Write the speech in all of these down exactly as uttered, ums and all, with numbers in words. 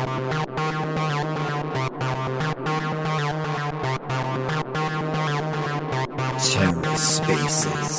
TerraSpaces.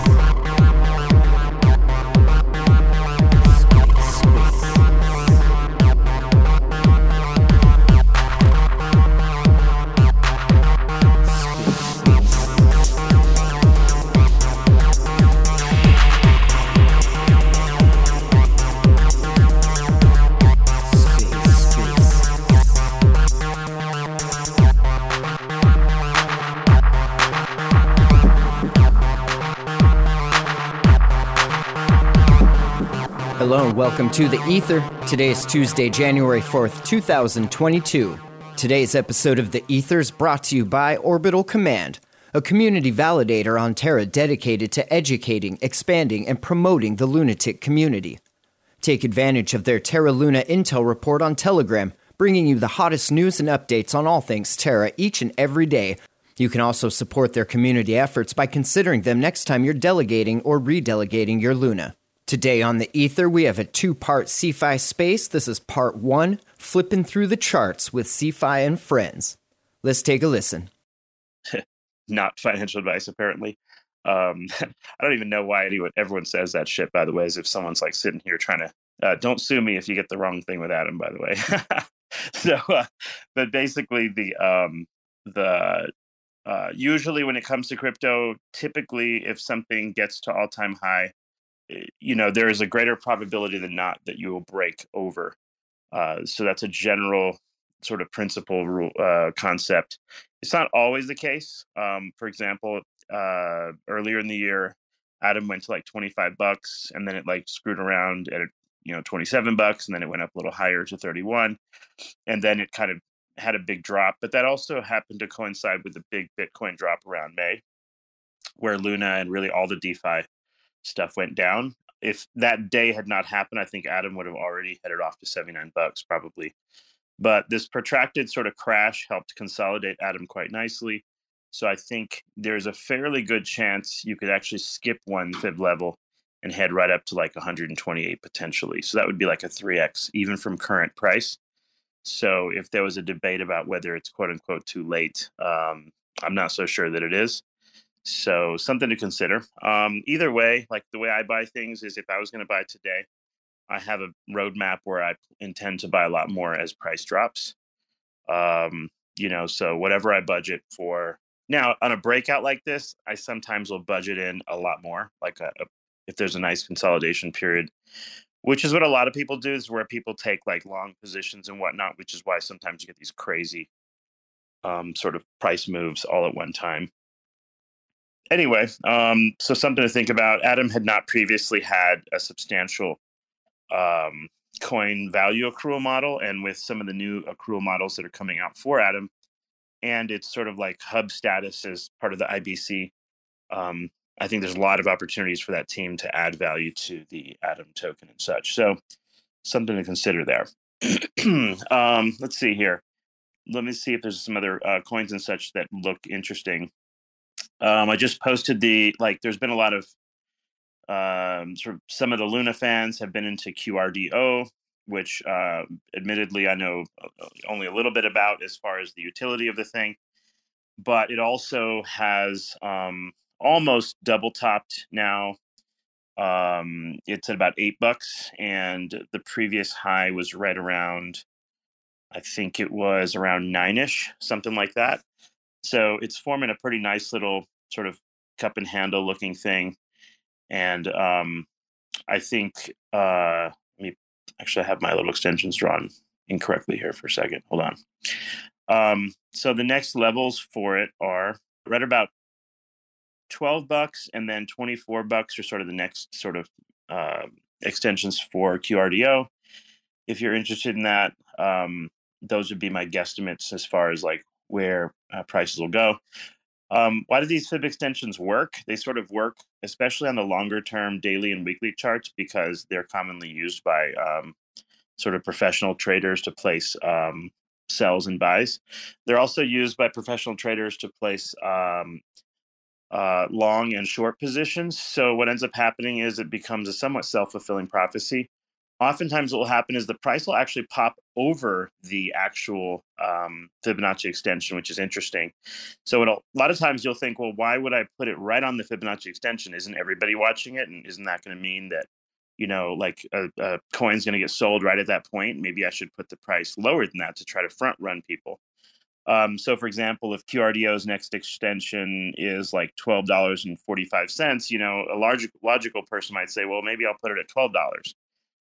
Hello and welcome to The Ether. Today is Tuesday, January fourth, two thousand twenty-two. Today's episode of The Ether is brought to you by Orbital Command, a community validator on Terra dedicated to educating, expanding, and promoting the lunatic community. Take advantage of their Terra Luna Intel report on Telegram, bringing you the hottest news and updates on all things Terra each and every day. You can also support their community efforts by considering them next time you're delegating or redelegating your Luna. Today on The Ether, we have a two-part C-Fi space. This is part one, flipping through the charts with C-Fi and friends. Let's take a listen. Not financial advice, apparently. Um, I don't even know why anyone, everyone says that shit, by the way, as if someone's like sitting here trying to, uh, don't sue me if you get the wrong thing with Adam, by the way. so, uh, but basically the, um, the, uh, usually when it comes to crypto, typically if something gets to all-time high, you know, there is a greater probability than not that you will break over. Uh, so that's a general sort of principle rule uh, concept. It's not always the case. Um, for example, uh, earlier in the year, Atom went to like twenty-five bucks, and then it like screwed around at you know twenty-seven bucks, and then it went up a little higher to thirty-one, and then it kind of had a big drop. But that also happened to coincide with the big Bitcoin drop around May, where Luna and really all the DeFi stuff went down. If that day had not happened, I think Adam would have already headed off to seventy-nine bucks probably. But this protracted sort of crash helped consolidate Adam quite nicely. So I think there's a fairly good chance you could actually skip one fib level and head right up to like one hundred twenty-eight potentially. So that would be like a three X even from current price. So if there was a debate about whether it's quote unquote too late, um, I'm not so sure that it is. So something to consider. Um, either way, like the way I buy things is if I was going to buy today, I have a roadmap where I intend to buy a lot more as price drops. Um, you know, so whatever I budget for now on a breakout like this, I sometimes will budget in a lot more. Like a, a, if there's a nice consolidation period, which is what a lot of people do, is where people take like long positions and whatnot, which is why sometimes you get these crazy um, sort of price moves all at one time. Anyway, um, so something to think about. Adam had not previously had a substantial um, coin value accrual model, and with some of the new accrual models that are coming out for Adam, and it's sort of like hub status as part of the I B C, um, I think there's a lot of opportunities for that team to add value to the Adam token and such. So something to consider there. um, let's see here. Let me see if there's some other uh, coins and such that look interesting. Um, I just posted the, like, there's been a lot of, um, sort of, some of the Luna fans have been into Q R D O, which, uh, admittedly, I know only a little bit about as far as the utility of the thing, but it also has, um, almost double topped now. Um, it's at about eight bucks, and the previous high was right around, I think it was around nine-ish, something like that. So it's forming a pretty nice little sort of cup and handle looking thing. And um, I think, uh, let me actually have my little extensions drawn incorrectly here for a second. Hold on. Um, so the next levels for it are right about twelve bucks, and then twenty-four bucks are sort of the next sort of uh, extensions for Q R D O. If you're interested in that, um, those would be my guesstimates as far as like where uh, prices will go. Um, why do these fib extensions work? They sort of work, especially on the longer term daily and weekly charts, because they're commonly used by um, sort of professional traders to place um, sells and buys. They're also used by professional traders to place um, uh, long and short positions. So what ends up happening is it becomes a somewhat self-fulfilling prophecy. oftentimes what will happen is the price will actually pop over the actual um, Fibonacci extension, which is interesting. So it'll, a lot of times you'll think, well, why would I put it right on the Fibonacci extension? Isn't everybody watching it? And isn't that going to mean that, you know, like a, a coin's going to get sold right at that point? Maybe I should put the price lower than that to try to front run people. Um, so, for example, if Q R D O's next extension is like twelve dollars and forty-five cents, you know, a large logical person might say, well, maybe I'll put it at twelve dollars.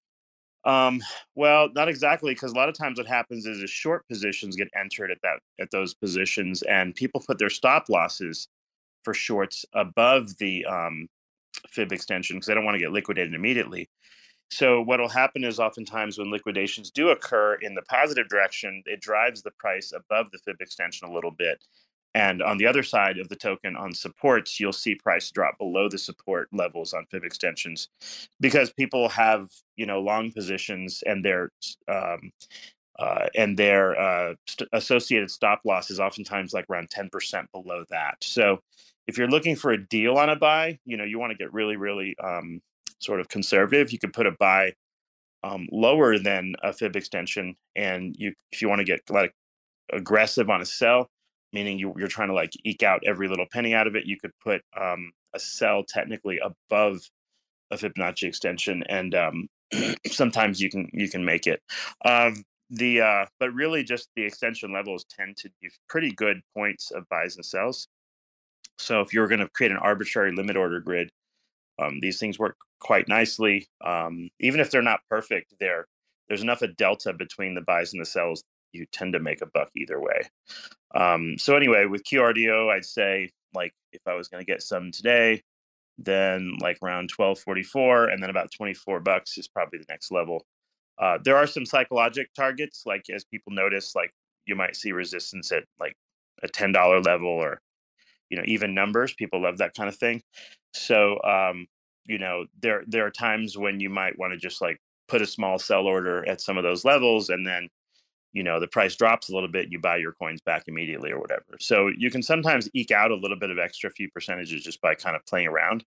Um, well, not exactly, because a lot of times what happens is, is short positions get entered at that at those positions, and people put their stop losses for shorts above the um, fib extension because they don't want to get liquidated immediately. So what will happen is oftentimes when liquidations do occur in the positive direction, it drives the price above the fib extension a little bit. And on the other side of the token, on supports, you'll see price drop below the support levels on fib extensions because people have, you know, long positions and their um, uh, and their uh, st- associated stop loss is oftentimes like around ten percent below that. So if you're looking for a deal on a buy, you know, you want to get really, really um, sort of conservative. You could put a buy um, lower than a fib extension, and you, if you want to get like aggressive on a sell, meaning you, you're trying to like eke out every little penny out of it, you could put um, a sell technically above a Fibonacci extension, and um, sometimes you can you can make it. Um, the uh, but really just the extension levels tend to be pretty good points of buys and sells. So if you're going to create an arbitrary limit order grid, um, these things work quite nicely. Um, even if they're not perfect, there there's enough a delta between the buys and the sells. You tend to make a buck either way. Um, so anyway, with Q R D O, I'd say like if I was going to get some today, then like around twelve forty-four, and then about twenty-four bucks is probably the next level. Uh, there are some psychological targets, like as people notice, like you might see resistance at like a ten dollar level, or you know, even numbers. People love that kind of thing. So um, you know, there there are times when you might want to just like put a small sell order at some of those levels, and then you know the price drops a little bit, you buy your coins back immediately or whatever. So you can sometimes eke out a little bit of extra few percentages just by kind of playing around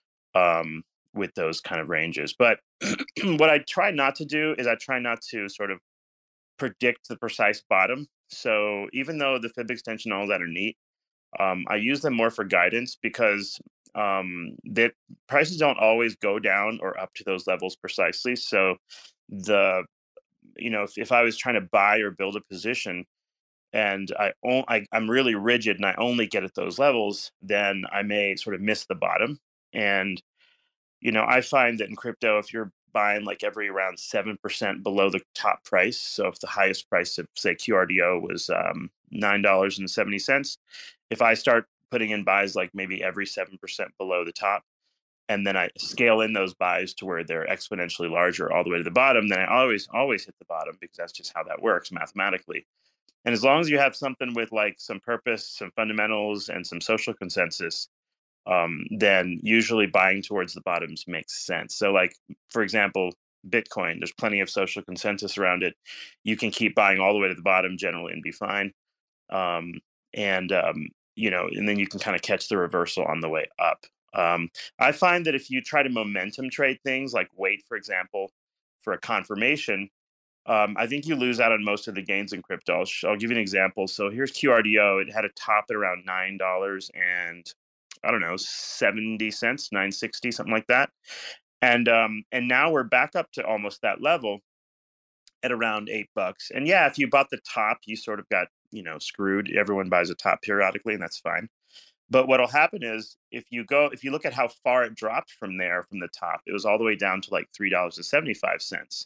um, with those kind of ranges. But what I try not to do is I try not to sort of predict the precise bottom. So even though the fib extension and all that are neat, um, I use them more for guidance because um, that prices don't always go down or up to those levels precisely. So the you know if, if I was trying to buy or build a position and I, I I'm really rigid and I only get at those levels, then I may sort of miss the bottom. And you know, I find that in crypto, if you're buying like every around seven percent below the top price, so if the highest price of say Q R D O was um, nine dollars and seventy cents, if I start putting in buys like maybe every seven percent below the top, and then I scale in those buys to where they're exponentially larger all the way to the bottom, then I always, always hit the bottom because that's just how that works mathematically. And as long as you have something with like some purpose, some fundamentals, and some social consensus, um, then usually buying towards the bottoms makes sense. So like, for example, Bitcoin, there's plenty of social consensus around it. You can keep buying all the way to the bottom generally and be fine. Um, and, um, you know, and then you can kind of catch the reversal on the way up. Um, I find that if you try to momentum trade things, like wait, for example, for a confirmation, um, I think you lose out on most of the gains in crypto. I'll, sh- I'll give you an example. So here's Q R D O. It had a top at around nine dollars and I don't know, seventy cents, nine sixty, something like that. And um, and now we're back up to almost that level at around eight bucks. And yeah, if you bought the top, you sort of got, you know, screwed. Everyone buys a top periodically, and that's fine. But what'll happen is if you go, if you look at how far it dropped from there, from the top, it was all the way down to like three dollars and seventy-five cents.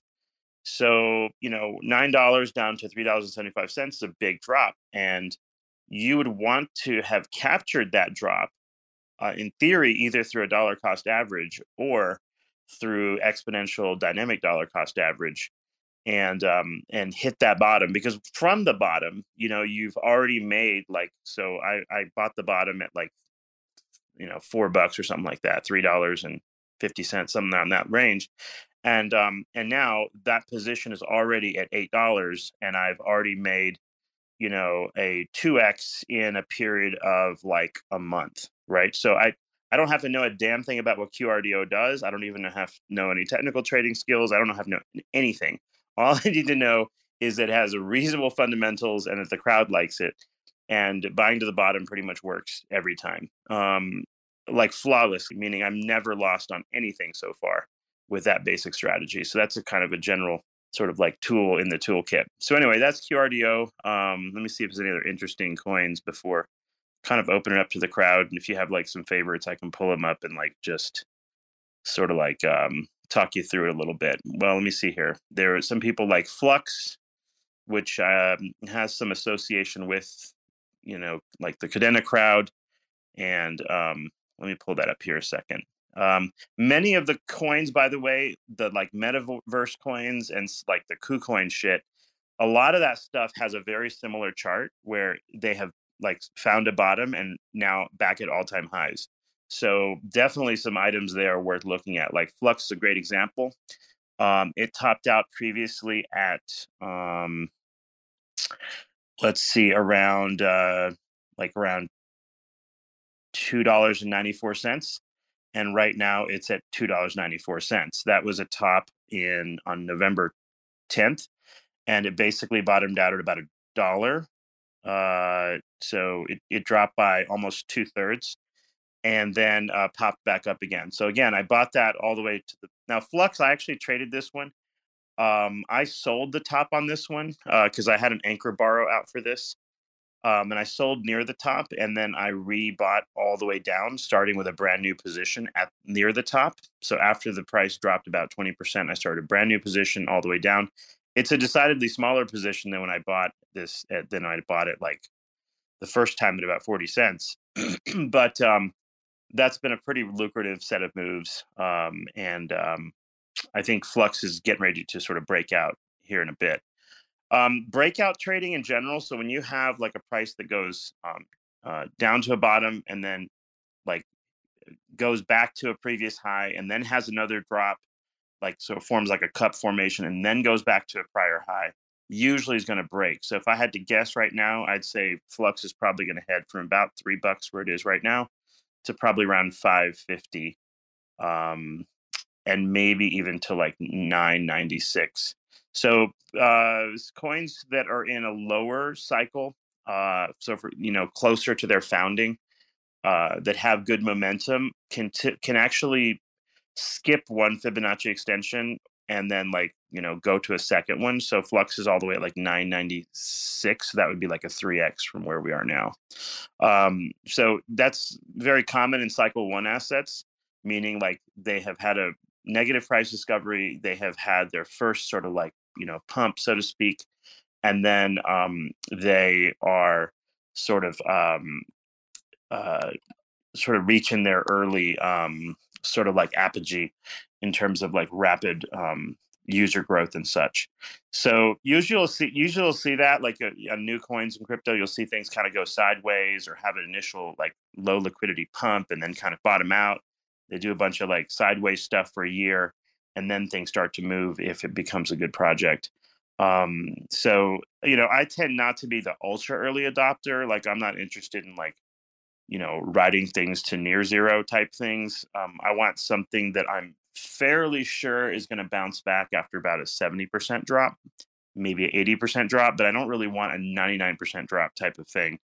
So, you know, nine dollars down to three dollars and seventy-five cents is a big drop. And you would want to have captured that drop uh, in theory, either through a dollar cost average or through exponential dynamic dollar cost average, and um, and hit that bottom, because from the bottom, you know, you've already made like, so I, I bought the bottom at like, you know, four bucks or something like that, three dollars and fifty cents, something on that range. And um, and now that position is already at eight dollars, and I've already made, you know, a two x in a period of like a month, right? So I I don't have to know a damn thing about what Q R D O does. I don't even have to know any technical trading skills. I don't have to know anything. All I need to know is that it has a reasonable fundamentals and that the crowd likes it. And buying to the bottom pretty much works every time. Um, like flawlessly, meaning I'm never lost on anything so far with that basic strategy. So that's a kind of a general sort of like tool in the toolkit. So anyway, that's Q R D O. Um, let me see if there's any other interesting coins before kind of open it up to the crowd. And if you have like some favorites, I can pull them up and like just sort of like um, talk you through it a little bit. Well, let me see here. There are some people like Flux, which um, has some association with, you know, like the Cadena crowd. And um, let me pull that up here a second. Um, many of the coins, by the way, the like metaverse coins and like the KuCoin shit, a lot of that stuff has a very similar chart where they have like found a bottom and now back at all-time highs. So definitely some items there worth looking at. Like Flux is a great example. Um, it topped out previously at, um, let's see, around uh, like around two dollars and ninety-four cents. And right now it's at two dollars and ninety-four cents. That was a top in on November tenth. And it basically bottomed out at about a dollar. Uh, so it, it dropped by almost two thirds and then uh, popped back up again. So again, I bought that all the way to the, now Flux, I actually traded this one. Um, I sold the top on this one because uh, I had an anchor borrow out for this. Um, and I sold near the top, and then I rebought all the way down, starting with a brand new position at near the top. So after the price dropped about twenty percent, I started a brand new position all the way down. It's a decidedly smaller position than when I bought this, at, than I bought it like the first time at about forty cents. But um, that's been a pretty lucrative set of moves. Um, and um, I think Flux is getting ready to sort of break out here in a bit. Um, breakout trading in general. So when you have like a price that goes um, uh, down to a bottom and then like goes back to a previous high and then has another drop, like so it forms like a cup formation and then goes back to a prior high, usually is going to break. So if I had to guess right now, I'd say Flux is probably going to head from about three bucks where it is right now to probably around five fifty, um, and maybe even to like nine ninety-six. So uh, coins that are in a lower cycle, uh, so for you know closer to their founding, uh, that have good momentum, can t- can actually skip one Fibonacci extension and then like you know go to a second one. So Flux is all the way at like nine ninety-six. That would be like a three x from where we are now. Um, so that's very common in cycle one assets, meaning like they have had a negative price discovery. They have had their first sort of like, you know, pump, so to speak. And then um, they are sort of um, uh, sort of reaching their early um, sort of like apogee in terms of like rapid um, user growth and such. So usually you'll see usually you'll see that like a, a new coins in crypto, you'll see things kind of go sideways or have an initial like low liquidity pump and then kind of bottom out. They do a bunch of like sideways stuff for a year and then things start to move if it becomes a good project. Um, so, you know, I tend not to be the ultra early adopter. Like I'm not interested in like, you know, riding things to near zero type things. Um, I want something that I'm fairly sure is going to bounce back after about a seventy percent drop, maybe an eighty percent drop, but I don't really want a ninety-nine percent drop type of thing.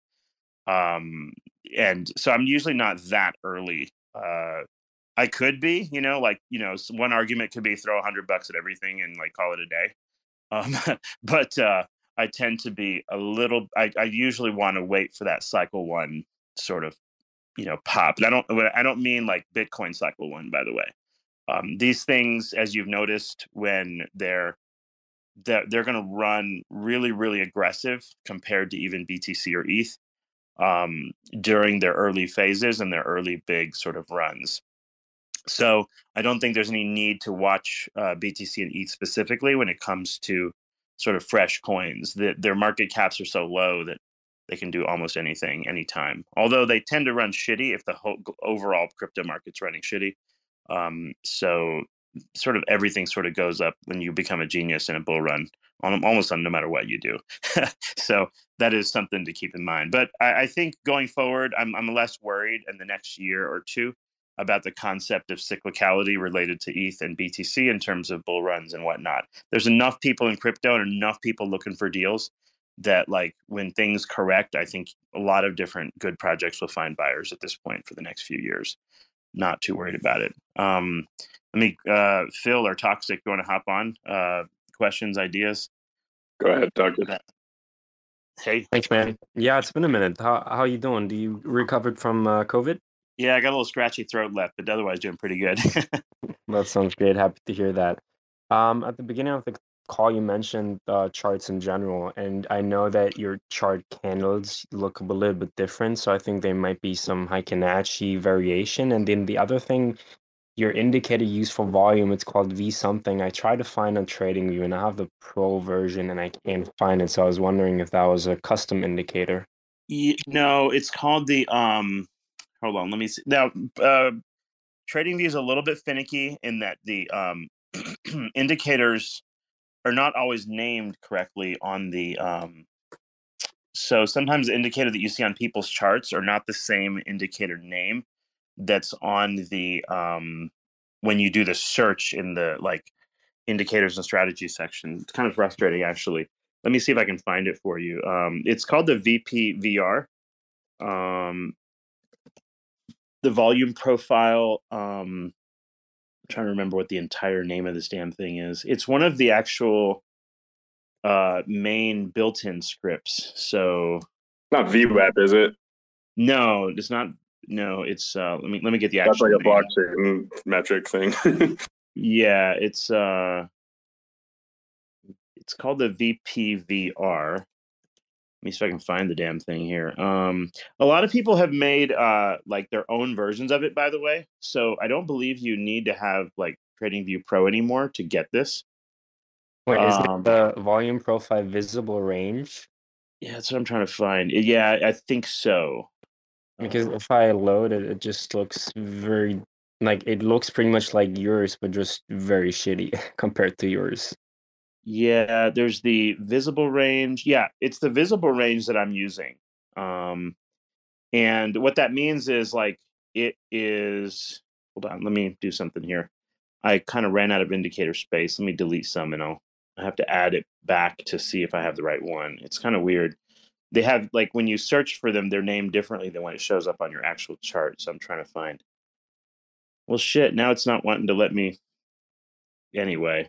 Um, and so I'm usually not that early. Uh, I could be, you know, like, you know, one argument could be throw a hundred bucks at everything and like call it a day. Um, but uh, I tend to be a little, I, I usually want to wait for that cycle one sort of, you know, pop. And I don't, I don't mean like Bitcoin cycle one, by the way. Um, these things, as you've noticed, when they're, they're, they're going to run really, really aggressive compared to even B T C or E T H um, during their early phases and their early big sort of runs. So I don't think there's any need to watch uh, B T C and E T H specifically when it comes to sort of fresh coins. The, their market caps are so low that they can do almost anything, anytime. Although they tend to run shitty if the whole overall crypto market's running shitty. Um, so sort of everything sort of goes up when you become a genius in a bull run, on, almost on no matter what you do. So that is something to keep in mind. But I, I think going forward, I'm, I'm less worried in the next year or two about the concept of cyclicality related to E T H and B T C in terms of bull runs and whatnot. There's enough people in crypto and enough people looking for deals that, like, when things correct, I think a lot of different good projects will find buyers at this point for the next few years. Not too worried about it. Um, let me, uh, Phil or Toxic, you want to hop on? Uh, questions, ideas? Go ahead, Toxic. Hey. Thanks, man. Yeah, it's been a minute. How how you doing? Do you recovered from uh, COVID? Yeah, I got a little scratchy throat left, but otherwise doing pretty good. That sounds great. Happy to hear that. Um, at the beginning of the call, you mentioned uh, charts in general, and I know that your chart candles look a little bit different, so I think there might be some Fibonacci variation. And then the other thing, your indicator used for volume, it's called V something. I tried to find on TradingView, and I have the pro version, and I can't find it. So I was wondering if that was a custom indicator. Yeah, no, it's called the um. Hold on, let me see. Now, uh, TradingView is a little bit finicky in that the um indicators are not always named correctly on the um. So sometimes the indicator that you see on people's charts are not the same indicator name that's on the um when you do the search in the like indicators and strategy section. It's kind of frustrating, actually. Let me see if I can find it for you. Um, it's called the V P V R. Um, the volume profile. Um, I'm trying to remember what the entire name of this damn thing is. It's one of the actual uh, main built-in scripts. So not V WAP, is it? No, it's not. No, it's uh, let me let me get the That's actual. like a name. blockchain metric thing. Yeah, it's uh, it's called the V P V R. Let me see if I can find the damn thing here. Um, a lot of people have made uh, like their own versions of it, by the way. So I don't believe you need to have like TradingView Pro anymore to get this. Wait, is it Um, the volume profile visible range? yeah, that's what I'm trying to find. Yeah, I think so. Because Uh, if I load it, it just looks very like it looks pretty much like yours, but just very shitty compared to yours. yeah, there's the visible range. Yeah, it's the visible range that I'm using. Um, and what that means is like it is. Hold on, let me do something here. I kind of ran out of indicator space. Let me delete some and I'll I have to add it back to see if I have the right one. It's kind of weird. They have like when you search for them, they're named differently than when it shows up on your actual chart. So I'm trying to find. Well, shit. Now it's not wanting to let me. Anyway.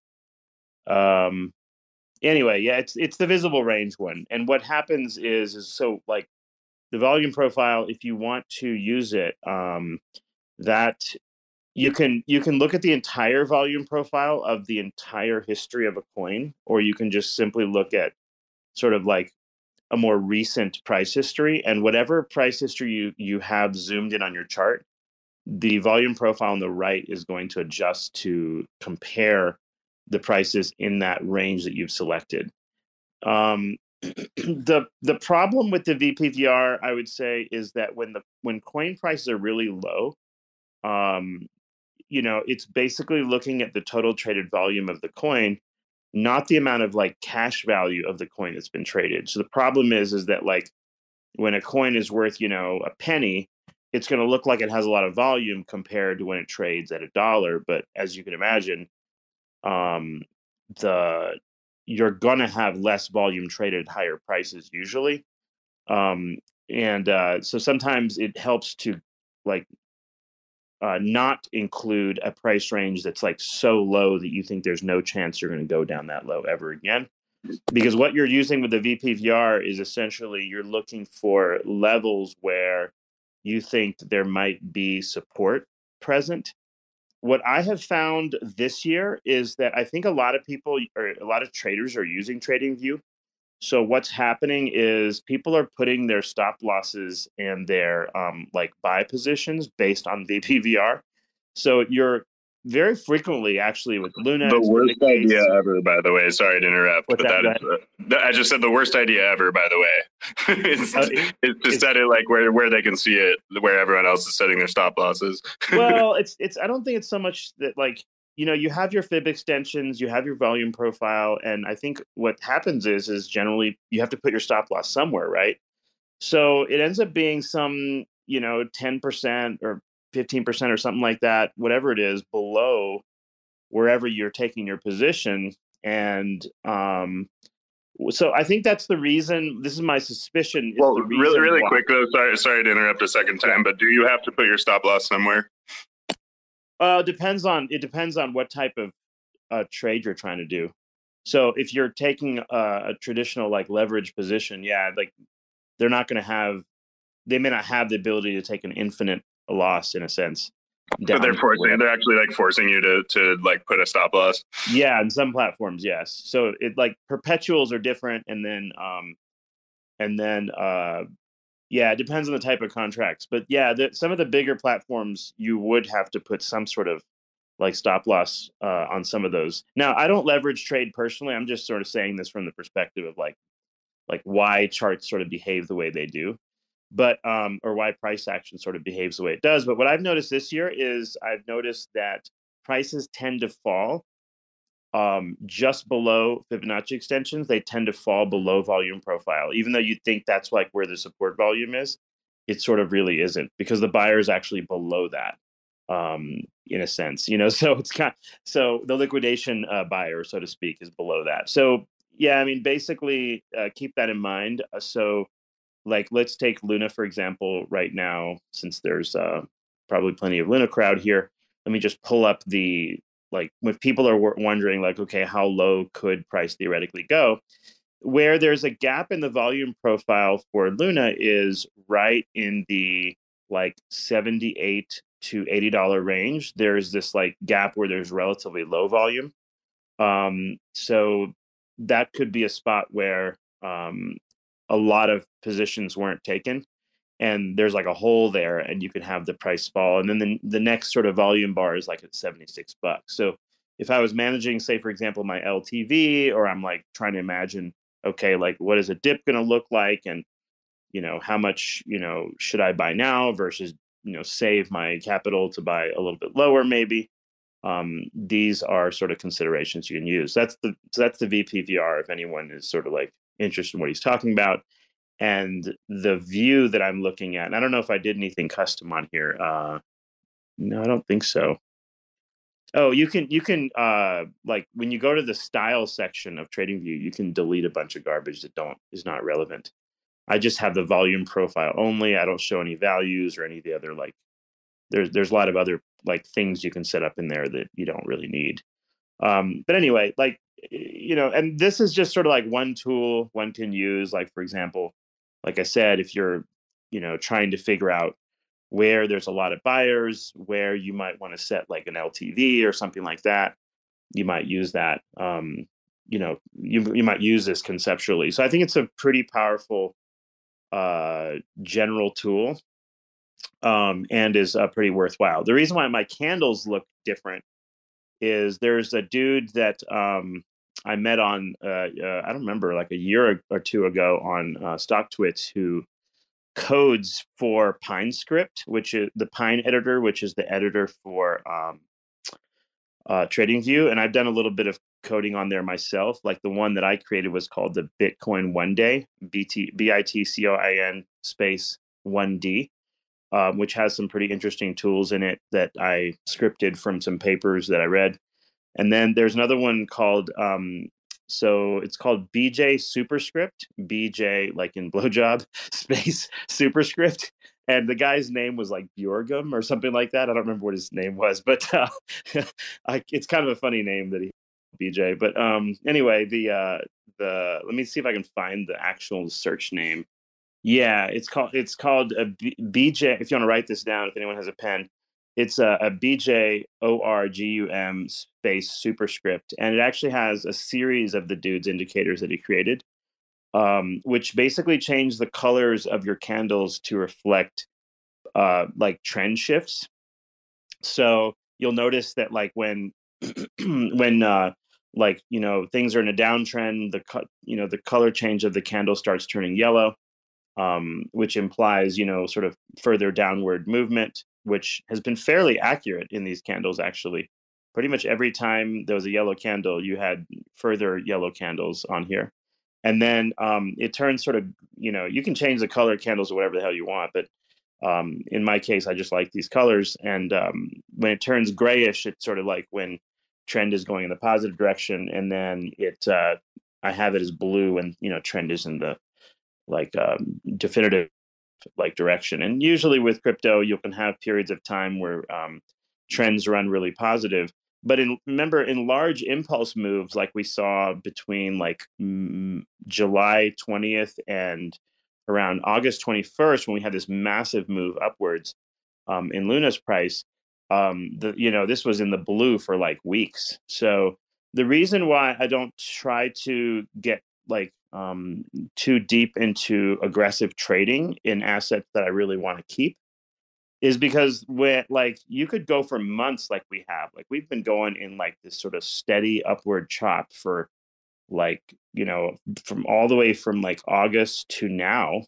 Um. Anyway, yeah, it's it's the visible range one. And what happens is is so like the volume profile. If you want to use it, um, that you can you can look at the entire volume profile of the entire history of a coin, or you can just simply look at sort of like a more recent price history, and whatever price history you you have zoomed in on your chart, the volume profile on the right is going to adjust to compare the prices in that range that you've selected. Um, the the problem with the V P V R, I would say, is that when the when coin prices are really low, um, you know, it's basically looking at the total traded volume of the coin, not the amount of like cash value of the coin that's been traded. So the problem is, is that like when a coin is worth, you know, a penny, it's going to look like it has a lot of volume compared to when it trades at a dollar. But as you can imagine, um, the you're going to have less volume traded at higher prices usually. Um, and uh, so sometimes it helps to like uh, not include a price range that's like so low that you think there's no chance you're going to go down that low ever again. Because what you're using with the V P V R is essentially you're looking for levels where you think there might be support present. What I have found this year is that I think a lot of people or a lot of traders are using TradingView. So what's happening is people are putting their stop losses and their um, like buy positions based on V P V R. So you're very frequently actually with Luna. The it's been worst the case. idea ever, by the way. Sorry to interrupt, What's but that, that is, uh, I just said the worst idea ever, by the way. it's, Uh, it- it's to it's- set it like where where they can see it, where everyone else is setting their stop losses. Well, it's it's. I don't think it's so much that like you know you have your fib extensions, you have your volume profile, and I think what happens is is generally you have to put your stop loss somewhere, right? So it ends up being some you know ten percent or fifteen percent or something like that, whatever it is, below wherever you're taking your position. And um, so I think that's the reason. This is my suspicion. Well, the really, really why. quick though. Sorry, sorry to interrupt a second time, yeah. But do you have to put your stop loss somewhere? Uh, depends on it depends on what type of uh, trade you're trying to do. So if you're taking a, a traditional like leverage position, yeah, like they're not going to have, they may not have the ability to take an infinite loss in a sense. But they're forcing, they're actually like forcing you to to like put a stop loss. Yeah, on some platforms, yes. So it like perpetuals are different, and then um, and then uh, yeah, it depends on the type of contracts. But yeah, the, some of the bigger platforms you would have to put some sort of like stop loss uh, on some of those. Now, I don't leverage trade personally. I'm just sort of saying this from the perspective of like like why charts sort of behave the way they do. But um, or why price action sort of behaves the way it does. But what I've noticed this year is I've noticed that prices tend to fall um, just below Fibonacci extensions. They tend to fall below volume profile, even though you think that's like where the support volume is. It sort of really isn't, because the buyer is actually below that, um, in a sense. You know, so it's kind of, so the liquidation uh, buyer, so to speak, is below that. So yeah, I mean, basically uh, keep that in mind. Uh, so. Like, let's take Luna, for example, right now, since there's uh, probably plenty of Luna crowd here. Let me just pull up the, like, when people are w- wondering, like, okay, how low could price theoretically go? Where there's a gap in the volume profile for Luna is right in the, like, seventy-eight to eighty dollars range. There's this, like, gap where there's relatively low volume. Um, so that could be a spot where, um, a lot of positions weren't taken, and there's like a hole there, and you can have the price fall. And then the, the next sort of volume bar is like at seventy-six bucks. So if I was managing, say, for example, my L T V, or I'm like trying to imagine, okay, like what is a dip going to look like? And, you know, how much, you know, should I buy now versus, you know, save my capital to buy a little bit lower, maybe. Um, these are sort of considerations you can use. That's the, so that's the V P V R, if anyone is sort of like interested in what he's talking about. And the view that I'm looking at, and I don't know if I did anything custom on here. Uh, no, I don't think so. Oh, you can, you can, uh, like when you go to the style section of TradingView, you can delete a bunch of garbage that don't, is not relevant. I just have the volume profile only. I don't show any values or any of the other, like, there's, there's a lot of other like things you can set up in there that you don't really need. Um, but anyway, like, you know, and this is just sort of like one tool one can use. Like, for example, like I said, if you're, you know, trying to figure out where there's a lot of buyers, where you might want to set like an L T V or something like that, you might use that. Um, you know, you you might use this conceptually. So I think it's a pretty powerful uh, general tool, um, and is uh, pretty worthwhile. The reason why my candles look different is there's a dude that um, I met on, uh, uh, I don't remember, like a year or two ago on uh, StockTwits, who codes for PineScript, which is the Pine editor, which is the editor for um, uh, TradingView. And I've done a little bit of coding on there myself. Like the one that I created was called the Bitcoin One Day, B T B I T C O I N space one D. Um, which has some pretty interesting tools in it that I scripted from some papers that I read. And then there's another one called, um, so it's called B J Superscript, B J like in blowjob, space Superscript. And the guy's name was like Bjorgum or something like that. I don't remember what his name was, but uh, I, it's kind of a funny name that he, B J. But um, anyway, the, uh, the, let me see if I can find the actual search name. Yeah, it's called it's called a B- BJ. If you want to write this down, if anyone has a pen, it's a, a B J O R G U M space superscript, and it actually has a series of the dude's indicators that he created, um, which basically change the colors of your candles to reflect uh, like trend shifts. So you'll notice that like when when uh, like you know things are in a downtrend, the co- you know the color change of the candle starts turning yellow. Um, which implies, you know, sort of further downward movement, which has been fairly accurate in these candles, actually. Pretty much every time there was a yellow candle, you had further yellow candles on here. And then um, it turns sort of, you know, you can change the color of candles or whatever the hell you want, but Um, in my case, I just like these colors. And um, when it turns grayish, it's sort of like when trend is going in the positive direction, and then it uh, I have it as blue, and you know trend is in the like um, definitive like direction. And usually with crypto, you can have periods of time where um, trends run really positive. But in remember in large impulse moves like we saw between like mm, July twentieth and around August twenty-first, when we had this massive move upwards um, in Luna's price, um, the you know this was in the blue for like weeks. So the reason why I don't try to get like um, too deep into aggressive trading in assets that I really want to keep is because when like you could go for months like we have, like we've been going in like this sort of steady upward chop for like you know from all the way from like August to now.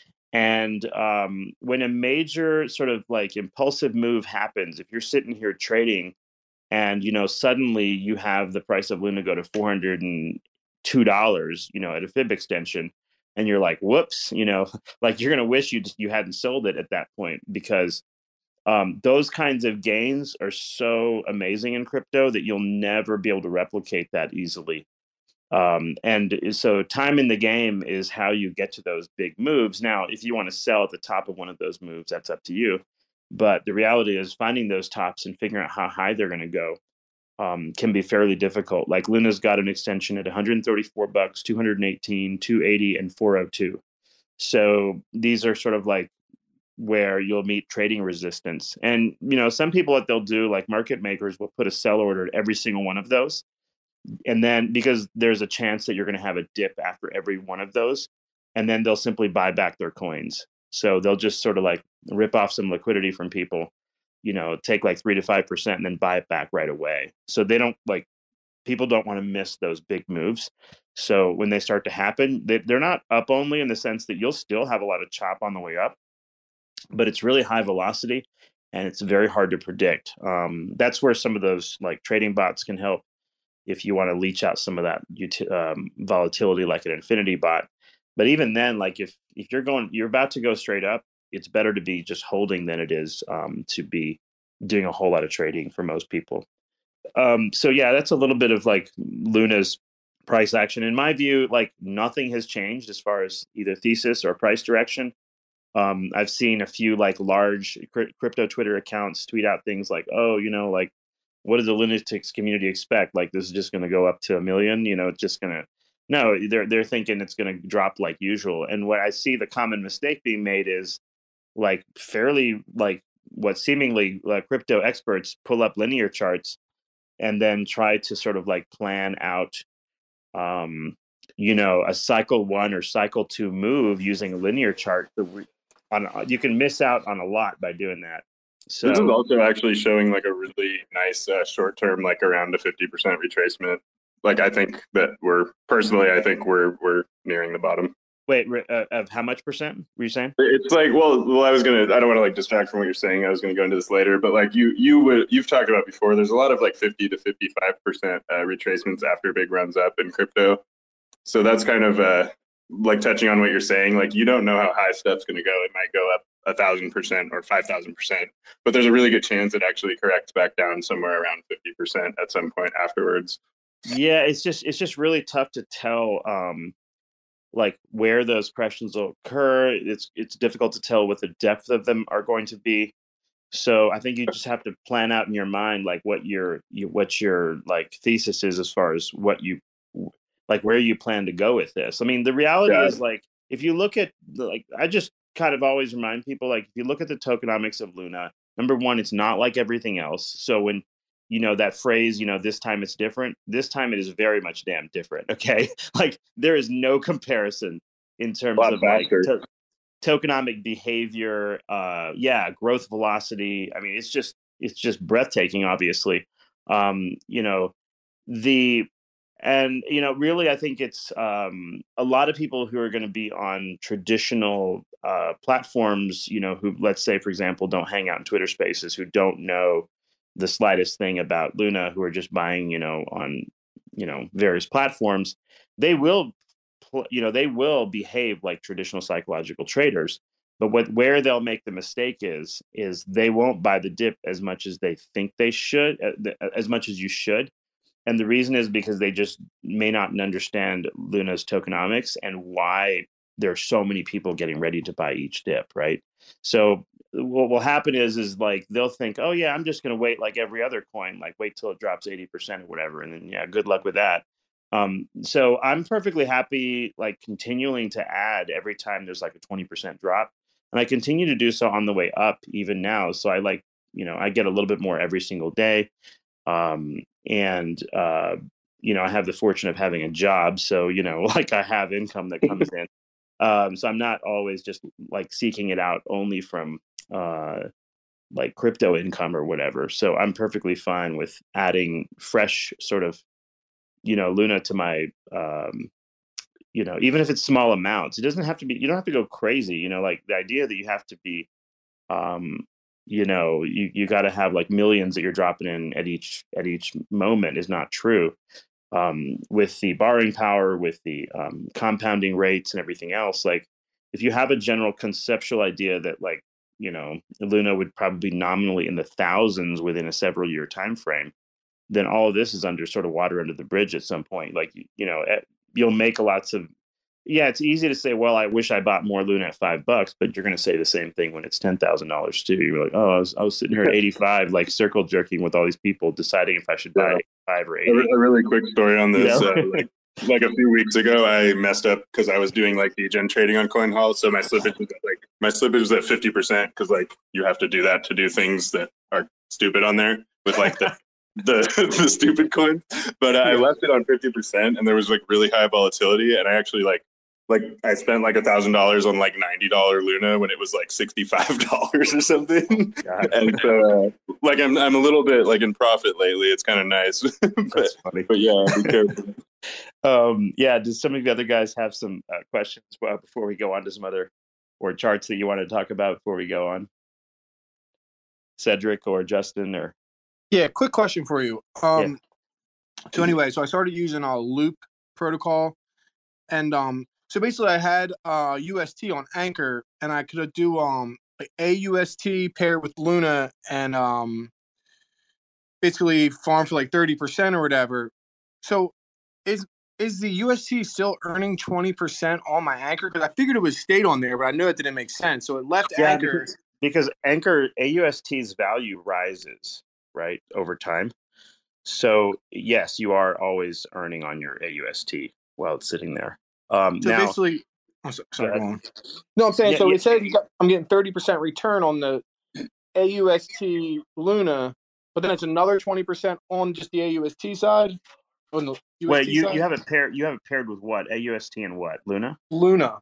And um, when a major sort of like impulsive move happens, if you're sitting here trading and you know suddenly you have the price of Luna go to four hundred two dollars, you know, at a fib extension, and you're like, whoops, you know, like you're gonna wish you just you hadn't sold it at that point, because um, those kinds of gains are so amazing in crypto that you'll never be able to replicate that easily. Um, and so time in the game is how you get to those big moves. Now, if you want to sell at the top of one of those moves, that's up to you. But the reality is finding those tops and figuring out how high they're going to go um, can be fairly difficult. Like Luna's got an extension at one hundred thirty-four bucks, two hundred eighteen, two eighty, and four oh two. So these are sort of like where you'll meet trading resistance. And, you know, some people, what they'll do, like market makers, will put a sell order at every single one of those. And then because there's a chance that you're going to have a dip after every one of those, and then they'll simply buy back their coins. So they'll just sort of like rip off some liquidity from people, you know, take like three to five percent and then buy it back right away. So they don't like people don't want to miss those big moves. So when they start to happen, they, they're not up only in the sense that you'll still have a lot of chop on the way up, but it's really high velocity and it's very hard to predict. Um, that's where some of those like trading bots can help if you want to leach out some of that um, volatility like an Infinity bot. But even then, like if if you're going, you're about to go straight up, it's better to be just holding than it is um, to be doing a whole lot of trading for most people. Um, so yeah, that's a little bit of like Luna's price action. In my view, like nothing has changed as far as either thesis or price direction. Um, I've seen a few like large crypto Twitter accounts tweet out things like, oh, you know, like, what does the Lunatics community expect? Like, this is just going to go up to a million, you know, it's just going to, no, they're, they're thinking it's going to drop like usual. And what I see the common mistake being made is like fairly like what seemingly uh, crypto experts pull up linear charts and then try to sort of like plan out, um, you know, a cycle one or cycle two move using a linear chart. On, you can miss out on a lot by doing that. So this is also actually showing like a really nice uh, short term, like around a fifty percent retracement. Like I think that we're personally, I think we're we're nearing the bottom. Wait, uh, of how much percent were you saying? It's like, well, well, I was gonna, I don't want to like distract from what you're saying. I was gonna go into this later, but like you, you would, you've talked about before. There's a lot of like fifty to fifty-five percent uh, retracements after big runs up in crypto. So that's kind of uh, like touching on what you're saying. Like you don't know how high stuff's gonna go. It might go up a thousand percent or five thousand percent, but there's a really good chance it actually corrects back down somewhere around fifty percent at some point afterwards. Yeah, it's just it's just really tough to tell um, like where those corrections will occur. It's it's difficult to tell what the depth of them are going to be. So I think you just have to plan out in your mind like what your you, what your like thesis is as far as what you like where you plan to go with this. I mean, the reality yeah. is like if you look at the, like I just kind of always remind people like if you look at the tokenomics of Luna, number one, it's not like everything else. So when you know that phrase, you know, this time it's different. This time it is very much damn different. Okay, like there is no comparison in terms of like to- tokenomic behavior. Uh, yeah, growth velocity. I mean, it's just it's just breathtaking. Obviously, um, you know the and you know really, I think it's um, a lot of people who are going to be on traditional uh, platforms. You know, who let's say, for example, don't hang out in Twitter Spaces, who don't know the slightest thing about Luna, who are just buying, you know, on, you know, various platforms, they will, you know, they will behave like traditional psychological traders. But what where they'll make the mistake is is they won't buy the dip as much as they think they should, uh, as much as you should. And the reason is because they just may not understand Luna's tokenomics and why there are so many people getting ready to buy each dip, right? So what will happen is is like they'll think, oh yeah, I'm just going to wait like every other coin, like wait till it drops eighty percent or whatever, and then yeah, good luck with that. Um, so I'm perfectly happy like continuing to add every time there's like a twenty percent drop, and I continue to do so on the way up even now. So I like you know I get a little bit more every single day. Um, and, uh, you know, I have the fortune of having a job. So, you know, like I have income that comes in. Um, so I'm not always just like seeking it out only from, uh, like crypto income or whatever. So I'm perfectly fine with adding fresh sort of, you know, Luna to my, um, you know, even if it's small amounts, it doesn't have to be, you don't have to go crazy, you know, like the idea that you have to be, um, you know, you, you got to have like millions that you're dropping in at each at each moment is not true. Um, with the borrowing power, with the um, compounding rates and everything else, like if you have a general conceptual idea that like you know Luna would probably be nominally in the thousands within a several year time frame, then all of this is under sort of water under the bridge at some point. Like you know, you'll make lots of yeah, it's easy to say, well, I wish I bought more Luna at five bucks, but you're going to say the same thing when it's ten thousand dollars too. You're like, oh, I was, I was sitting here at eighty-five, like circle jerking with all these people, deciding if I should buy yeah. five or eight. A, a really quick story on this. You know? uh, like, like a few weeks ago, I messed up because I was doing like degen trading on CoinHall, so my slippage was at, like my slippage was at fifty percent because like you have to do that to do things that are stupid on there with like the. the the stupid coin, but uh, I left it on fifty percent, and there was like really high volatility, and I actually like. Like I spent like a thousand dollars on like ninety dollar Luna when it was like sixty five dollars or something. God. And so, uh, like I'm I'm a little bit like in profit lately. It's kind of nice. but, That's funny. But yeah, be careful. um, yeah. Does some of the other guys have some uh, questions before we go on to some other or charts that you want to talk about before we go on? Cedric or Justin or yeah, quick question for you. Um, yeah. So anyway, so I started using a Loop protocol, and um. So basically, I had uh, U S T on Anchor, and I could do um, like A U S T paired with Luna, and um, basically farm for like thirty percent or whatever. So, is is the U S T still earning twenty percent on my Anchor? Because I figured it was stayed on there, but I knew it didn't make sense. So it left yeah, Anchor because, because Anchor A U S T's value rises right over time. So yes, you are always earning on your A U S T while it's sitting there. Um, so now, basically, oh, sorry, go on. No, I'm saying yeah, so. yeah. It says I'm getting thirty percent return on the A U S T Luna, but then it's another twenty percent on just the A U S T side. On the U S T Wait, you side? you have it paired. You have it paired with what? A U S T and what? Luna. Luna.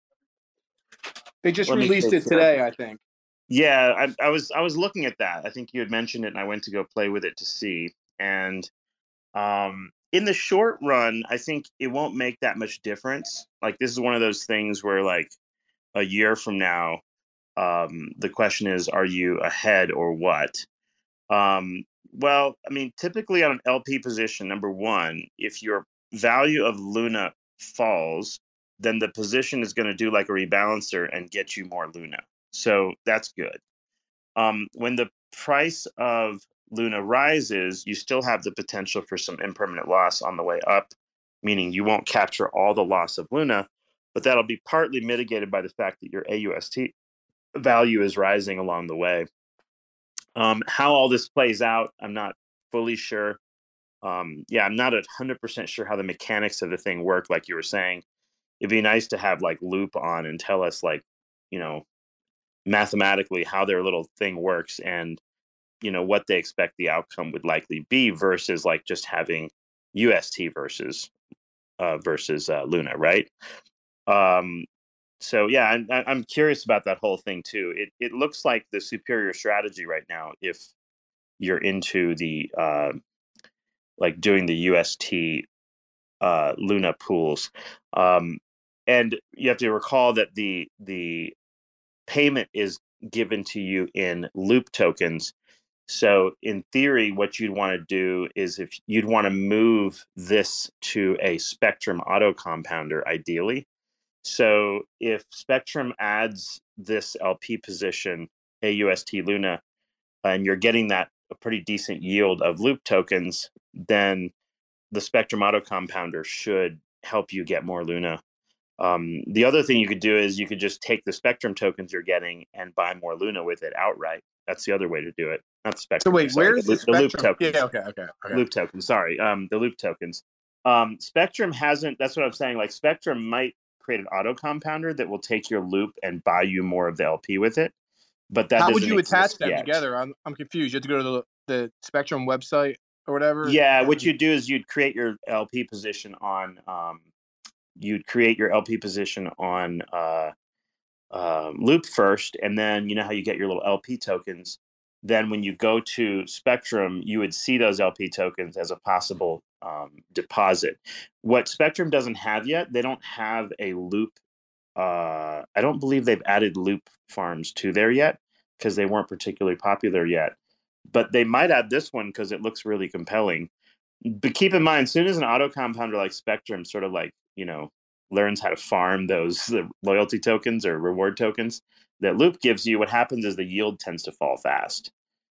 They just Let released it today, I think. Yeah, I, I was I was looking at that. I think you had mentioned it, and I went to go play with it to see. And um. in the short run, I think it won't make that much difference. Like this is one of those things where like a year from now, um, the question is, are you ahead or what? Um, well, I mean, typically on an L P position, number one, if your value of Luna falls, then the position is going to do like a rebalancer and get you more Luna. So that's good. Um, when the price of Luna rises, you still have the potential for some impermanent loss on the way up, meaning you won't capture all the loss of Luna, but that'll be partly mitigated by the fact that your A U S T value is rising along the way. Um, how all this plays out, I'm not fully sure. Um, yeah, I'm not one hundred percent sure how the mechanics of the thing work, like you were saying. It'd be nice to have like Loop on and tell us like, you know, mathematically how their little thing works and you know what they expect the outcome would likely be versus like just having U S T versus uh, versus uh, Luna, right? Um, so yeah, I'm, I'm curious about that whole thing too. It it looks like the superior strategy right now if you're into the uh, like doing the U S T uh, Luna pools, um, and you have to recall that the the payment is given to you in Loop tokens. So in theory, what you'd want to do is if you'd want to move this to a Spectrum auto compounder, ideally. So if Spectrum adds this L P position, A U S T Luna, and you're getting that a pretty decent yield of loop tokens, then the Spectrum Auto Compounder should help you get more Luna. Um, the other thing you could do is you could just take the Spectrum tokens you're getting and buy more Luna with it outright. That's the other way to do it. Not the Spectrum. So wait, sorry, where's the, the, the loop Spectrum? tokens? Yeah, okay, okay, okay. Loop tokens. Sorry, um, the loop tokens. Um, Spectrum hasn't. That's what I'm saying. Like Spectrum might create an auto compounder that will take your loop and buy you more of the L P with it. But that how would you attach them yet. together? I'm I'm confused. You have to go to the the Spectrum website or whatever. Yeah, what you do is you'd create your L P position on. Um, you'd create your L P position on uh, um, Loop first, and then you know how you get your little L P tokens. Then when you go to Spectrum, you would see those L P tokens as a possible um, deposit. What Spectrum doesn't have yet, they don't have a Loop. Uh, I don't believe they've added Loop farms to there yet because they weren't particularly popular yet. But they might add this one because it looks really compelling. But keep in mind, as soon as an auto compounder like Spectrum sort of like, you know, learns how to farm those the loyalty tokens or reward tokens that Loop gives you, what happens is the yield tends to fall fast.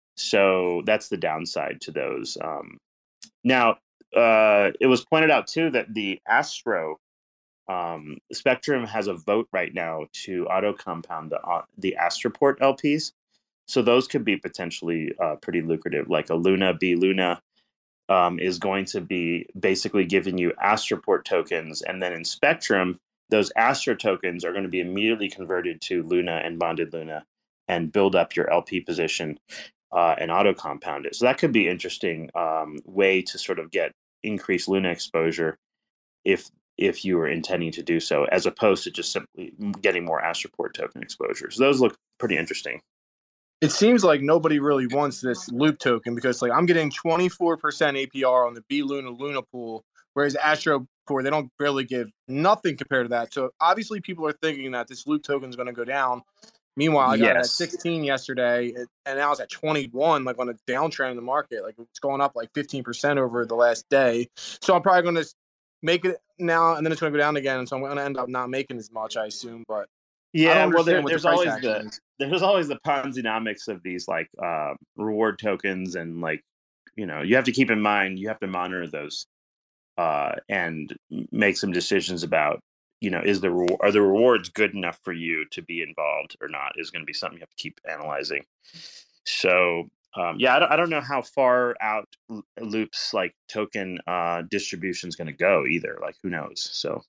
So that's the downside to those. Um, now, uh, it was pointed out, too, that the Astro um, Spectrum has a vote right now to auto compound the, uh, the Astroport L Ps. So those could be potentially uh, pretty lucrative, like a Luna, B Luna. Um, is going to be basically giving you Astroport tokens. And then in Spectrum, those Astro tokens are going to be immediately converted to Luna and Bonded Luna and build up your L P position uh, and auto compound it. So that could be an interesting um, way to sort of get increased Luna exposure if if you were intending to do so, as opposed to just simply getting more Astroport token exposure. So those look pretty interesting. It seems like nobody really wants this loop token because, like, I'm getting twenty-four percent A P R on the B Luna Luna pool, whereas Astro Core, they don't barely give nothing compared to that. So obviously, people are thinking that this loop token is going to go down. Meanwhile, I got yes. it at sixteen yesterday, and now it's at twenty-one, like on a downtrend in the market. Like it's going up like fifteen percent over the last day. So I'm probably going to make it now, and then it's going to go down again. And so I'm going to end up not making as much, I assume. But yeah, well, there, there's the always the is. there's always the Ponzi-nomics of these like uh, reward tokens, and like you know you have to keep in mind you have to monitor those uh, and make some decisions about you know is the re- are the rewards good enough for you to be involved or not is going to be something you have to keep analyzing. So um, yeah, I don't, I don't know how far out Loop's like token uh, distribution is going to go either. Like who knows? So.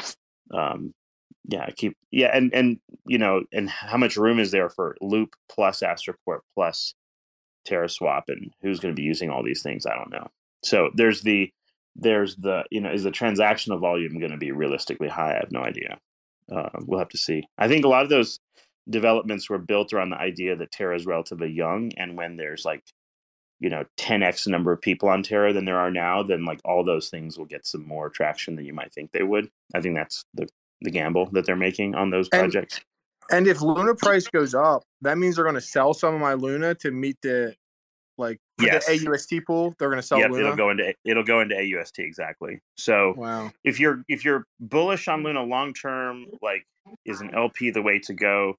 Um, Yeah, keep yeah, and and you know, and how much room is there for Loop plus Astroport plus TerraSwap, and who's going to be using all these things? I don't know. So there's the there's the you know, is the transactional volume going to be realistically high? I have no idea. Uh, we'll have to see. I think a lot of those developments were built around the idea that Terra is relatively young, and when there's like you know ten x number of people on Terra than there are now, then like all those things will get some more traction than you might think they would. I think that's the the gamble that they're making on those projects. And, and if Luna price goes up, that means they're going to sell some of my Luna to meet the like for yes. the A U S T pool. They're going to sell yep, Luna. It'll go into it'll go into A U S T exactly. So wow. if you're if you're bullish on Luna long term, like is an L P the way to go?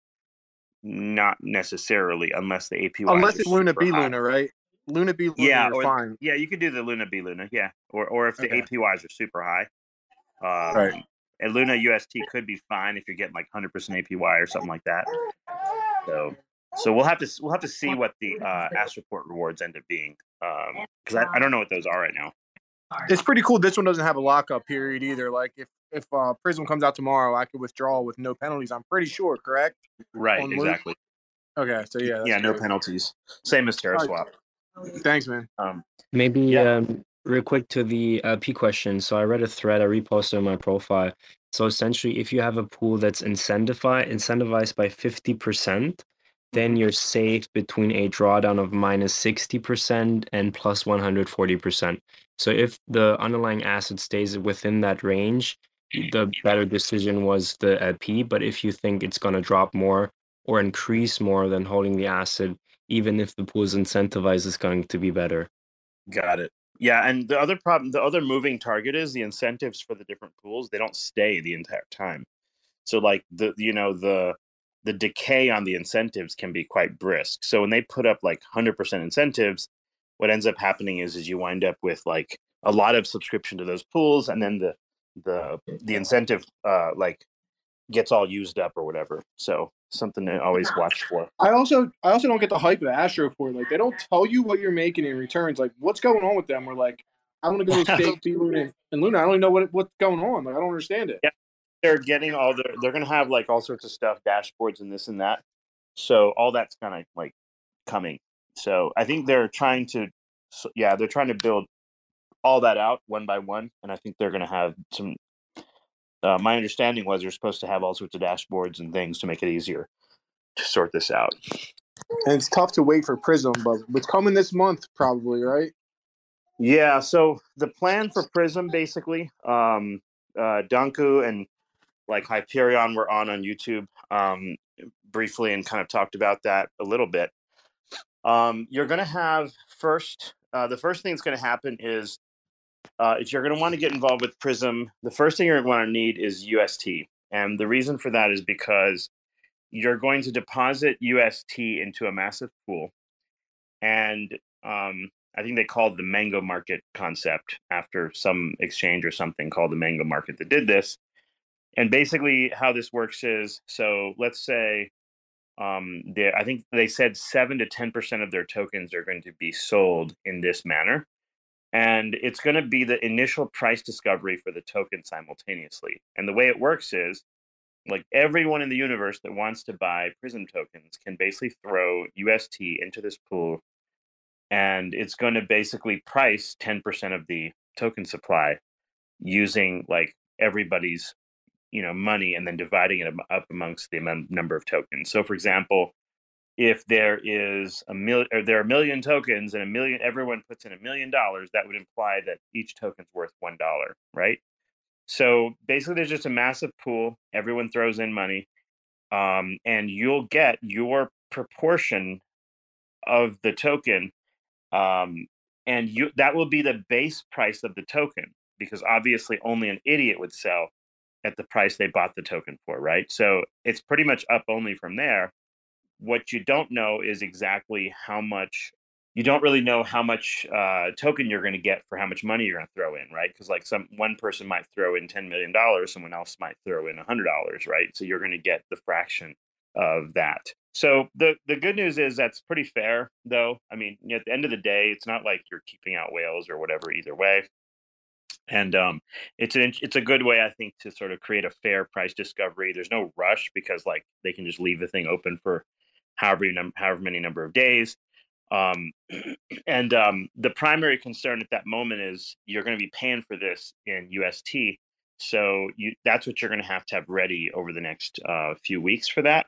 Not necessarily, unless the A P Y unless it's Luna B high. Luna, right? Luna B Luna, yeah, or, fine. Yeah, you could do the Luna B Luna, yeah, or or if the okay. A P Ys are super high. Um, right. And Luna U S T could be fine if you're getting like one hundred percent A P Y or something like that. So, so we'll have to we'll have to see what the uh, Astroport rewards end up being, because um, I, I don't know what those are right now. It's pretty cool. This one doesn't have a lockup period either. Like if if uh, Prism comes out tomorrow, I could withdraw with no penalties. I'm pretty sure, correct? Right. On exactly. Loop? Okay. So yeah. Yeah. Great. No penalties. Same as TerraSwap. Right. Thanks, man. Um, Maybe yeah. um, real quick to the uh, P question. So I read a thread I reposted on my profile. So essentially, if you have a pool that's incentivized incentivized by fifty percent, then you're safe between a drawdown of minus sixty percent and plus one hundred forty percent. So if the underlying asset stays within that range, the better decision was the uh, P. But if you think it's going to drop more or increase more than holding the asset, even if the pool is incentivized, it's going to be better. Got it. Yeah, and the other problem, the other moving target is the incentives for the different pools. They don't stay the entire time. So like the, you know, the the decay on the incentives can be quite brisk. So when they put up like one hundred percent incentives, what ends up happening is is you wind up with like a lot of subscription to those pools, and then the the the incentive uh, like gets all used up or whatever. So something to always watch for. I also I also don't get the hype of Astroport. Like they don't tell you what you're making in returns. Like what's going on with them? We're like, I want to go stake P Luna and Luna. I don't even know what what's going on. Like I don't understand it. Yeah, they're getting all their. They're going to have like all sorts of stuff, dashboards and this and that. So all that's kind of like coming. So I think they're trying to, so, yeah, they're trying to build all that out one by one, and I think they're going to have some. Uh, my understanding was they're supposed to have all sorts of dashboards and things to make it easier to sort this out. And it's tough to wait for Prism, but it's coming this month probably, right? Yeah. So the plan for Prism, basically, um, uh, Danku and like Hyperion were on on YouTube um, briefly and kind of talked about that a little bit. Um, you're going to have first, uh, the first thing that's going to happen is uh, if you're going to want to get involved with Prism, the first thing you're going to want to need is U S T. And the reason for that is because you're going to deposit U S T into a massive pool. And um, I think they called the Mango Market concept after some exchange or something called the Mango Market that did this. And basically how this works is, so let's say, um, they, I think they said seven to ten percent of their tokens are going to be sold in this manner. And it's going to be the initial price discovery for the token simultaneously. And the way it works is, like everyone in the universe that wants to buy Prism tokens can basically throw U S T into this pool, and it's going to basically price ten percent of the token supply using like everybody's, you know, money, and then dividing it up amongst the number of tokens. So for example, if there is a million, or there are a million tokens and a million, everyone puts in a million dollars, that would imply that each token's worth one dollar, right? So basically there's just a massive pool, everyone throws in money, um, and you'll get your proportion of the token, um, and you that will be the base price of the token, because obviously only an idiot would sell at the price they bought the token for, right? So it's pretty much up only from there. What you don't know is exactly how much, you don't really know how much uh, token you're going to get for how much money you're going to throw in, right? Because like some one person might throw in ten million dollars, someone else might throw in one hundred dollars, right? So you're going to get the fraction of that. So the the good news is that's pretty fair, though. I mean, at the end of the day, it's not like you're keeping out whales or whatever either way. And um, it's an it's a good way, I think, to sort of create a fair price discovery. There's no rush because like they can just leave the thing open for however num- however many number of days. Um, and um, the primary concern at that moment is you're going to be paying for this in U S T. So you that's what you're going to have to have ready over the next uh, few weeks for that.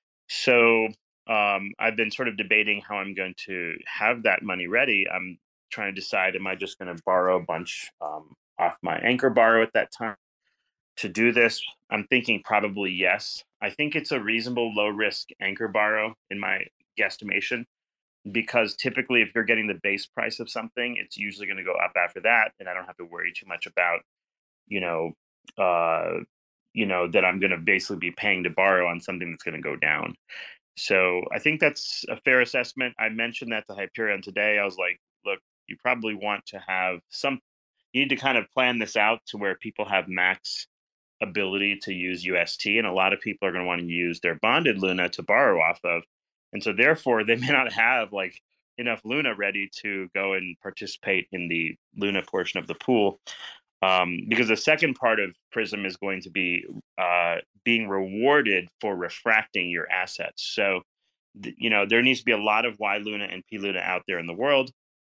So um, I've been sort of debating how I'm going to have that money ready. I'm trying to decide, am I just going to borrow a bunch um, off my Anchor borrow at that time to do this? I'm thinking probably yes. I think it's a reasonable low risk Anchor borrow in my guesstimation, because typically if you're getting the base price of something, it's usually going to go up after that, and I don't have to worry too much about, you know, uh, you know, that I'm going to basically be paying to borrow on something that's going to go down. So I think that's a fair assessment. I mentioned that to Hyperion today. I was like, look, you probably want to have some, you need to kind of plan this out to where people have max ability to use U S T. And a lot of people are going to want to use their bonded Luna to borrow off of. And so therefore they may not have like enough Luna ready to go and participate in the Luna portion of the pool. Um, because the second part of Prism is going to be uh, being rewarded for refracting your assets. So, th- you know, there needs to be a lot of Y Luna and P Luna out there in the world.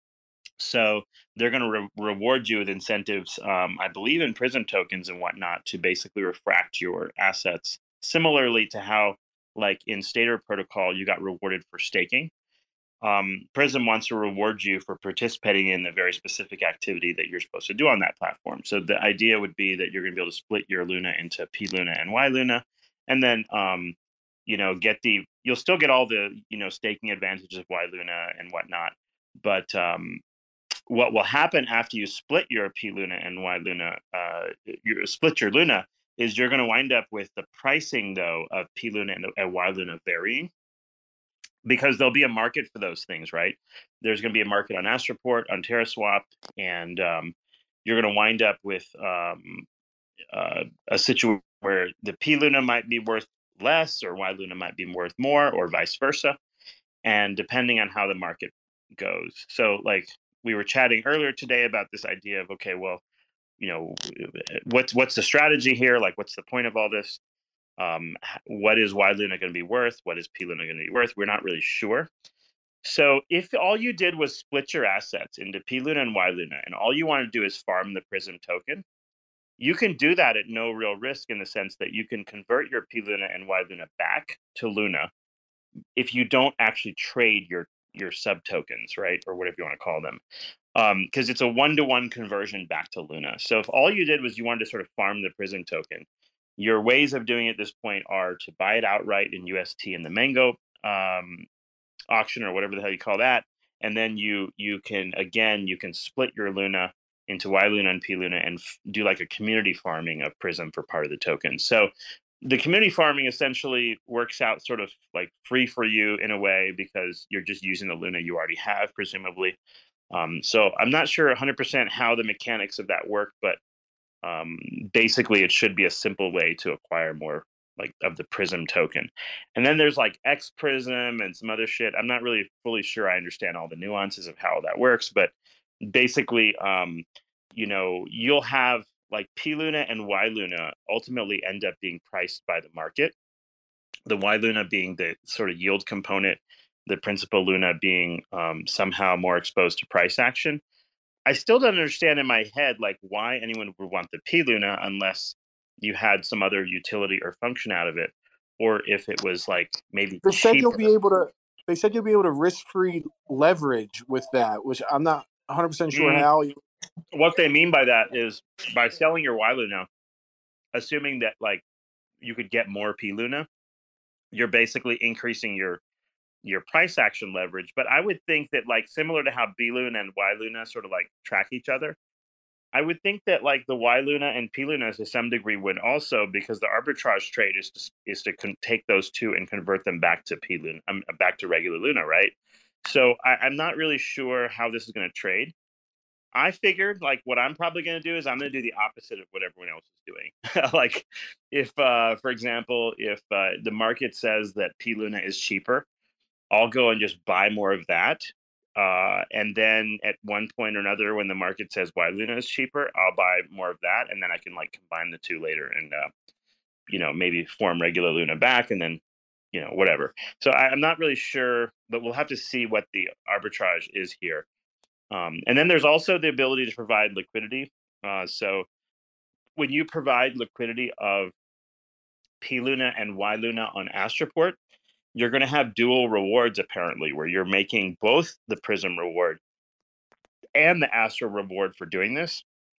So they're going to re- reward you with incentives, um, I believe, in Prism tokens and whatnot, to basically refract your assets. Similarly to how, like in Stater Protocol, you got rewarded for staking. Um, Prism wants to reward you for participating in the very specific activity that you're supposed to do on that platform. So the idea would be that you're going to be able to split your Luna into P Luna and Y Luna, and then um, you know, get the you'll still get all the, you know, staking advantages of Y Luna and whatnot. But um, what will happen after you split your P Luna and Y Luna, uh, you split your Luna, is you're going to wind up with the pricing, though, of P Luna and, and Y Luna varying, because there'll be a market for those things, right? There's going to be a market on Astroport, on TerraSwap, and um, you're going to wind up with um, uh, a situation where the P Luna might be worth less, or Y Luna might be worth more, or vice versa, and depending on how the market goes. So, like we were chatting earlier today about this idea of, okay, well, you know, what's what's the strategy here? Like, what's the point of all this? Um, what is Y Luna going to be worth? What is P Luna going to be worth? We're not really sure. So if all you did was split your assets into P Luna and Y Luna, and all you want to do is farm the Prism token, you can do that at no real risk, in the sense that you can convert your P Luna and Y Luna back to Luna if you don't actually trade your your sub tokens, right, or whatever you want to call them, because um, it's a one-to-one conversion back to Luna. So if all you did was you wanted to sort of farm the Prism token, your ways of doing it at this point are to buy it outright in U S T in the Mango um, auction, or whatever the hell you call that, and then you you can again you can split your Luna into Y Luna and P Luna and f- do like a community farming of Prism for part of the token. So the community farming essentially works out sort of like free for you in a way, because you're just using the Luna you already have, presumably. Um, so I'm not sure one hundred percent how the mechanics of that work, but um, basically it should be a simple way to acquire more like of the Prism token. And then there's like X Prism and some other shit. I'm not really fully sure I understand all the nuances of how that works, but basically, um, you know, you'll have like P Luna and Y Luna ultimately end up being priced by the market. The Y Luna being the sort of yield component, the principal Luna being um, somehow more exposed to price action. I still don't understand in my head like why anyone would want the P Luna unless you had some other utility or function out of it, or if it was like maybe They said cheaper. you'll be able to. They said you'll be able to risk-free leverage with that, which I'm not one hundred percent sure Mm, how. what they mean by that is by selling your Y Luna, assuming that like you could get more P Luna, you're basically increasing your your price action leverage. But I would think that like similar to how B Luna and Y Luna sort of like track each other, I would think that like the Y Luna and P Luna to some degree would also, because the arbitrage trade is to, is to con- take those two and convert them back to P Luna, um, back to regular Luna, right? So I, I'm not really sure how this is going to trade. I figured like what I'm probably going to do is I'm going to do the opposite of what everyone else is doing. Like if, uh, for example, if uh, the market says that P Luna is cheaper, I'll go and just buy more of that. Uh, and then at one point or another, when the market says Y Luna is cheaper, I'll buy more of that. And then I can like combine the two later and, uh, you know, maybe form regular Luna back and then, you know, whatever. So I, I'm not really sure, but we'll have to see what the arbitrage is here. Um, and then there's also the ability to provide liquidity. Uh, so when you provide liquidity of P Luna and Y Luna on Astroport, you're going to have dual rewards apparently, where you're making both the Prism reward and the Astro reward for doing this.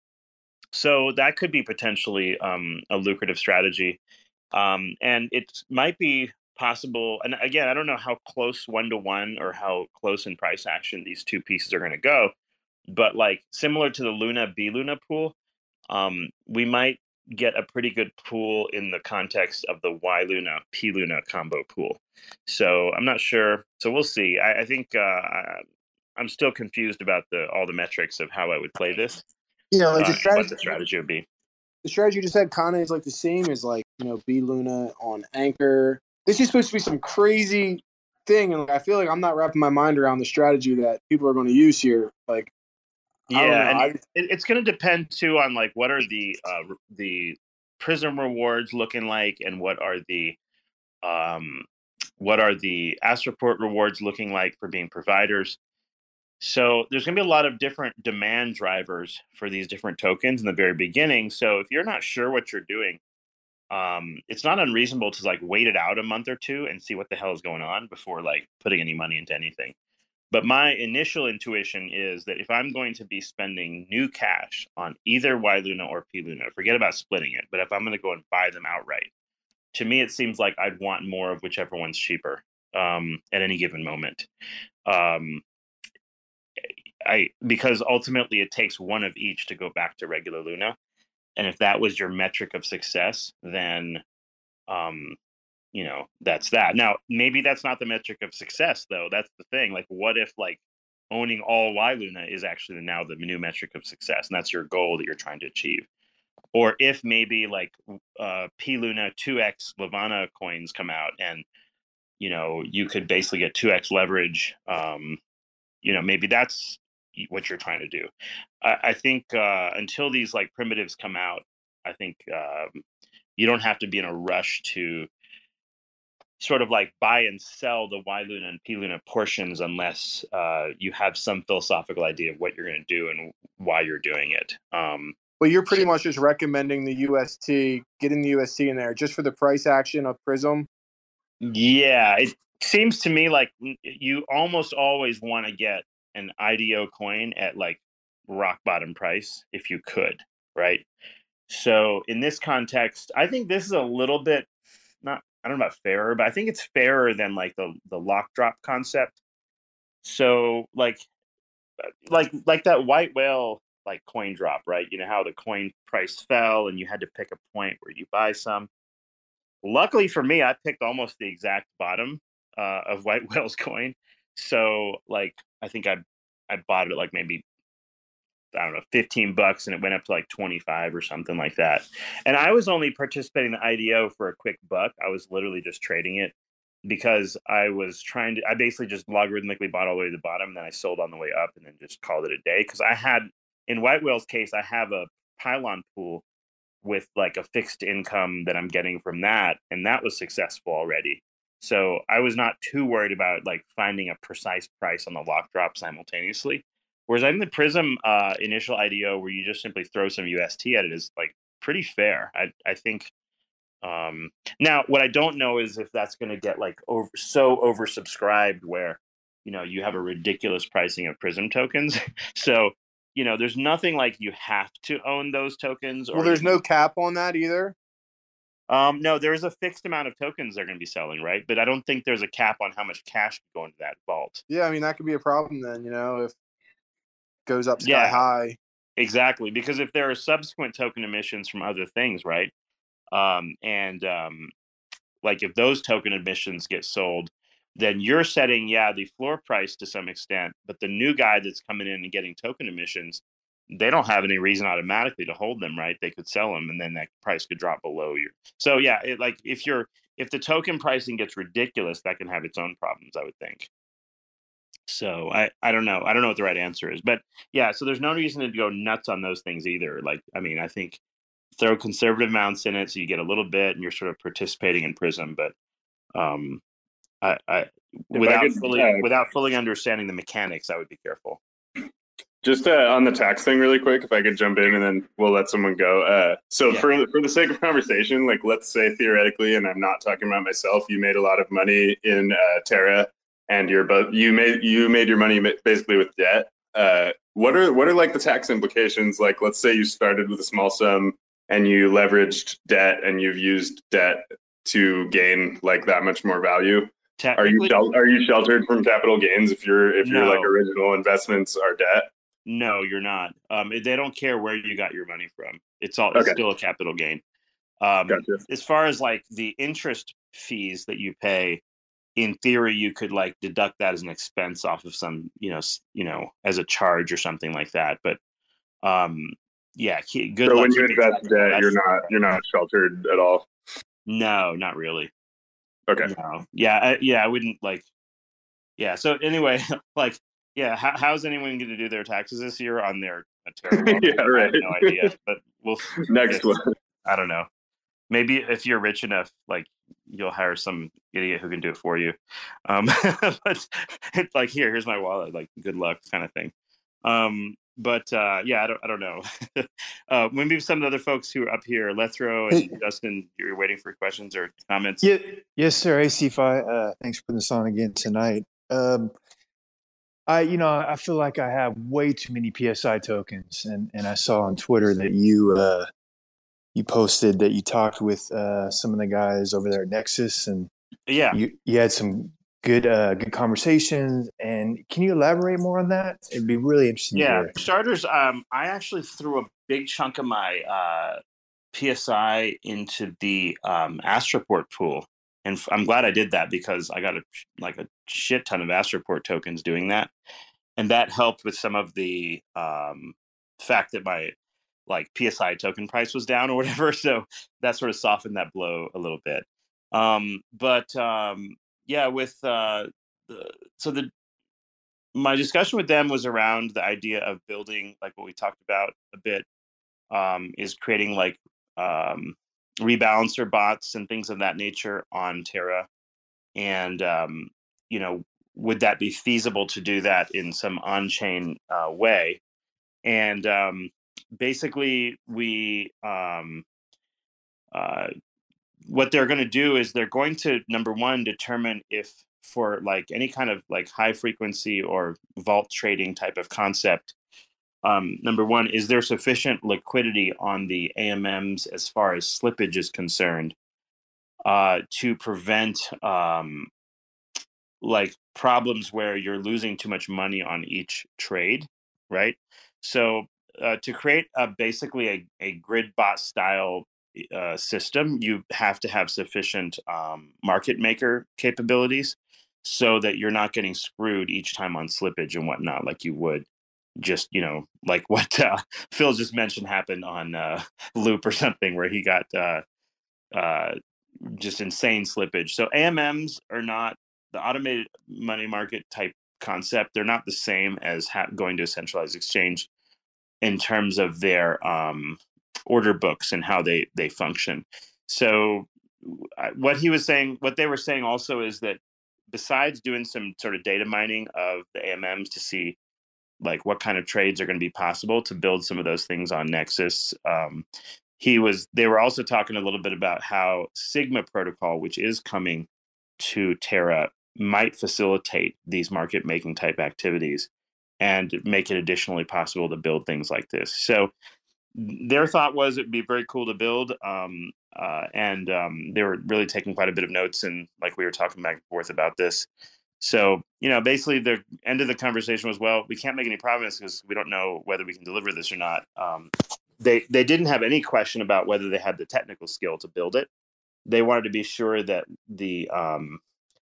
So that could be potentially um, a lucrative strategy. Um, and it might be possible. And again, I don't know how close one to one or how close in price action these two pieces are going to go. But like similar to the Luna B Luna pool, um, we might get a pretty good pool in the context of the Y Luna P Luna combo pool. So I'm not sure. So we'll see. I, I think uh, I'm still confused about the all the metrics of how I would play this. Yeah, like Uh, the and what strategy. the strategy would be. The strategy you just had kind of is like the same as like you know B Luna on Anchor. This is supposed to be some crazy thing, and like, I feel like I'm not wrapping my mind around the strategy that people are going to use here. Like I don't know. Yeah, and I, it, it's going to depend too on like what are the uh, the Prism rewards looking like, and what are the um, what are the Astroport rewards looking like for being providers. So there's going to be a lot of different demand drivers for these different tokens in the very beginning. So if you're not sure what you're doing, um, it's not unreasonable to like wait it out a month or two and see what the hell is going on before like putting any money into anything. But my initial intuition is that if I'm going to be spending new cash on either Y Luna or P Luna, forget about splitting it, but if I'm going to go and buy them outright, to me it seems like I'd want more of whichever one's cheaper um, at any given moment. Um, I because ultimately it takes one of each to go back to regular Luna. and if that was your metric of success, then um, you know, that's that. Now, maybe that's not the metric of success, though. That's the thing. Like, what if like owning all Y Luna is actually now the new metric of success, and that's your goal that you're trying to achieve? Or if maybe like uh, P Luna two X Levana coins come out, and you know you could basically get two X leverage. Um, you know, maybe that's what you're trying to do. I, I think uh, until these like primitives come out, I think um, you don't have to be in a rush to sort of like buy and sell the Y Luna and P Luna portions unless uh, you have some philosophical idea of what you're going to do and why you're doing it. Um, Well, you're pretty much just recommending the U S T, getting the U S T in there just for the price action of Prism. Yeah, it seems to me like you almost always want to get an I D O coin at like rock bottom price if you could, right? So in this context, I think this is a little bit not, I don't know about fairer, but I think it's fairer than like the the lock drop concept. So like like like that white whale like coin drop, right? You know how the coin price fell and you had to pick a point where you buy some. Luckily for me, I picked almost the exact bottom uh, of White Whale's coin. So, like, I think I I bought it at like maybe, I don't know, fifteen bucks, and it went up to like twenty-five or something like that. And I was only participating in the I D O for a quick buck. I was literally just trading it because I was trying to, I basically just logarithmically bought all the way to the bottom, and then I sold on the way up and then just called it a day. Because I had, in White Whale's case, I have a pylon pool with like a fixed income that I'm getting from that, and that was successful already. So I was not too worried about like finding a precise price on the lock drop simultaneously. Whereas I think the Prism uh, initial I D O, where you just simply throw some U S T at it, is like pretty fair. I I think. Um, now, what I don't know is if that's going to get like over so oversubscribed where you know you have a ridiculous pricing of Prism tokens. So you know, there's nothing like you have to own those tokens. Or Well, there's no cap on that either. Um, no, there is a fixed amount of tokens they're going to be selling, right? But I don't think there's a cap on how much cash can go into that vault. Yeah, I mean that could be a problem then. You know, if it goes up sky Yeah, high. Exactly, because if there are subsequent token emissions from other things, right? Um, and um, like if those token emissions get sold, then you're setting, yeah, the floor price to some extent, but the new guy that's coming in and getting token emissions, they don't have any reason automatically to hold them, right? They could sell them, and then that price could drop below you. So yeah, it, like if you're if the token pricing gets ridiculous, that can have its own problems, I would think. So I I don't know I don't know what the right answer is, but yeah, so there's no reason to go nuts on those things either. Like I mean, I think throw conservative amounts in it so you get a little bit, and you're sort of participating in Prism, but um. I, I without I could, fully uh, without fully understanding the mechanics, I would be careful. Just uh, on the tax thing, really quick, if I could jump in, and then we'll let someone go. Uh, so yeah. for for the sake of conversation, like let's say theoretically, and I'm not talking about myself, you made a lot of money in uh, Terra, and you're both you made you made your money basically with debt. Uh, what are what are like the tax implications? Like, let's say you started with a small sum and you leveraged debt, and you've used debt to gain like that much more value. Are you are you sheltered from capital gains if you're if no. your like original investments are debt? No, you're not. Um, they don't care where you got your money from. It's all it's okay. Still a capital gain. Um, gotcha. As far as like the interest fees that you pay, in theory, you could like deduct that as an expense off of some you know you know as a charge or something like that. But um, yeah, good. So luck when you invest debt, you're not you're not sheltered at all. No, not really. Okay. No. Yeah. I, yeah. I wouldn't like. Yeah. So anyway, like, yeah. How, how's anyone going to do their taxes this year on their terrible? Yeah. Right. I have no idea. But we'll next one. I don't know. Maybe if you're rich enough, like you'll hire some idiot who can do it for you. Um, but it's like here, here's my wallet. Like, good luck, kind of thing. Um, But uh, yeah, I don't, I don't know. uh, maybe some of the other folks who are up here, Lethro and hey. Justin, you're waiting for questions or comments. Yeah, yes, sir. A C F I, uh, thanks for putting this on again tonight. Um, I, you know, I feel like I have way too many P S I tokens, and and I saw on Twitter that you uh, you posted that you talked with uh, some of the guys over there at Nexus, and yeah, you you had some good uh good conversations, and can you elaborate more on that? It'd be really interesting. Yeah, to hear. starters, um I actually threw a big chunk of my uh, P S I into the um, Astroport pool. And f- I'm glad I did that because I got a like a shit ton of Astroport tokens doing that. And that helped with some of the um, fact that my like P S I token price was down or whatever. So that sort of softened that blow a little bit. Um, but um, yeah, with uh, the, so the my discussion with them was around the idea of building like what we talked about a bit, um, is creating like um, rebalancer bots and things of that nature on Terra. And um, you know, would that be feasible to do that in some on-chain uh, way? And um, basically, we um, uh, what they're going to do is they're going to, number one, determine if for like any kind of like high frequency or vault trading type of concept, um, number one, is there sufficient liquidity on the A M Ms as far as slippage is concerned, uh, to prevent um, like problems where you're losing too much money on each trade, right? So uh, to create a, basically a, a grid bot style uh, system, you have to have sufficient um, market maker capabilities so that you're not getting screwed each time on slippage and whatnot, like you would just, you know, like what uh, Phil just mentioned happened on uh, Loop or something, where he got uh, uh, just insane slippage. So A M Ms are not the automated money market type concept. They're not the same as ha- going to a centralized exchange in terms of their um, order books and how they they function. So uh, what he was saying, what they were saying also is that besides doing some sort of data mining of the A M Ms to see like what kind of trades are going to be possible to build some of those things on Nexus. Um, he was, they were also talking a little bit about how Sigma protocol, which is coming to Terra, might facilitate these market making type activities and make it additionally possible to build things like this. So their thought was it'd be very cool to build. Um, uh, and um, they were really taking quite a bit of notes, and like we were talking back and forth about this. So, you know, basically the end of the conversation was, well, we can't make any promises because we don't know whether we can deliver this or not. Um, they they didn't have any question about whether they had the technical skill to build it. They wanted to be sure that the um,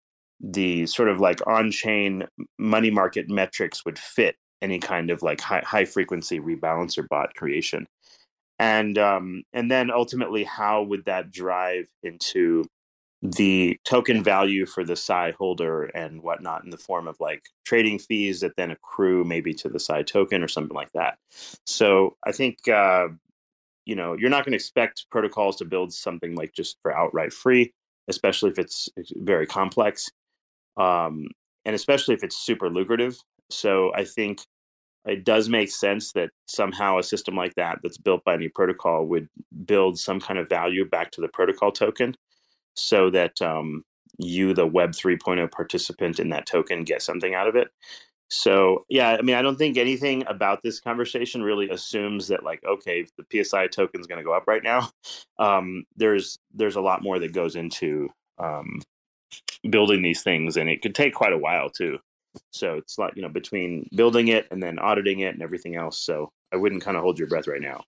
the sort of like on-chain money market metrics would fit any kind of like high, high frequency rebalancer bot creation. And um, and then ultimately, how would that drive into the token value for the S I holder and whatnot in the form of like trading fees that then accrue maybe to the S I token or something like that. So I think, uh, you know, you're not going to expect protocols to build something like just for outright free, especially if it's very complex, um, and especially if it's super lucrative. So I think it does make sense that somehow a system like that that's built by any protocol would build some kind of value back to the protocol token, so that um, you, the Web 3.0 participant in that token, get something out of it. So, yeah, I mean, I don't think anything about this conversation really assumes that, like, okay, the P S I token is going to go up right now. Um, there's there's a lot more that goes into um, building these things, and it could take quite a while too. So it's like, you know, between building it and then auditing it and everything else. So I wouldn't kind of hold your breath right now.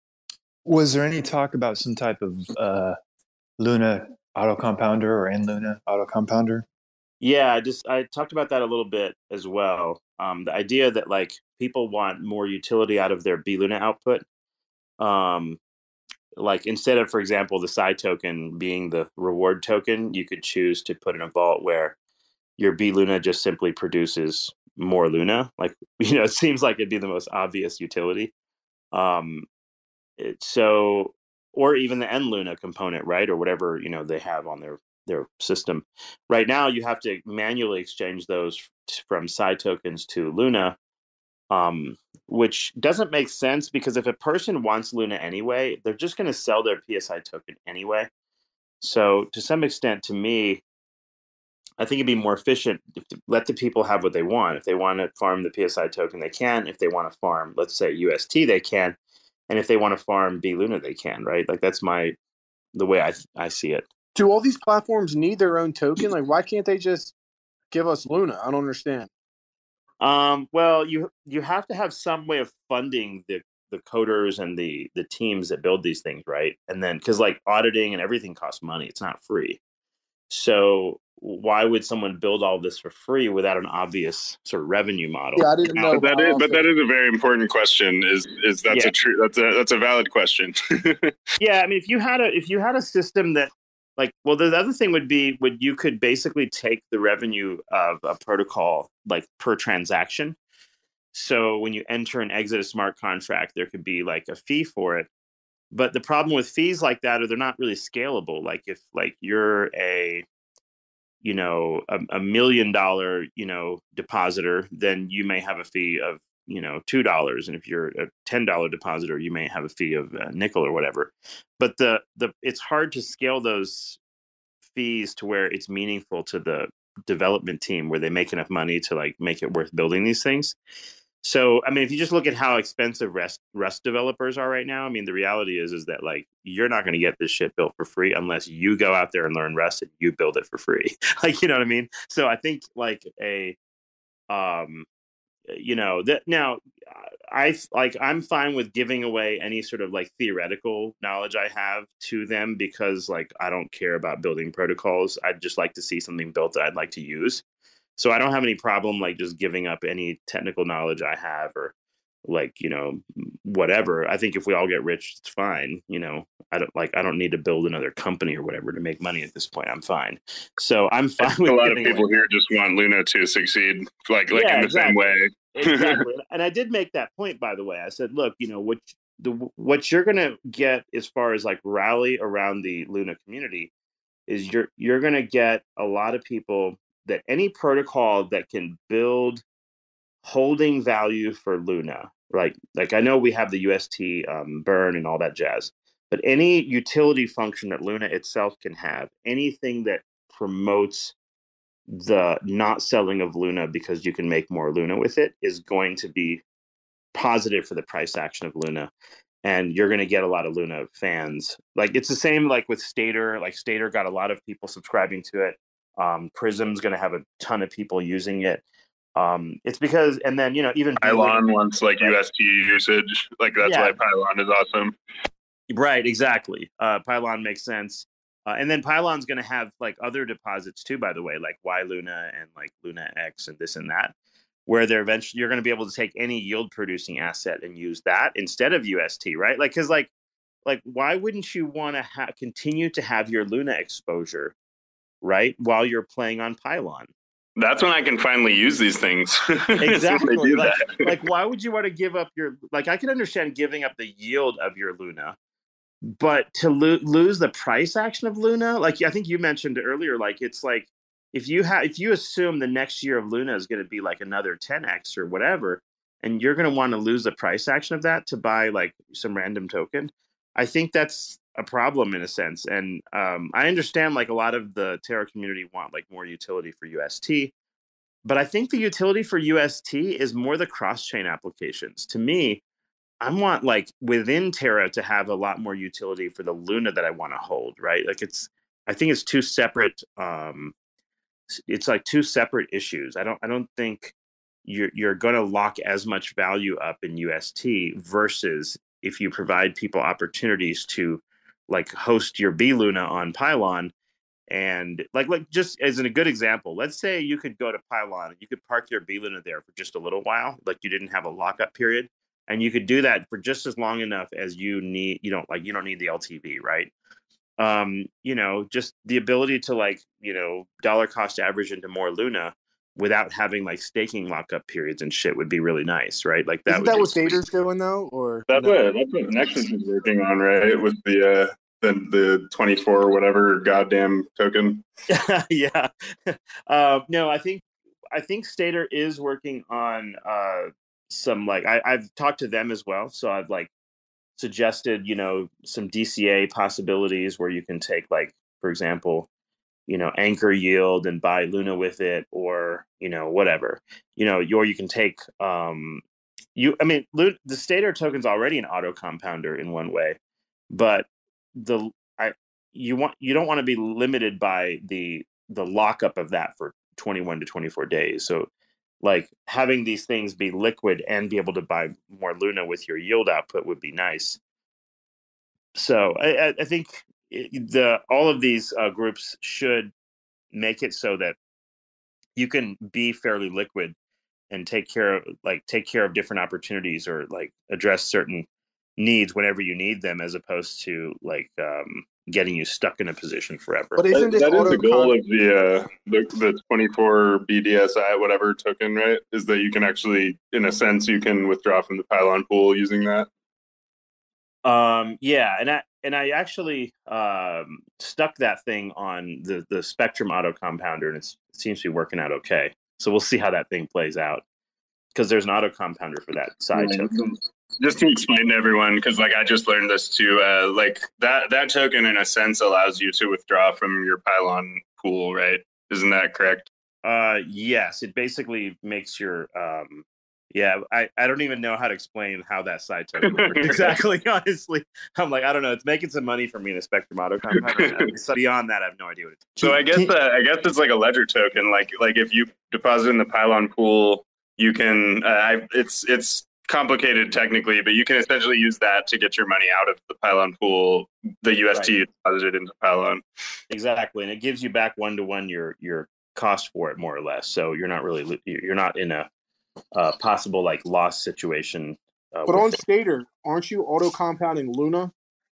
Was there any talk about some type of uh, Luna auto compounder or N Luna auto compounder? Yeah, I just I talked about that a little bit as well. Um, the idea that like people want more utility out of their B Luna output. Um, like instead of, for example, the S I token being the reward token, you could choose to put in a vault where your B Luna just simply produces more Luna. Like, you know, it seems like it'd be the most obvious utility. Um, it, so, or even the N Luna component, right, or whatever, you know, they have on their their system. Right now, you have to manually exchange those from S I tokens to Luna, um, which doesn't make sense because if a person wants Luna anyway, they're just going to sell their P S I token anyway. So, to some extent, to me, I think it'd be more efficient to let the people have what they want. If they want to farm the P S I token, they can. If they want to farm, let's say U S T, they can. And if they want to farm B Luna, they can, right? Like that's my the way I I see it. Do all these platforms need their own token? Like, why can't they just give us Luna? I don't understand. Um, well, you you have to have some way of funding the the coders and the the teams that build these things, right? And then because like auditing and everything costs money, it's not free. So why would someone build all this for free without an obvious sort of revenue model? Yeah, I didn't Now, know. But that how is, else but they- that is a very important question. Is is that's Yeah. a true? That's a that's a valid question. Yeah, I mean, if you had a if you had a system that like, well, the other thing would be would you could basically take the revenue of a protocol like per transaction. So when you enter and exit a smart contract, there could be like a fee for it. But the problem with fees like that are they're not really scalable. Like if like you're a you know a, a million dollar you know depositor, then you may have a fee of you know two dollars, and if you're a ten dollar depositor, you may have a fee of a nickel or whatever. But the the it's hard to scale those fees to where it's meaningful to the development team, where they make enough money to like make it worth building these things. So, I mean, if you just look at how expensive Rust Rust developers are right now, I mean, the reality is is that like you're not going to get this shit built for free unless you go out there and learn Rust and you build it for free. Like, you know what I mean? So, I think like a, um, you know, that now I like I'm fine with giving away any sort of like theoretical knowledge I have to them because like I don't care about building protocols. I'd just like to see something built that I'd like to use. So I don't have any problem like just giving up any technical knowledge I have or like, you know, whatever. I think if we all get rich, it's fine. You know, I don't like I don't need to build another company or whatever to make money at this point. I'm fine. So I'm fine with a lot of giving people away- here just want Luna to succeed, like like Yeah, in the exactly. same way. Exactly. And I did make that point, by the way. I said, look, you know, what the what you're gonna get as far as like rally around the Luna community is you're you're gonna get a lot of people that any protocol that can build holding value for Luna, like like I know we have the U S T um, burn and all that jazz, but any utility function that Luna itself can have, anything that promotes the not selling of Luna because you can make more Luna with it is going to be positive for the price action of Luna. And you're going to get a lot of Luna fans. Like it's the same like with Stater. Like Stater got a lot of people subscribing to it. Um, Prism's going to have a ton of people using it. Um, it's because, and then you know even Pylon wants like U S T usage, like that's Yeah. why Pylon is awesome. Right, exactly. Uh, Pylon makes sense. Uh, and then Pylon's going to have like other deposits too, by the way, like Y Luna and like Luna X and this and that, where they're eventually you're going to be able to take any yield producing asset and use that instead of U S T, right? Like, because like, like why wouldn't you want to ha- continue to have your Luna exposure, right, while you're playing on Pylon? That's when I can finally use these things. It's when they Exactly. do Like, that. like, why would you want to give up your? Like, I can understand giving up the yield of your Luna, but to lo- lose the price action of Luna, like I think you mentioned earlier, like it's like if you have if you assume the next year of Luna is going to be like another ten x or whatever, and you're going to want to lose the price action of that to buy like some random token, I think that's a problem in a sense. And um, I understand like a lot of the Terra community want like more utility for U S T, but I think the utility for U S T is more the cross-chain applications. To me, I want like within Terra to have a lot more utility for the Luna that I want to hold, right? Like it's, I think it's two separate, um, it's like two separate issues. I don't, I don't think you're you're going to lock as much value up in U S T versus if you provide people opportunities to like host your B Luna on Pylon. And like, like just as in a good example, let's say you could go to Pylon and you could park your B Luna there for just a little while, like you didn't have a lockup period, and you could do that for just as long enough as you need. You don't like you don't need the L T V, right? Um, you know, just the ability to like you know dollar cost average into more Luna without having like staking lockup periods and shit would be really nice, right? Like that. Isn't would that what just- Stater's doing though? Or That's no? what that's what Nexus is working on, right? With the uh the the twenty-four or whatever goddamn token. yeah. Uh, no, I think I think Stater is working on uh, some like I, I've talked to them as well. So I've like suggested, you know, some D C A possibilities where you can take like, for example, you know, anchor yield and buy Luna with it, or you know, whatever, you know, or you can take um, you. I mean, Lu- the Stater token's already an auto compounder in one way, but the I you want you don't want to be limited by the the lockup of that for twenty-one to twenty-four days. So like having these things be liquid and be able to buy more Luna with your yield output would be nice. So I, I think the all of these uh, groups should make it so that you can be fairly liquid and take care of like take care of different opportunities or like address certain needs whenever you need them, as opposed to like um, getting you stuck in a position forever. But isn't That, this that is the auto goal con- of the uh, the the twenty-four B D S I whatever token, right? Is that you can actually, in a sense, you can withdraw from the Pylon pool using that. Um, yeah, and I and I actually um, stuck that thing on the the Spectrum auto compounder, and it's, it seems to be working out okay. So we'll see how that thing plays out, because there's an auto compounder for that side Yeah, token. Just to explain to everyone, because like I just learned this too. Uh, like that that token, in a sense, allows you to withdraw from your Pylon pool, right? Isn't that correct? Uh, yes, it basically makes your um, yeah. I, I don't even know how to explain how that side token works exactly. Honestly, I'm like I don't know. It's making some money for me in a Spectrum auto compounder. So beyond that, I have no idea what it's. So I guess uh, I guess it's like a ledger token. Like like if you deposit in the Pylon pool, you can. Uh, I, it's it's complicated technically, but you can essentially use that to get your money out of the Pylon pool, the U S T Right. you deposited into Pylon. Exactly, and it gives you back one to one your your cost for it, more or less. So you're not really you're not in a uh, possible like loss situation. Uh, But with on it. Stader, aren't you auto compounding Luna?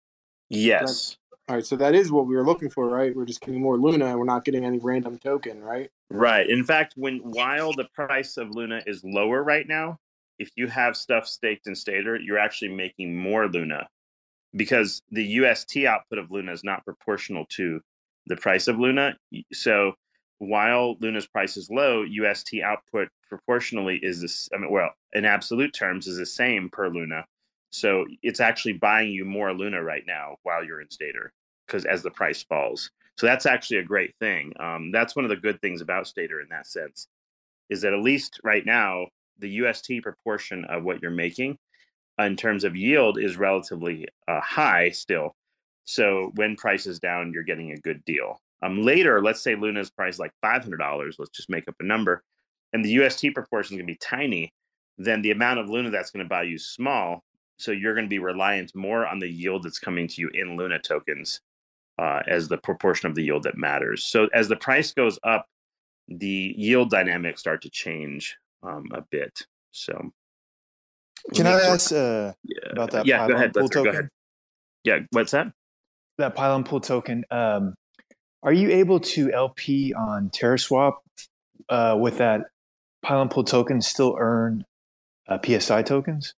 Yes, All right, so that is what we were looking for, right? We're just getting more Luna, and we're not getting any random token, right? right. In fact, when while the price of Luna is lower right now, if you have stuff staked in Stader, you're actually making more Luna, because the U S T output of Luna is not proportional to the price of Luna. So while Luna's price is low, U S T output proportionally is this. I mean, well, in absolute terms, is the same per Luna. So it's actually buying you more Luna right now while you're in Stader, because as the price falls. So that's actually a great thing. Um, that's one of the good things about Stader in that sense, is that at least right now, the U S T proportion of what you're making in terms of yield is relatively uh, high still. So when price is down, you're getting a good deal. Um, later, let's say Luna's price like five hundred dollars. Let's just make up a number, and the U S T proportion is going to be tiny. Then the amount of Luna that's going to buy you is small. So you're going to be reliant more on the yield that's coming to you in Luna tokens uh, as the proportion of the yield that matters. So as the price goes up, the yield dynamics start to change um, a bit. So Can I ask uh, yeah, about that yeah, go Pylon ahead. pool Let's go token? ahead. Yeah, what's that? That Pylon pool token. Um, are you able to L P on TerraSwap uh, with that Pylon pool token still earn uh, P S I tokens?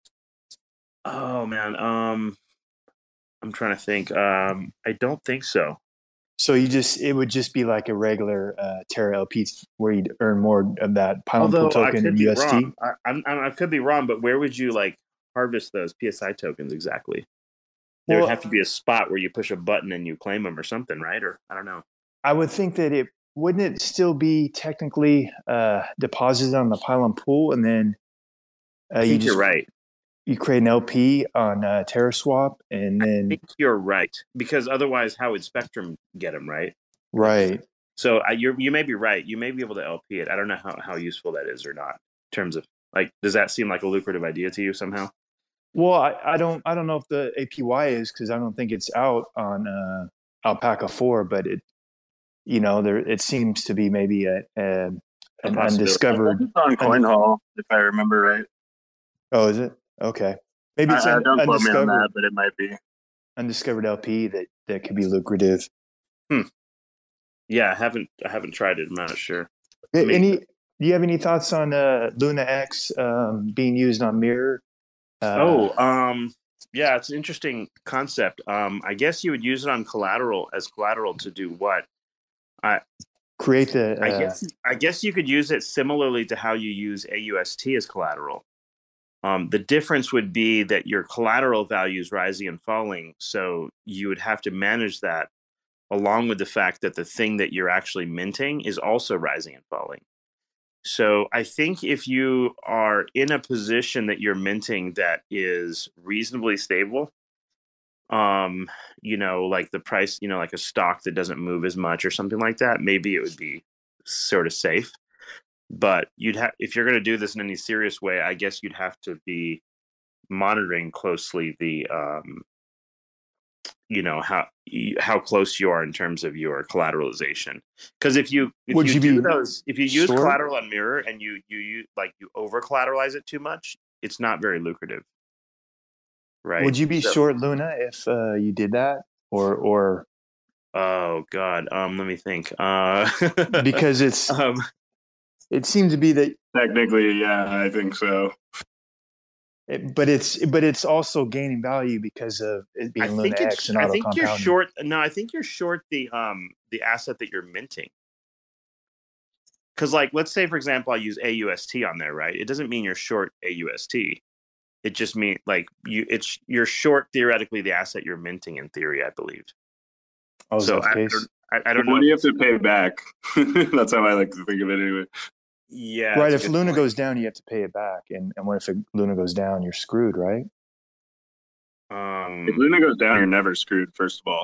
Oh man, um, I'm trying to think. Um, I don't think so. So you just it would just be like a regular uh, Terra L P where you'd earn more of that Pylon pool Although I token could in be U S T. wrong. I, I'm, I'm- I could be wrong, but where would you like harvest those P S I tokens exactly? There Well, would have to be a spot where you push a button and you claim them or something, right? Or I don't know. I would think that it wouldn't it still be technically uh, deposited on the Pylon pool, and then uh, I you think just you're right. you create an L P on uh, TerraSwap, and I then think you're right, because otherwise, how would Spectrum get them, right? right. So I, you're, you may be right. You may be able to L P it. I don't know how, how useful that is or not in terms of like, does that seem like a lucrative idea to you somehow? Well, I, I don't I don't know if the A P Y is because I don't think it's out on uh, Alpaca four, but it you know there it seems to be maybe a, a A an possibility. undiscovered. It's on CoinHall, if I remember right. Oh, is it okay? Maybe it's I, I an don't quote me on undiscovered that, but it might be. undiscovered L P that that could be lucrative. Yeah, I haven't I haven't tried it. I'm not sure. A- mean- any? Do you have any thoughts on uh, Luna X um, being used on Mirror? Uh, Oh, um, yeah, it's an interesting concept. Um, I guess you would use it on collateral as collateral to do what? I create the. Uh, I guess I guess you could use it similarly to how you use A U S T as collateral. Um, the difference would be that your collateral value is rising and falling, so you would have to manage that along with the fact that the thing that you're actually minting is also rising and falling. So I think if you are in a position that you're minting that is reasonably stable, um, you know, like the price, you know, like a stock that doesn't move as much or something like that, maybe it would be sort of safe. but you'd have if you're going to do this in any serious way, I guess you'd have to be monitoring closely the um, you know how how close you are in terms of your collateralization. Because if you if Would you, you do be those if you use short? collateral on Mirror and you you use like you over collateralize it too much, it's not very lucrative, right? Would you be So- short Luna if uh, you did that, or or Oh God, um, let me think. Uh, because it's um, it seemed to be that, Technically, yeah, I think so. it, but it's but it's also gaining value because of it I being Luna think it's. X and I auto think you're compounding. short. No, I think you're short the um the asset that you're minting. Because, like, let's say for example, I use A U S T on there, right? It doesn't mean you're short A U S T. It just means like you. It's you're short theoretically the asset you're minting in theory, I believe. Oh, is So that the I, I case? don't. I, I don't What know. do you if have to pay back? That's how I like to think of it anyway. Yeah. Right. that's If a good Luna point. goes down, you have to pay it back, and and what if it, Luna goes down, you're screwed, right? Um, If Luna goes down, you're never screwed, first of all.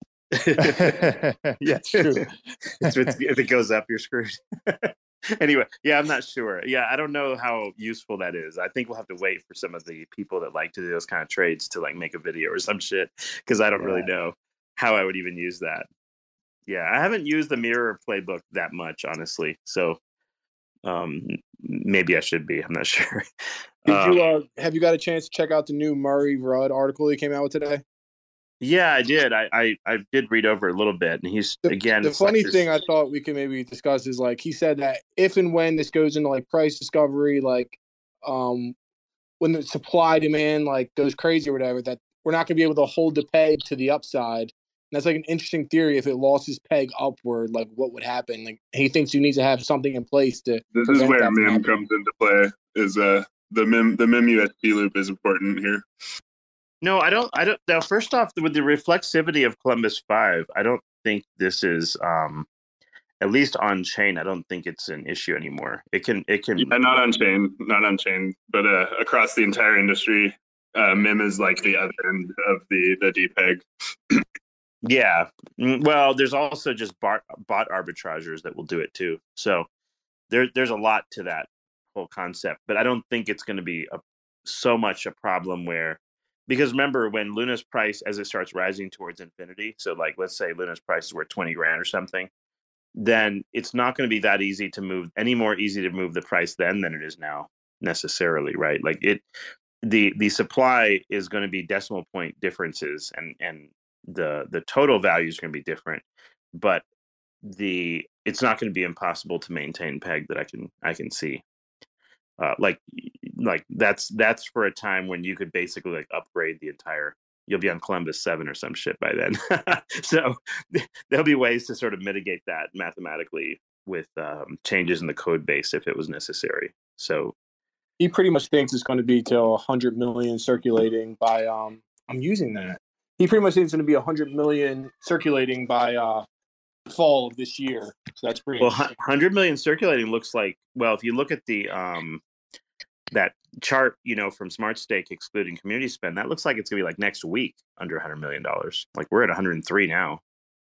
Yeah, it's true. It's- it's- if it goes up, you're screwed. Anyway, yeah, I'm not sure. Yeah, I don't know how useful that is. I think we'll have to wait for some of the people that like to do those kind of trades to like make a video or some shit, because I don't really Yeah. know how I would even use that. Yeah, I haven't used the Mirror playbook that much, honestly. So um, maybe I should be. I'm not sure. Did Uh, you uh, have you got a chance to check out the new Murray Rudd article he came out with today? yeah, I did. I, I I did read over a little bit, and he's The, again. the it's like funny this- thing I thought we could maybe discuss is like he said that if and when this goes into like price discovery, like um when the supply demand like goes crazy or whatever, that we're not gonna be able to hold the peg to the upside. And that's like an interesting theory. If it lost its peg upward, like what would happen? Like he thinks you need to have something in place to This is prevent where that from M I M happening. comes into play. Is uh the M I M the M I M U S D loop is important here. No, I don't. I don't. Now, first off, with the reflexivity of Columbus Five, I don't think this is, um, at least on chain. I don't think it's an issue anymore. It can. It can. Yeah, not on chain, not on chain, but uh, across the entire industry, uh, M I M is like the other end of the the D peg. Yeah. Mm, Well, there's also just bot, bot arbitragers that will do it too. So there, there's a lot to that whole concept. But I don't think it's going to be a, so much a problem where, because remember when Luna's price as it starts rising towards infinity. So like let's say Luna's price is worth twenty grand or something, then it's not going to be that easy to move any more easy to move the price then than it is now necessarily, right? Like it the the supply is going to be decimal point differences and and the the total value is going to be different, but the it's not going to be impossible to maintain peg that I can I can see. Uh, like like that's that's for a time when you could basically like upgrade the entire. You'll be on Columbus seven or some shit by then. So there'll be ways to sort of mitigate that mathematically with um, changes in the code base if it was necessary. So He pretty much thinks it's going to be till one hundred million circulating by um I'm using that. He pretty much thinks it's going to be one hundred million circulating by uh fall of this year. So that's pretty well, interesting. one hundred million circulating looks like, well, if you look at the um that chart, you know, from Smart Stake excluding community spend, that looks like it's gonna be like next week under one hundred million dollars. Like we're at one hundred three now.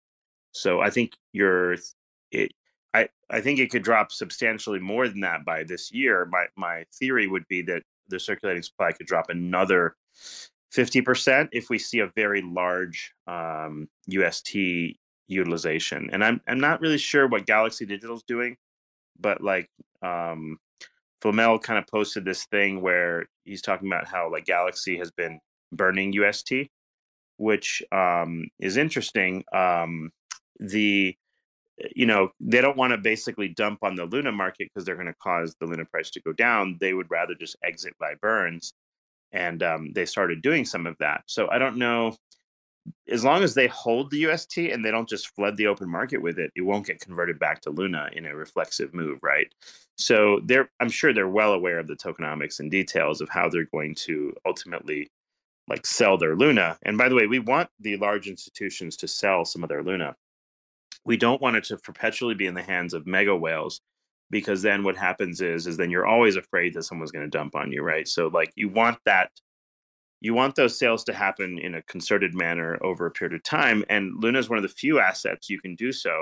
So I think you're it I, I think it could drop substantially more than that by this year. My my theory would be that the circulating supply could drop another fifty percent if we see a very large um, U S T utilization. And I'm I'm not really sure what Galaxy Digital is doing, but like um, Flamel kind of posted this thing where he's talking about how like Galaxy has been burning U S T, which um, is interesting. Um, the you know, they don't want to basically dump on the Luna market because they're going to cause the Luna price to go down. They would rather just exit by burns. And um, they started doing some of that. So I don't know, as long as they hold the U S T and they don't just flood the open market with it, it won't get converted back to Luna in a reflexive move, right? So they're, I'm sure they're well aware of the tokenomics and details of how they're going to ultimately like sell their Luna. And by the way, we want the large institutions to sell some of their Luna. We don't want it to perpetually be in the hands of mega whales, because then what happens is is then you're always afraid that someone's going to dump on you, right? So like you want that you want those sales to happen in a concerted manner over a period of time, and Luna is one of the few assets you can do so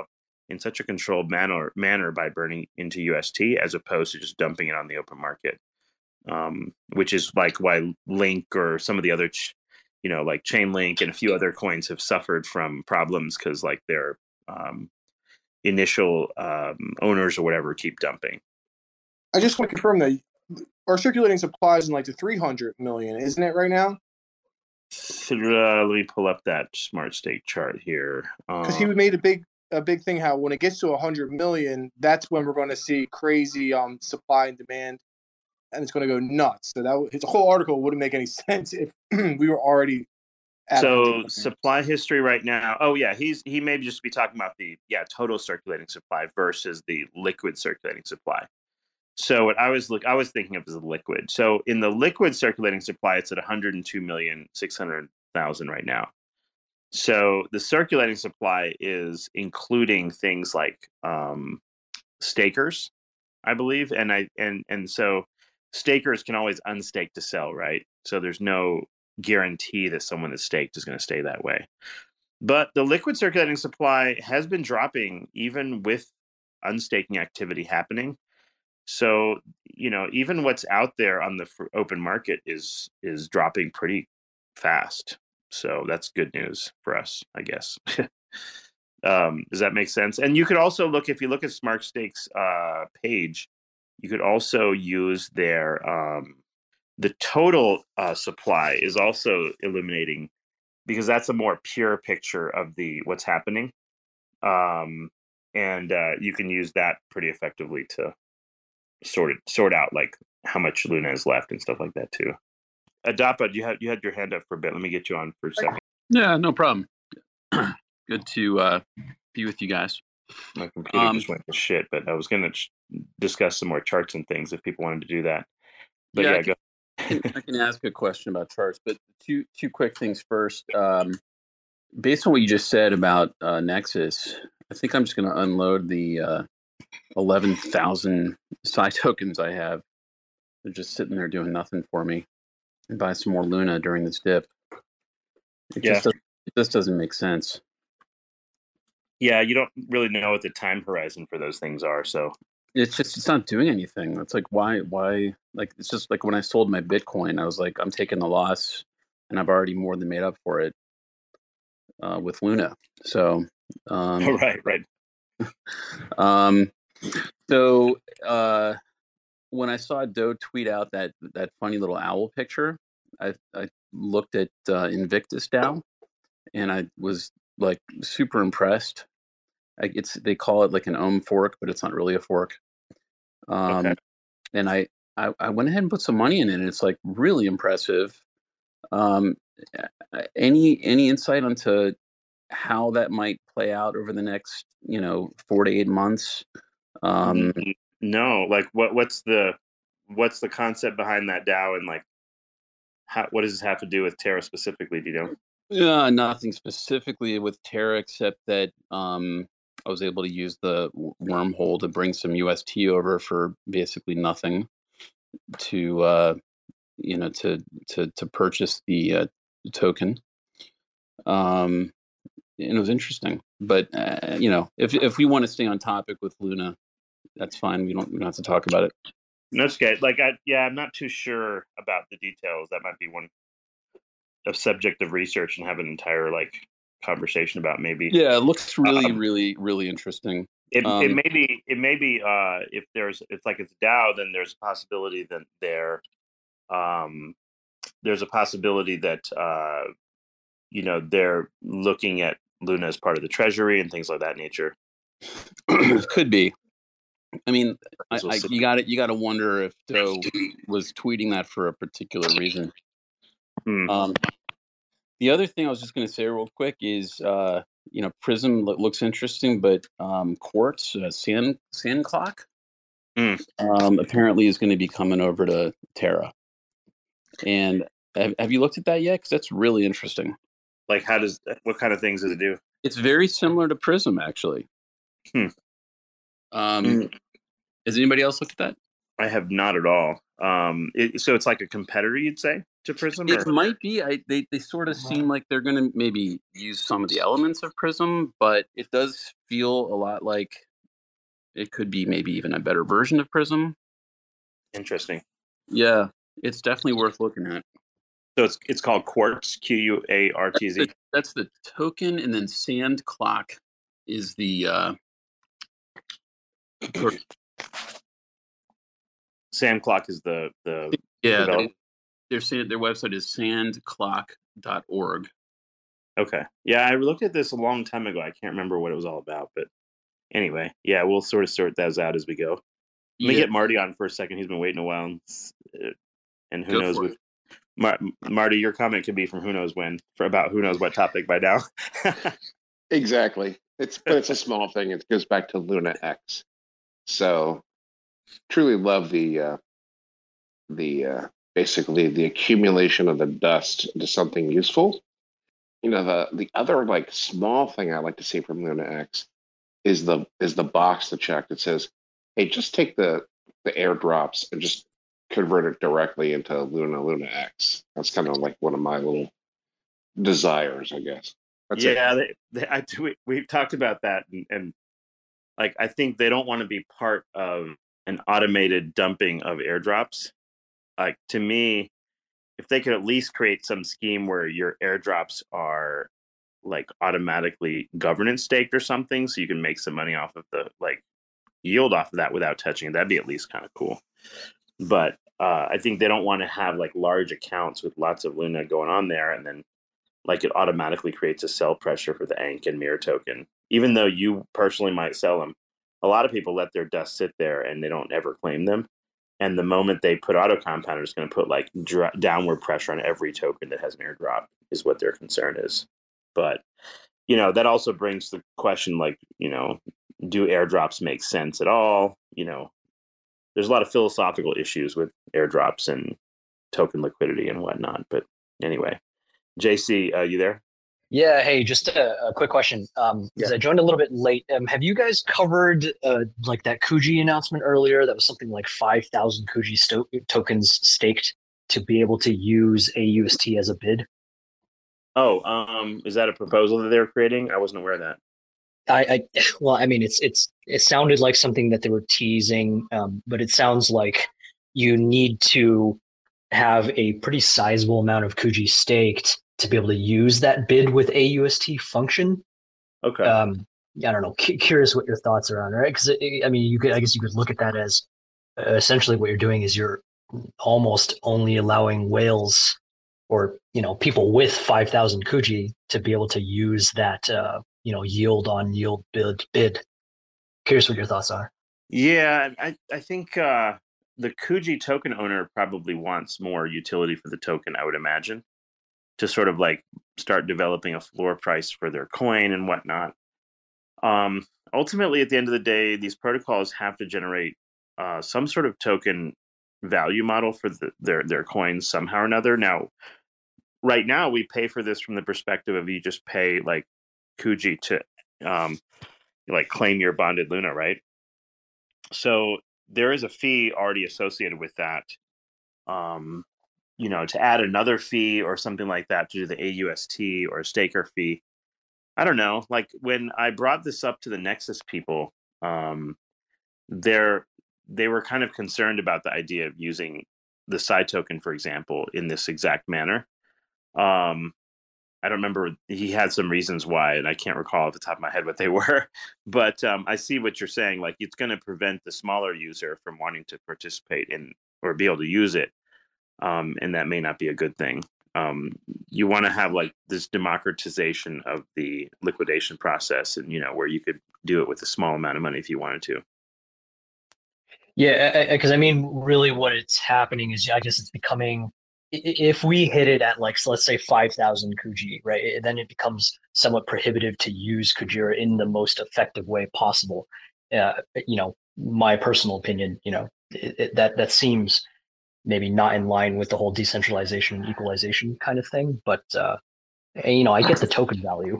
in such a controlled manner manner by burning into U S T as opposed to just dumping it on the open market, um, which is like why Link or some of the other, ch- you know, like Chainlink and a few other coins have suffered from problems because like their um, initial um, owners or whatever keep dumping. I just want to confirm that our circulating supply is in like the three hundred million, isn't it right now? Uh, let me pull up that smart stake chart here. Because Um, he made a big a big thing how when it gets to one hundred million, that's when we're going to see crazy um supply and demand, and it's going to go nuts. So that his whole article wouldn't make any sense if we were already at one hundred so million. supply history right now. Oh yeah, he's he may just be talking about the yeah total circulating supply versus the liquid circulating supply. So what I was look I was thinking of as a liquid. So in the liquid circulating supply, it's at one hundred two million six hundred thousand right now. So the circulating supply is including things like um, stakers, I believe, and I and and so stakers can always unstake to sell, right? So there's no guarantee that someone that's staked is going to stay that way. But the liquid circulating supply has been dropping even with unstaking activity happening. So, you know, even what's out there on the open market is is dropping pretty fast. So that's good news for us, I guess. um, does that make sense? And you could also look, if you look at Smart Stakes uh, page, you could also use their um, the total uh, supply is also illuminating because that's a more pure picture of the what's happening, um, and uh, you can use that pretty effectively to sort it sort out like how much Luna is left and stuff like that too. Adapa, you had you had your hand up for a bit. Let me get you on for a second. Yeah, no problem. Good to uh, be with you guys. My computer Um, just went to shit, but I was going to ch- discuss some more charts and things if people wanted to do that. But yeah, yeah, I go. can, I can ask a question about charts, but two two quick things first. Um, based on what you just said about uh, Nexus, I think I'm just going to unload the uh, eleven thousand Psi tokens I have. They're just sitting there doing nothing for me, and buy some more Luna during this dip. It Yeah. just doesn't, it just doesn't make sense. Yeah, you don't really know what the time horizon for those things are, so It's just it's not doing anything. It's like why why like it's just like when I sold my Bitcoin, I was like I'm taking the loss, and I've already more than made up for it uh, with Luna. So um, right, right. um, so uh, when I saw Doe tweet out that that funny little owl picture, I I looked at uh, Invictus DAO, and I was like super impressed. I, it's they call it like an ohm fork, but it's not really a fork. Um, Okay. and I, I I went ahead and put some money in it, and it's like really impressive. Um, any any insight onto how that might play out over the next you know four to eight months? Um, N- No, like what what's the what's the concept behind that DAO and like how, what does this have to do with Terra specifically? Do you know? Yeah, nothing specifically with Terra except that um, I was able to use the w- wormhole to bring some U S T over for basically nothing to uh, you know to to to purchase the uh, token. Um, and it was interesting, but uh, you know, if if we want to stay on topic with Luna, that's fine. We don't we don't have to talk about it. No, it's good. Like, I yeah, I'm not too sure about the details. That might be one a subject of research and have an entire like conversation about maybe. Yeah, it looks really, Um, really, really interesting. It it Um, may be it may be uh if there's it's like it's DAO, then there's a possibility that there um there's a possibility that uh you know they're looking at Luna as part of the treasury and things like that nature. could be. I mean, I, We'll I, see. you got it. You got to wonder if Doe was tweeting that for a particular reason. Hmm. Um, the other thing I was just going to say real quick is, uh, you know, Prism lo- looks interesting, but um, Quartz uh, Sand Sand Clock Mm. um, apparently is going to be coming over to Terra. And have, have you looked at that yet? Because that's really interesting. Like, how does what kind of things does it do? It's very similar to Prism, actually. Hmm. Um, Mm. Has anybody else looked at that? I have not at all. Um, it, so it's like a competitor, you'd say, to Prism? It Or? might be. I they, they sort of seem like they're going to maybe use some of the elements of Prism, but it does feel a lot like it could be maybe even a better version of Prism. Interesting. Yeah, it's definitely worth looking at. So it's it's called Quartz, Q U A R T Z. That's the, that's the token, and then Sand Clock is the uh, Sand Clock is the the yeah. developer. Their their website is sand clock dot org. Okay. Yeah, I looked at this a long time ago. I can't remember what it was all about, but anyway, yeah, we'll sort of sort those out as we go. Let me Yeah. get Marty on for a second. He's been waiting a while, and, and who Go knows? for With it. Mar- Marty, your comment could be from who knows when, for about who knows what topic by now. Exactly. It's but it's a small thing. It goes back to Luna X. So truly love the uh, the uh, basically the accumulation of the dust into something useful. You know, the the other like small thing I like to see from Luna X is the is the box to check that says, hey, just take the the airdrops and just convert it directly into Luna Luna X. That's kind of like one of my little desires, I guess. That's yeah, it. they, they, I do. We've talked about that, and, and like I think they don't want to be part of an automated dumping of airdrops. Like to me, if they could at least create some scheme where your airdrops are like automatically governance staked or something, so you can make some money off of the like yield off of that without touching it, that'd be at least kind of cool. But uh, I think they don't want to have like large accounts with lots of Luna going on there, and then like it automatically creates a sell pressure for the A N K and Mirror token, even though you personally might sell them. A lot of people let their dust sit there and they don't ever claim them. And the moment they put auto compounder, it's going to put like dr- downward pressure on every token that has an airdrop, is what their concern is. But you know, that also brings the question, like, you know, do airdrops make sense at all? You know, there's a lot of philosophical issues with airdrops and token liquidity and whatnot. But anyway, J C, uh, you there? Yeah, hey, just a, a quick question. Um, because Yeah. I joined a little bit late. Um, have you guys covered uh, like that Kuji announcement earlier? That was something like five thousand Kuji sto- tokens staked to be able to use A U S T as a bid. Oh, um, is that a proposal that they're creating? I wasn't aware of that. I, I well, I mean, it's it's it sounded like something that they were teasing, um, but it sounds like you need to have a pretty sizable amount of Kuji staked to be able to use that bid with A U S T function. Okay. Um, I don't know. C- curious what your thoughts are on it, right? Because I mean, you could, I guess, you could look at that as uh, essentially what you're doing is you're almost only allowing whales or you know people with five thousand Kuji to be able to use that uh, you know yield on yield bid bid. Curious what your thoughts are. Yeah, I I think uh, the Kuji token owner probably wants more utility for the token, I would imagine, to sort of like start developing a floor price for their coin and whatnot. Um, ultimately, at the end of the day, these protocols have to generate uh, some sort of token value model for the, their their coins somehow or another. Now, right now, we pay for this from the perspective of you just pay like Kuji to um, like claim your bonded Luna, right? So there is a fee already associated with that. Um, you know, to add another fee or something like that to do the A U S T or a staker fee. I don't know. Like when I brought this up to the Nexus people, um, they're they were kind of concerned about the idea of using the side token, for example, in this exact manner. Um, I don't remember. He had some reasons why, and I can't recall off the top of my head what they were. But um, I see what you're saying. Like it's going to prevent the smaller user from wanting to participate in or be able to use it, um, and that may not be a good thing. Um, you want to have like this democratization of the liquidation process, and you know where you could do it with a small amount of money if you wanted to. Yeah, because I mean, really, what it's happening is, I guess it's becoming. If we hit it at like, so let's say five thousand Kuji, right? Then it becomes somewhat prohibitive to use Kujira in the most effective way possible. Uh, you know, my personal opinion, you know, it, it, that that seems maybe not in line with the whole decentralization and equalization kind of thing. But uh, you know, I get the token value.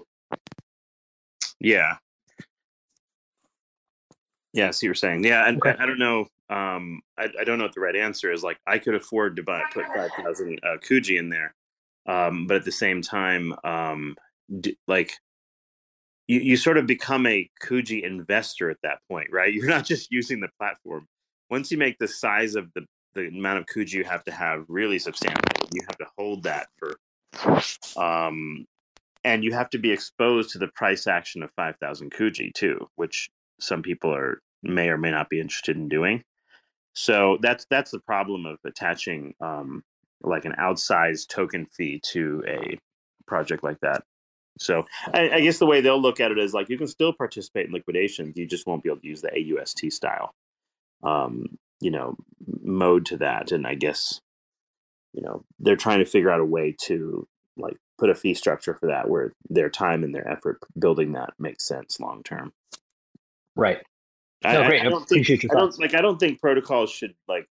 Yeah. Yeah, I see what you're saying. Yeah, and Okay. I don't know. um, I, I don't know what the right answer is. Like, I could afford to buy put five thousand uh, Kuji in there, um, but at the same time, um, d- like you, you sort of become a Kuji investor at that point, right? You're not just using the platform. Once you make the size of the the amount of Kuji you have to have really substantial, you have to hold that for, um, and you have to be exposed to the price action of five thousand Kuji too, which some people are may or may not be interested in doing. So that's that's the problem of attaching um, like an outsized token fee to a project like that. So I, I guess the way they'll look at it is like you can still participate in liquidations, you just won't be able to use the A U S T style, um, you know, mode to that. And I guess you know they're trying to figure out a way to like put a fee structure for that where their time and their effort building that makes sense long term. Right. I, No, great. I I don't think appreciate your I don't thoughts. like I don't think protocols should like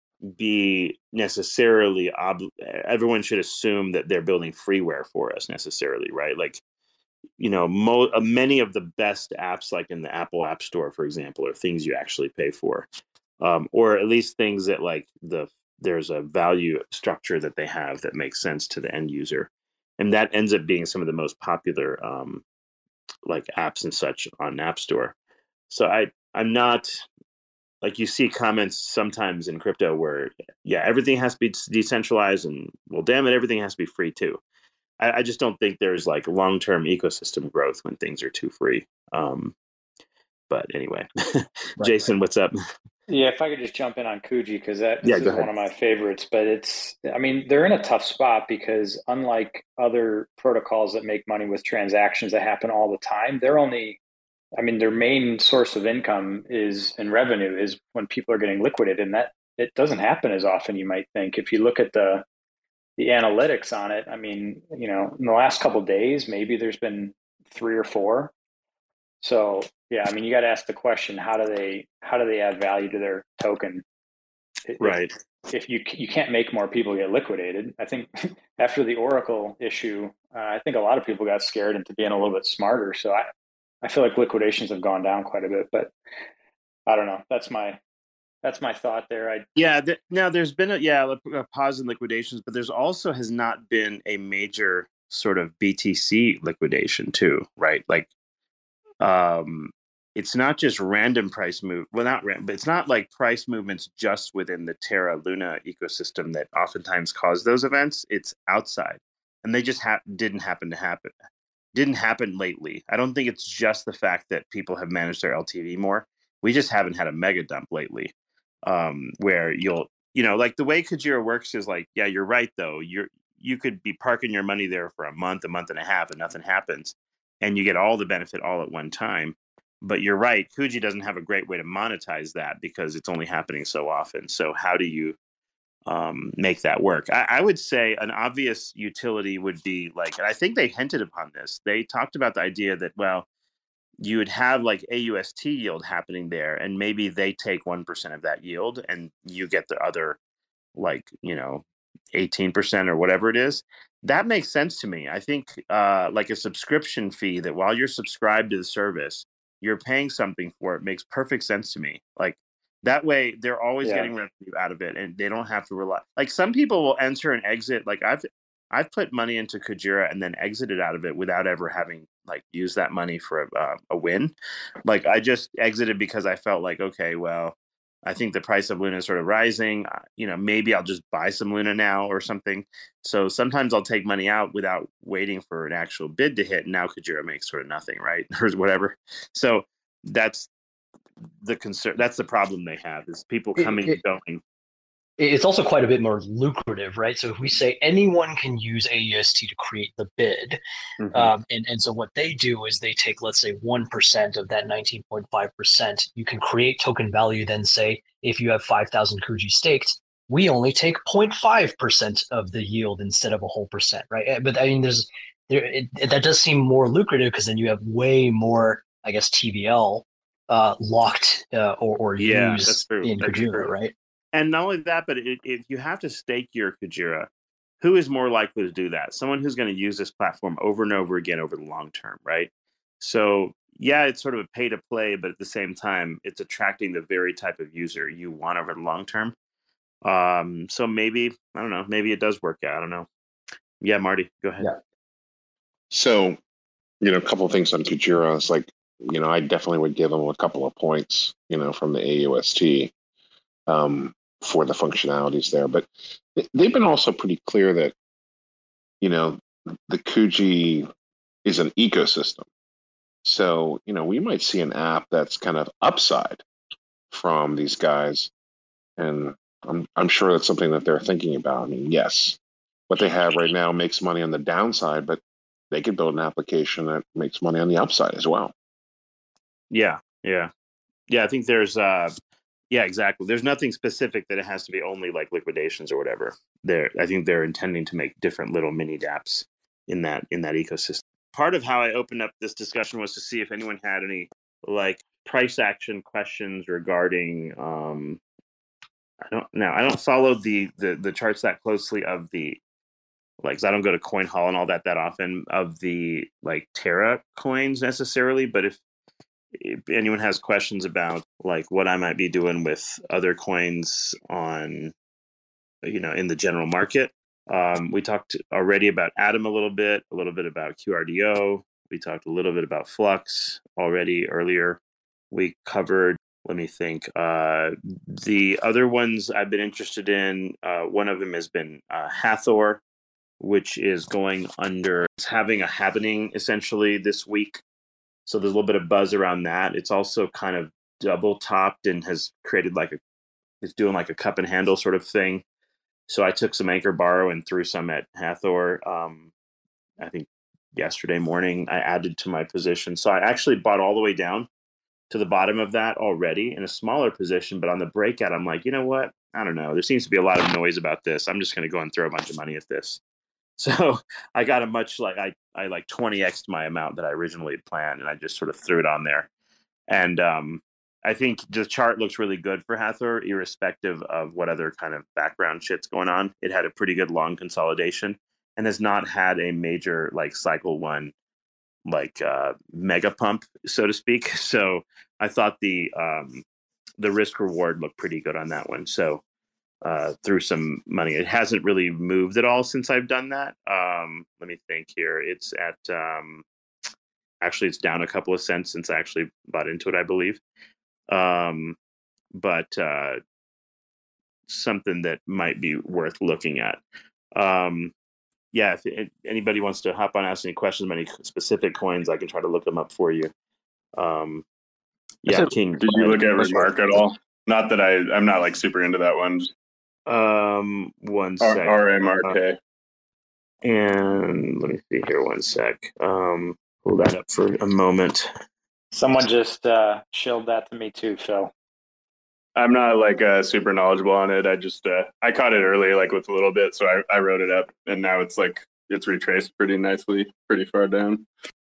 be necessarily ob- everyone should assume that they're building freeware for us necessarily, right? Like you know mo- uh, many of the best apps like in the Apple App Store, for example, are things you actually pay for, um, or at least things that like the there's a value structure that they have that makes sense to the end user, and that ends up being some of the most popular um, like apps and such on App Store. So I I'm not like you see comments sometimes in crypto where yeah everything has to be decentralized and well damn it everything has to be free too. I, I just don't think there's like long term ecosystem growth when things are too free. Um, but anyway, Right. Jason, what's up? Yeah, if I could just jump in on Kuji, because that Yeah, this go is one ahead. of my favorites, but it's, I mean, they're in a tough spot because unlike other protocols that make money with transactions that happen all the time, they're only, I mean, their main source of income is and revenue is when people are getting liquidated, and that it doesn't happen as often you might think. If you look at the the analytics on it, I mean, you know, in the last couple of days, maybe there's been three or four. So yeah, I mean, you got to ask the question: how do they how do they add value to their token? If Right. if you you can't make more people get liquidated, I think after the Oracle issue, uh, I think a lot of people got scared into being a little bit smarter. So I I feel like liquidations have gone down quite a bit, but I don't know. That's my that's my thought there. I Yeah. Th- now there's been a yeah a, a pause in liquidations, but there's also has not been a major sort of B T C liquidation too, right? Like um it's not just random price move well not random but it's not like price movements just within the Terra Luna ecosystem that oftentimes cause those events. It's outside and they just ha- didn't happen to happen didn't happen lately. I don't think it's just the fact that people have managed their L T V more. We just haven't had a mega dump lately, um, where you'll, you know, like the way Kujira works is like, yeah, you're right though. You're you could be parking your money there for a month, a month and a half, and nothing happens, and you get all the benefit all at one time. But you're right, Kuji doesn't have a great way to monetize that because it's only happening so often. So how do you um, make that work? I, I would say an obvious utility would be like, and I think they hinted upon this. They talked about the idea that, well, you would have like A U S T yield happening there, and maybe they take one percent of that yield and you get the other, like, you know, eighteen percent or whatever it is. That makes sense to me. I think uh, like a subscription fee that while you're subscribed to the service, you're paying something for it makes perfect sense to me. Like that way, they're always yeah getting revenue out of it, and they don't have to rely. Like some people will enter and exit. Like I've I've put money into Kujira and then exited out of it without ever having like used that money for a, uh, a win. Like I just exited because I felt like, okay, well, I think the price of Luna is sort of rising. Uh, You know, maybe I'll just buy some Luna now or something. So sometimes I'll take money out without waiting for an actual bid to hit. And now Kujira makes sort of nothing, right? Or whatever. So that's the concern. That's the problem they have is people It, coming it, and going. it's also quite a bit more lucrative, right? So if we say anyone can use A U S T to create the bid, Mm-hmm. um, and, and so what they do is they take, let's say, one percent of that nineteen point five percent. You can create token value, then say, if you have five thousand Kuji staked, we only take zero point five percent of the yield instead of a whole percent, right? But I mean, there's there it, it, that does seem more lucrative because then you have way more, I guess, T V L uh, locked uh, or, or Yeah, that's used true. in That's Kujira, true. right? And not only that, but it, if you have to stake your Kujira, who is more likely to do that? Someone who's going to use this platform over and over again over the long term, right? So yeah, it's sort of a pay to play, but at the same time, it's attracting the very type of user you want over the long term. Um, so maybe, I don't know, maybe it does work out. I don't know. Yeah, Marty, go ahead. Yeah. So, you know, a couple of things on Kujira. It's like, you know, I definitely would give them a couple of points, you know, from the A U S T um, for the functionalities there. But they've been also pretty clear that, you know, the Kuji is an ecosystem. So, you know, we might see an app that's kind of upside from these guys. And I'm I'm sure that's something that they're thinking about. I mean, yes, what they have right now makes money on the downside, but they could build an application that makes money on the upside as well. Yeah, yeah. Yeah, I think there's uh yeah, exactly. There's nothing specific that it has to be only like liquidations or whatever. They're I think they're intending to make different little mini dApps in that in that ecosystem. Part of how I opened up this discussion was to see if anyone had any like price action questions regarding um I don't know. I don't follow the, the the charts that closely of the like 'cause I don't go to CoinHall and all that that often of the like Terra coins necessarily, but if if anyone has questions about like what I might be doing with other coins on, you know, in the general market, um, we talked already about Atom a little bit, a little bit about Q R D O. We talked a little bit about Flux already earlier. We covered, let me think, uh, the other ones I've been interested in. Uh, one of them has been uh, Hathor, which is going under, it's having a happening essentially this week. So there's a little bit of buzz around that. It's also kind of double topped and has created like a, it's doing like a cup and handle sort of thing. So I took some Anchor Borrow and threw some at Hathor. Um, I think yesterday morning I added to my position. So I actually bought all the way down to the bottom of that already in a smaller position. But on the breakout, I'm like, you know what? I don't know. There seems to be a lot of noise about this. I'm just going to go and throw a bunch of money at this. So I got a much like I, I like twenty X'd my amount that I originally planned, and I just sort of threw it on there. And um, I think the chart looks really good for Hathor, irrespective of what other kind of background shit's going on. It had a pretty good long consolidation and has not had a major like cycle one like uh, mega pump, so to speak. So I thought the um, the risk reward looked pretty good on that one. So uh, threw some money. It hasn't really moved at all since I've done that. Um, let me think here. It's at um, actually it's down a couple of cents since I actually bought into it, I believe. Um, but uh, something that might be worth looking at. Um, yeah, if it, anybody wants to hop on, ask any questions about any specific coins, I can try to look them up for you. Um, yeah, So, King. did you look at Remark at all? Not that I, I'm not like super into that one. Um, one R- sec. R M R K. Uh, and let me see here, one sec. Um, hold that up for a moment. Someone just uh, shilled that to me too, Phil. I'm not like uh, super knowledgeable on it. I just uh, I caught it early, like with a little bit, so I, I wrote it up, and now it's like it's retraced pretty nicely, pretty far down.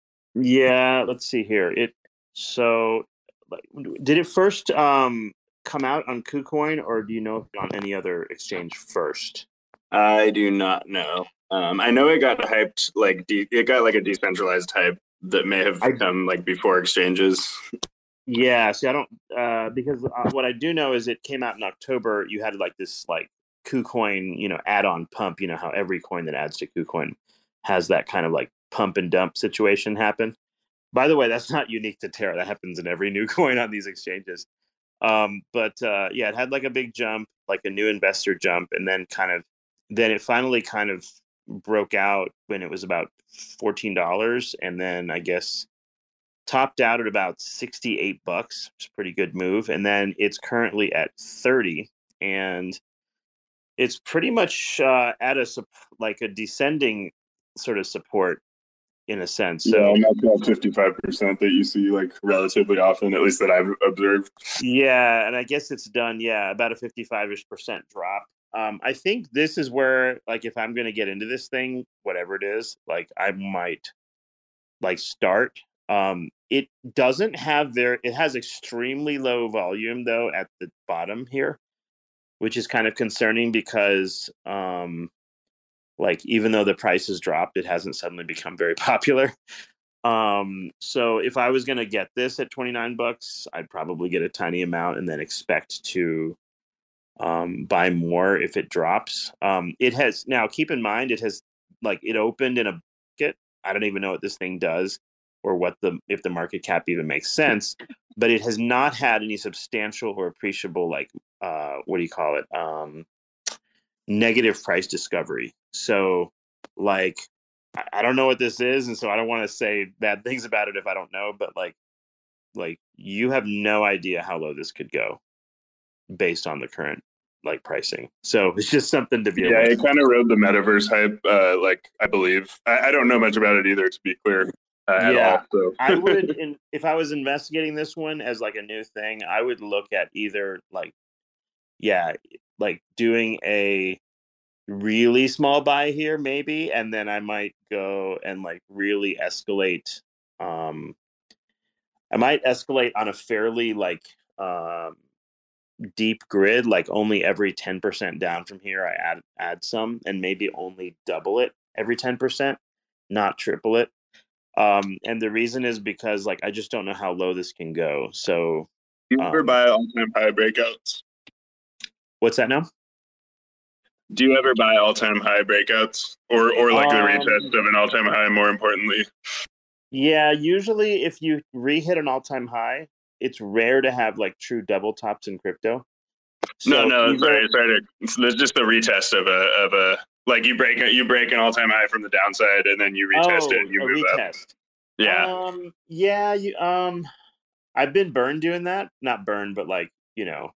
Yeah, let's see here. It so like, did it first um come out on KuCoin, or do you know if it's on any other exchange first? I do not know. Um, I know it got hyped, like de- it got like a decentralized hype that may have I- come like before exchanges. Yeah, see, I don't uh, because uh, what I do know is it came out in October. You had like this like KuCoin, you know, add-on pump. You know how every coin that adds to KuCoin has that kind of like pump and dump situation happen. By the way, that's not unique to Terra. That happens in every new coin on these exchanges. Um, but uh, yeah, it had like a big jump, like a new investor jump, and then kind of then it finally kind of broke out when it was about fourteen dollars, and then I guess topped out at about sixty-eight bucks. It's a pretty good move. And then it's currently at thirty, and it's pretty much uh, at a like a descending sort of support in a sense. So yeah, not that fifty-five percent that you see like relatively often, at least that I've observed. Yeah, and I guess it's done, yeah, about a fifty-five-ish percent drop. Um, I think this is where, like, if I'm going to get into this thing, whatever it is, like, I might, like, start. Um, it doesn't have their, it has extremely low volume, though, at the bottom here, which is kind of concerning because, um, like, even though the price has dropped, it hasn't suddenly become very popular. Um, so if I was going to get this at twenty-nine bucks, I'd probably get a tiny amount and then expect to um, buy more if it drops. Um, it has now keep in mind, it has like it opened in a bucket. I don't even know what this thing does or what the, if the market cap even makes sense, but it has not had any substantial or appreciable, like, uh, what do you call it? Um, negative price discovery. So like, I don't know what this is, and so I don't want to say bad things about it if I don't know. But like, like you have no idea how low this could go, based on the current like pricing. So it's just something to be Yeah, aware it of. kind of rode the metaverse hype. Uh, like I believe I, I don't know much about it either, to be clear, uh, at Yeah, all. So I would, in, if I was investigating this one as like a new thing, I would look at either like, yeah, like doing a really small buy here maybe, and then I might go and like really escalate. Um, I might escalate on a fairly like um, deep grid, like only every ten percent down from here, I add add some, and maybe only double it every ten percent, not triple it. Um, and the reason is because like I just don't know how low this can go. So, do you ever um, buy all-time high breakouts? what's that now? Do you ever buy all-time high breakouts, or or like the Um, retest of an all-time high? More importantly, Yeah, usually if you re-hit an all-time high, it's rare to have like true double tops in crypto. no, So no, either, sorry, sorry. To, it's there's just a retest of a of a like you break a, you break an all-time high from the downside, and then you retest oh, it, and you a move up. retest. Yeah, Um, yeah, you, um, I've been burned doing that. Not burned, but like, you know,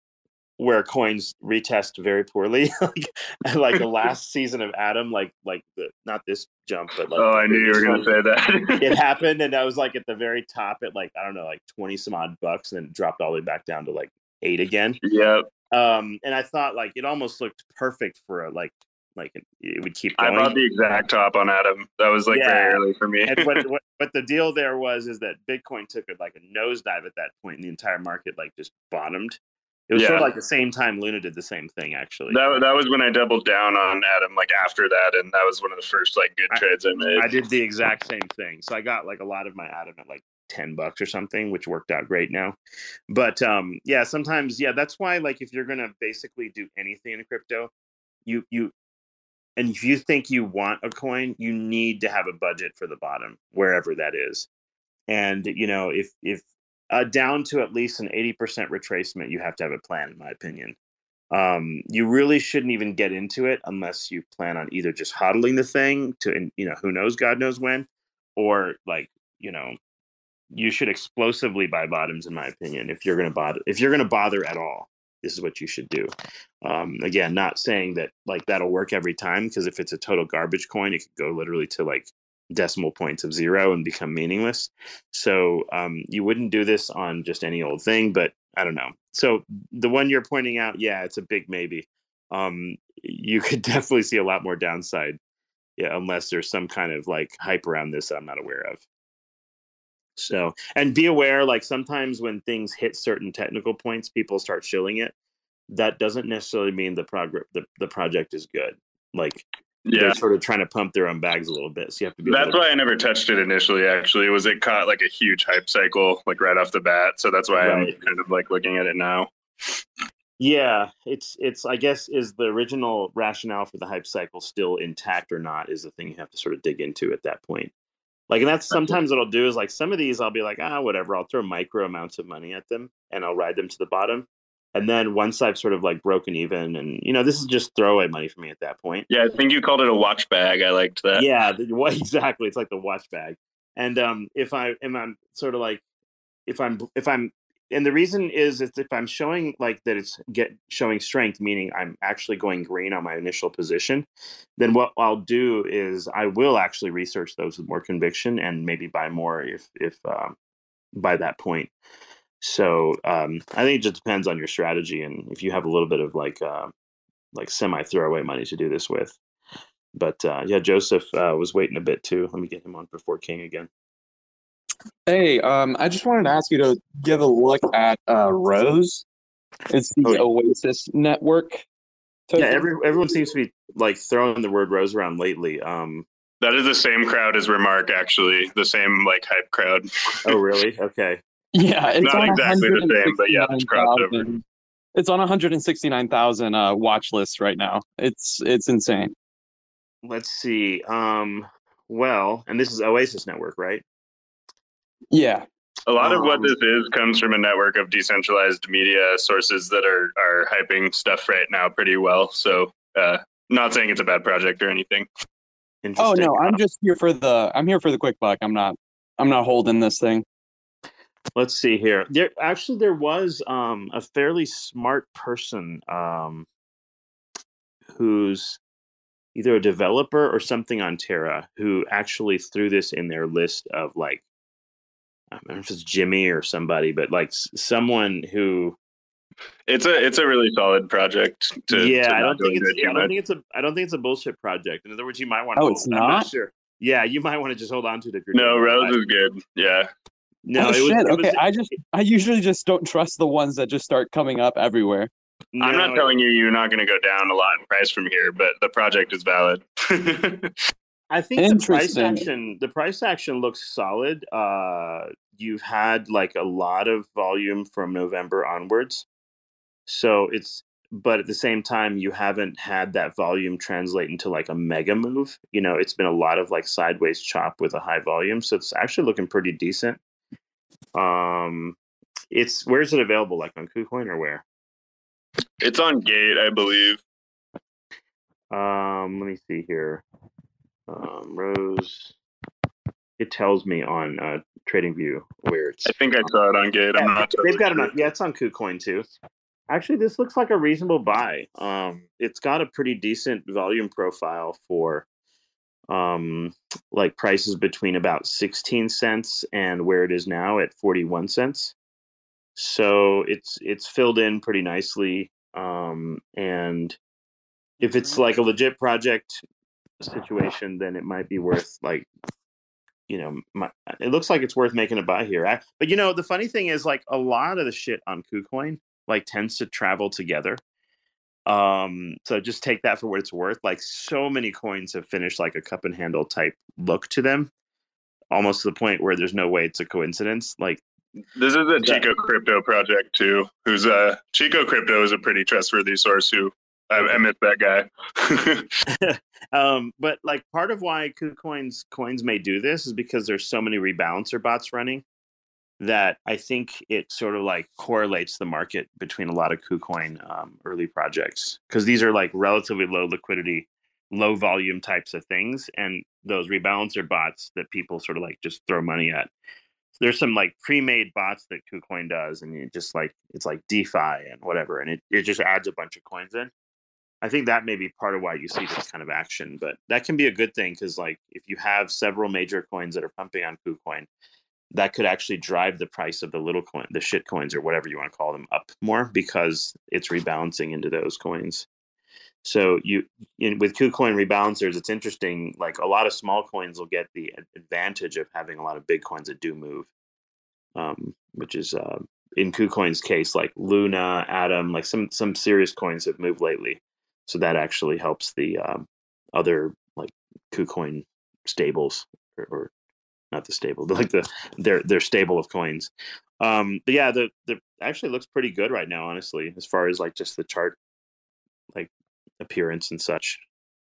where coins retest very poorly. like like the last season of Atom, like like the not this jump, but like oh, the I knew you were previous going to one. say that. It happened, and I was like at the very top at like I don't know, like twenty some odd bucks, and then it dropped all the way back down to like eight again. Yep. Um, and I thought like it almost looked perfect for a like like it, it would keep I going. bought the exact top on Atom. That was like Yeah. very early for me. And what, what what the deal there was is that Bitcoin took it like a nosedive at that point, and the entire market like just bottomed. It was Yeah. sort of like the same time Luna did the same thing, actually. That that was when I doubled down on Atom, like after that, and that was one of the first like good I- trades I made. I did the exact same thing. So I got like a lot of my Atom at like ten bucks or something, which worked out great now. But um, yeah, sometimes, yeah, that's why like if you're going to basically do anything in crypto, you, you, and if you think you want a coin, you need to have a budget for the bottom, wherever that is. And, you know, if, if uh, down to at least an eighty percent retracement, you have to have a plan, in my opinion. Um, you really shouldn't even get into it unless you plan on either just hodling the thing to, and, you know, who knows, God knows when, or like, you know, you should explosively buy bottoms, in my opinion. If you're going to bother, if you're going to bother at all, this is what you should do. Um, again, not saying that like that'll work every time, because if it's a total garbage coin, it could go literally to like decimal points of zero and become meaningless. So um, you wouldn't do this on just any old thing, but I don't know. So the one you're pointing out, yeah, it's a big maybe. Um, you could definitely see a lot more downside, yeah, unless there's some kind of like hype around this that I'm not aware of. So, and be aware, like sometimes when things hit certain technical points, people start shilling it. That doesn't necessarily mean the progress, the, the project is good. Like Yeah, they're sort of trying to pump their own bags a little bit. So you have to be. a that's little- why I never touched it initially. Actually, was it caught like a huge hype cycle, like right off the bat. So that's why I'm Right. kind of like looking at it now. Yeah, it's it's. I guess is the original rationale for the hype cycle still intact or not is the thing you have to sort of dig into at that point. Like, and that's sometimes what I'll do is like some of these I'll be like, ah, whatever. I'll throw micro amounts of money at them and I'll ride them to the bottom. And then once I've sort of like broken even, and you know, this is just throwaway money for me at that point. Yeah, I think you called it a watch bag. I liked that. Yeah, the, what exactly? It's like the watch bag. And um, if I am I'm sort of like if I'm if I'm and the reason is it's if I'm showing like that it's get showing strength, meaning I'm actually going green on my initial position, then what I'll do is I will actually research those with more conviction and maybe buy more if if um, by that point. So um, I think it just depends on your strategy and if you have a little bit of like uh, like semi throwaway money to do this with. But uh, yeah, Joseph uh, was waiting a bit too. Let me get him on before King again. Hey, um, I just wanted to ask you to give a look at uh, Rose. It's the Oh, yeah. Oasis network. Yeah, token. every, everyone seems to be like throwing the word rose around lately. Um, That is the same crowd as Remark, actually. The same like hype crowd. Oh, really? Okay. Yeah, it's Not on exactly the same, but yeah, it's crossover. one hundred sixty-nine thousand. It's on one hundred sixty-nine thousand uh, watch lists right now. It's it's insane. Let's see. Um, well, and this is Oasis Network, right? Yeah. A lot of what Um, this is comes from a network of decentralized media sources that are are hyping stuff right now pretty well. So, uh, not saying it's a bad project or anything. Oh Interesting. no, I'm just here for the I'm here for the quick buck. I'm not I'm not holding this thing. Let's see here. There actually there was um, a fairly smart person um, who's either a developer or something on Terra who actually threw this in their list of like, I don't know if it's Jimmy or somebody, but like s- someone who. It's a it's a really solid project. To, yeah, to I not don't go think into it's. it too I don't much. think it's a. I don't think it's a bullshit project. In other words, you might want to. Oh, hold, it's I'm not not? sure. Yeah, you might want to just hold on to it if you're. No, doing it. Rose I- is good. Yeah. No, oh it was. shit. It Okay, was I just I usually just don't trust the ones that just start coming up everywhere. I'm no, not telling you you're not going to go down a lot in price from here, but the project is valid. I think the price Interesting. action. The price action looks solid. Uh, you've had like a lot of volume from November onwards, so it's. But at the same time, you haven't had that volume translate into like a mega move. You know, it's been a lot of like sideways chop with a high volume, so it's actually looking pretty decent. Um, it's where is it available? Like on KuCoin or where? It's on Gate, I believe. Um, let me see here. Um, Rose. It tells me on uh, TradingView where it's. I think I saw it on Gate. I'm Yeah, not they've totally got sure. enough. Yeah, it's on KuCoin too. Actually, this looks like a reasonable buy. Um, it's got a pretty decent volume profile for um, like prices between about sixteen cents and where it is now at forty-one cents. So it's it's filled in pretty nicely. Um, and if it's like a legit project situation, then it might be worth like, you know, my, it looks like it's worth making a buy here. I, but you know, the funny thing is like a lot of the shit on KuCoin like tends to travel together. Um, so just take that for what it's worth. Like so many coins have finished like a cup and handle type look to them, almost to the point where there's no way it's a coincidence. Like This is a that, Chico Crypto project too. Who's uh Chico Crypto is a pretty trustworthy source. Who I, I miss that guy. um, but like part of why KuCoin's coins may do this is because there's so many rebalancer bots running that I think it sort of like correlates the market between a lot of KuCoin um, early projects, because these are like relatively low liquidity, low volume types of things, and those rebalancer bots that people sort of like just throw money at. There's some like pre-made bots that KuCoin does, and it just like it's like DeFi and whatever, and it, it just adds a bunch of coins in. I think that may be part of why you see this kind of action, but that can be a good thing because like if you have several major coins that are pumping on KuCoin, that could actually drive the price of the little coin, the shit coins or whatever you want to call them, up more because it's rebalancing into those coins. So you in, with KuCoin rebalancers, it's interesting. Like a lot of small coins will get the advantage of having a lot of big coins that do move, um, which is uh, in KuCoin's case, like Luna, Atom, like some some serious coins have moved lately. So that actually helps the um, other like KuCoin stables or, or not the stable, but like the their their stable of coins. Um, but yeah, the the actually looks pretty good right now, honestly, as far as like just the chart like appearance and such.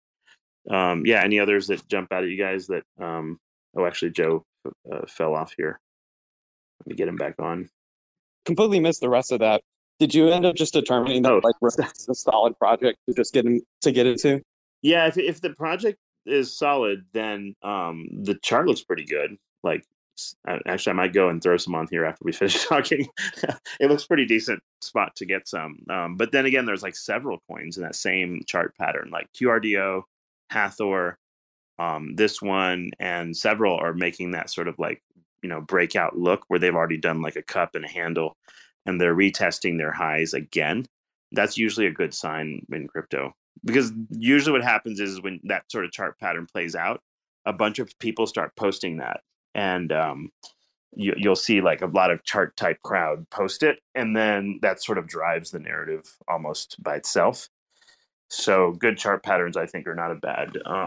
Um, yeah, any others that jump out at you guys that? Um, oh, actually, Joe uh, fell off here. Let me get him back on. Completely missed the rest of that. Did you end up just determining that Oh, like it's a solid project to just get in, to get into? yeah. If if the project is solid, then um, the chart looks pretty good. Like, actually, I might go and throw some on here after we finish talking. It looks pretty decent spot to get some. Um, but then again, there's like several coins in that same chart pattern, like Q R D O, Hathor, um, this one, and several are making that sort of like, you know, breakout look where they've already done like a cup and a handle and they're retesting their highs again. That's usually a good sign in crypto, because usually what happens is when that sort of chart pattern plays out, a bunch of people start posting that, and um, you, you'll see like a lot of chart type crowd post it, and then that sort of drives the narrative almost by itself. So good chart patterns, I think, are not a bad um,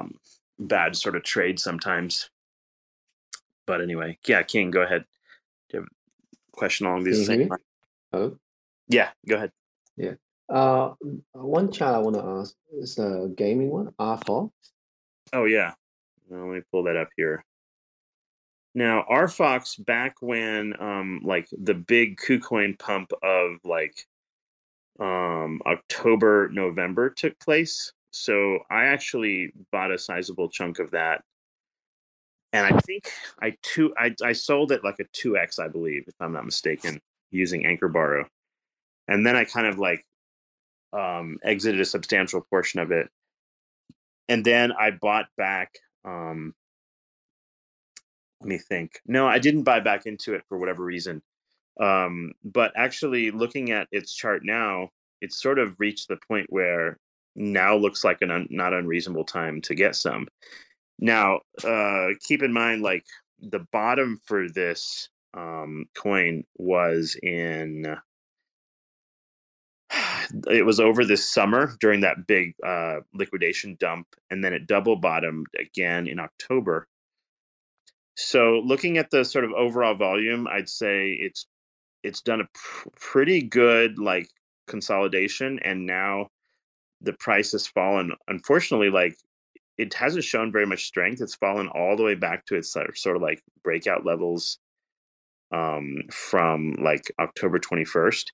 bad sort of trade sometimes. But anyway, yeah, King, go ahead. Do you have a question along Can these you same hear me? lines? Hello? Yeah, go ahead. Yeah. Uh, one chat I want to ask is a gaming one, R Fox. Oh, yeah. Well, let me pull that up here. Now, R Fox, back when um, like the big KuCoin pump of like um, October, November took place. So I actually bought a sizable chunk of that. And I think I two I, I sold it like a two X, I believe, if I'm not mistaken, using Anchor Borrow. And then I kind of like um, exited a substantial portion of it. And then I bought back, um, let me think. No, I didn't buy back into it for whatever reason. Um, but actually looking at its chart now, it's sort of reached the point where now looks like an un- not unreasonable time to get some. Now, uh, keep in mind, like the bottom for this um, coin was in, it was over this summer during that big uh, liquidation dump, and then it double bottomed again in October. So looking at the sort of overall volume, I'd say it's it's done a pr- pretty good like consolidation, and now the price has fallen. Unfortunately, like it hasn't shown very much strength. It's fallen all the way back to its sort of, sort of like breakout levels um, from like October twenty-first.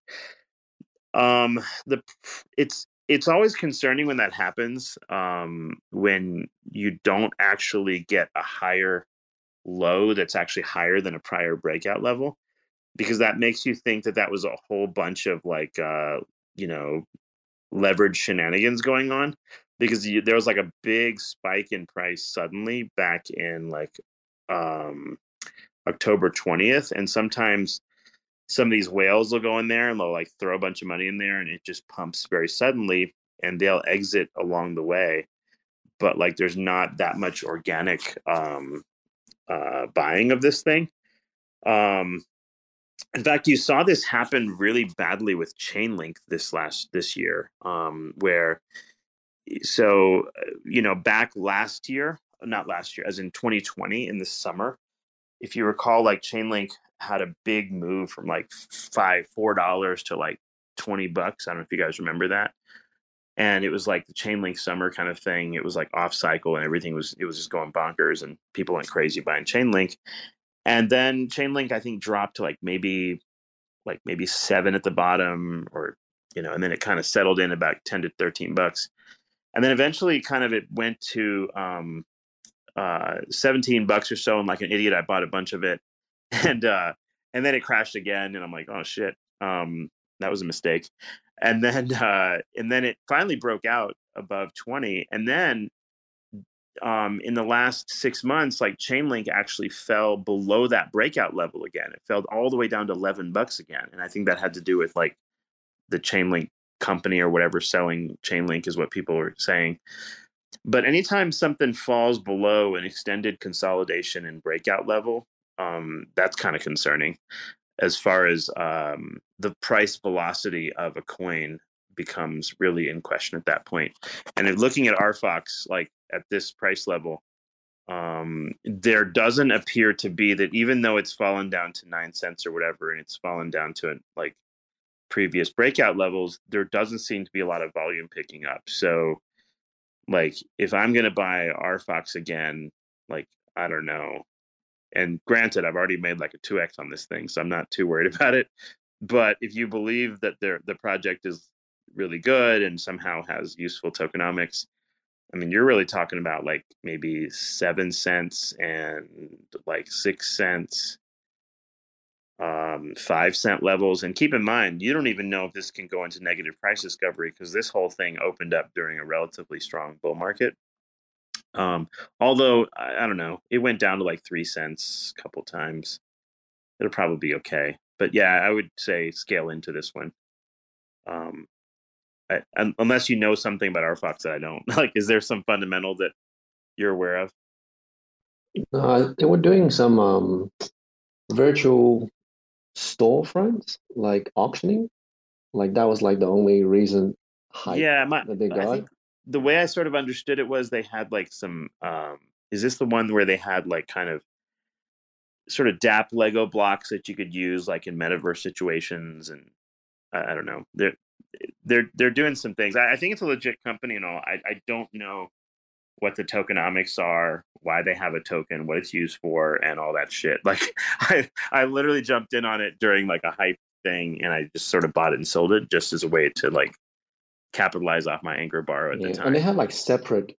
Um, the it's it's always concerning when that happens, um, when you don't actually get a higher low that's actually higher than a prior breakout level, because that makes you think that that was a whole bunch of like uh, you know leverage shenanigans going on, because you, there was like a big spike in price suddenly back in like um, October twentieth, and sometimes some of these whales will go in there and they'll like throw a bunch of money in there and it just pumps very suddenly, and they'll exit along the way, but like there's not that much organic um, uh, buying of this thing. Um, in fact, you saw this happen really badly with Chainlink this last this year, um, where so you know back last year, not last year, as in twenty twenty in the summer, if you recall, like Chainlink had a big move from like five four dollars to like twenty bucks. I don't know if you guys remember that. And it was like the Chainlink summer kind of thing. It was like off cycle and everything was it was just going bonkers and people went crazy buying Chainlink. And then Chainlink, I think, dropped to like maybe like maybe seven at the bottom, or you know, and then it kind of settled in about ten to thirteen bucks. And then eventually kind of it went to um uh seventeen bucks or so, and like an idiot I bought a bunch of it. And uh and then it crashed again and I'm like, oh shit. Um that was a mistake. And then uh and then it finally broke out above twenty, and then um in the last six months, like Chainlink actually fell below that breakout level again. It fell all the way down to eleven bucks again, and I think that had to do with like the Chainlink company or whatever selling Chainlink is what people were saying. But anytime something falls below an extended consolidation and breakout level, um, that's kind of concerning as far as um, the price velocity of a coin becomes really in question at that point. And if looking at R Fox, like at this price level, um, there doesn't appear to be that, even though it's fallen down to nine cents or whatever, and it's fallen down to like previous breakout levels, there doesn't seem to be a lot of volume picking up. So like if I'm going to buy R Fox again, like, I don't know. And granted, I've already made like a two X on this thing, so I'm not too worried about it. But if you believe that the the project is really good and somehow has useful tokenomics, I mean, you're really talking about like maybe seven cents and like six cents, um, five cent levels. And keep in mind, you don't even know if this can go into negative price discovery, because this whole thing opened up during a relatively strong bull market. Um, although I, I don't know, it went down to like three cents a couple times. It'll probably be okay. But yeah, I would say scale into this one. Um, I, un- unless you know something about R Fox that I don't. Like, is there some fundamental that you're aware of? Uh, they were doing some um, virtual storefronts, like auctioning. Like that was like the only reason hype Yeah, my that they I got. think the way I sort of understood it was they had like some. Um, is this the one where they had like kind of sort of dApp Lego blocks that you could use like in metaverse situations? And I, I don't know. They're they're they're doing some things. I, I think it's a legit company and all. I, I don't know what the tokenomics are, why they have a token, what it's used for, and all that shit. Like I I literally jumped in on it during like a hype thing, and I just sort of bought it and sold it just as a way to like capitalize off my Anchor borrow at Yeah, the time. and they have like separate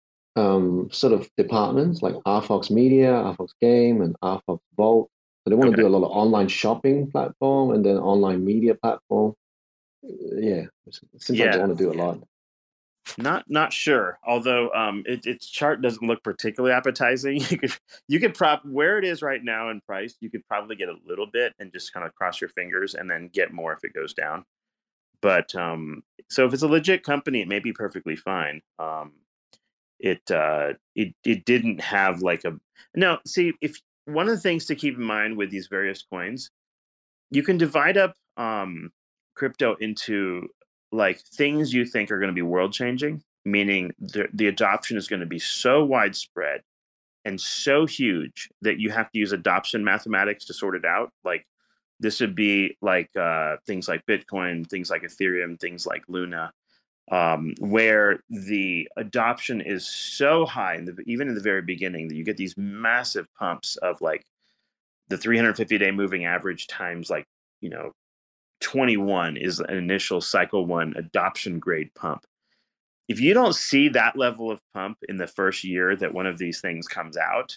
um, sort of departments, like RFox Media, RFox Game, and RFox Vault. So they want Okay. to do a lot of online shopping platform and then online media platform. Yeah, it seems like they Yeah. want to do a lot. Not not sure. Although um, it, its chart doesn't look particularly appetizing. You could you could prop where it is right now in price. You could probably get a little bit and just kind of cross your fingers and then get more if it goes down. But um, so if it's a legit company, it may be perfectly fine. Um, it uh, it it didn't have like a no. See, if one of the things to keep in mind with these various coins, you can divide up um, crypto into like things you think are going to be world changing, meaning the, the adoption is going to be so widespread and so huge that you have to use adoption mathematics to sort it out. Like this would be like uh, things like Bitcoin, things like Ethereum, things like Luna, um, where the adoption is so high, in the, even in the very beginning, that you get these massive pumps of like the three hundred fifty day moving average times like, you know, twenty-one is an initial cycle one adoption grade pump. If you don't see that level of pump in the first year that one of these things comes out,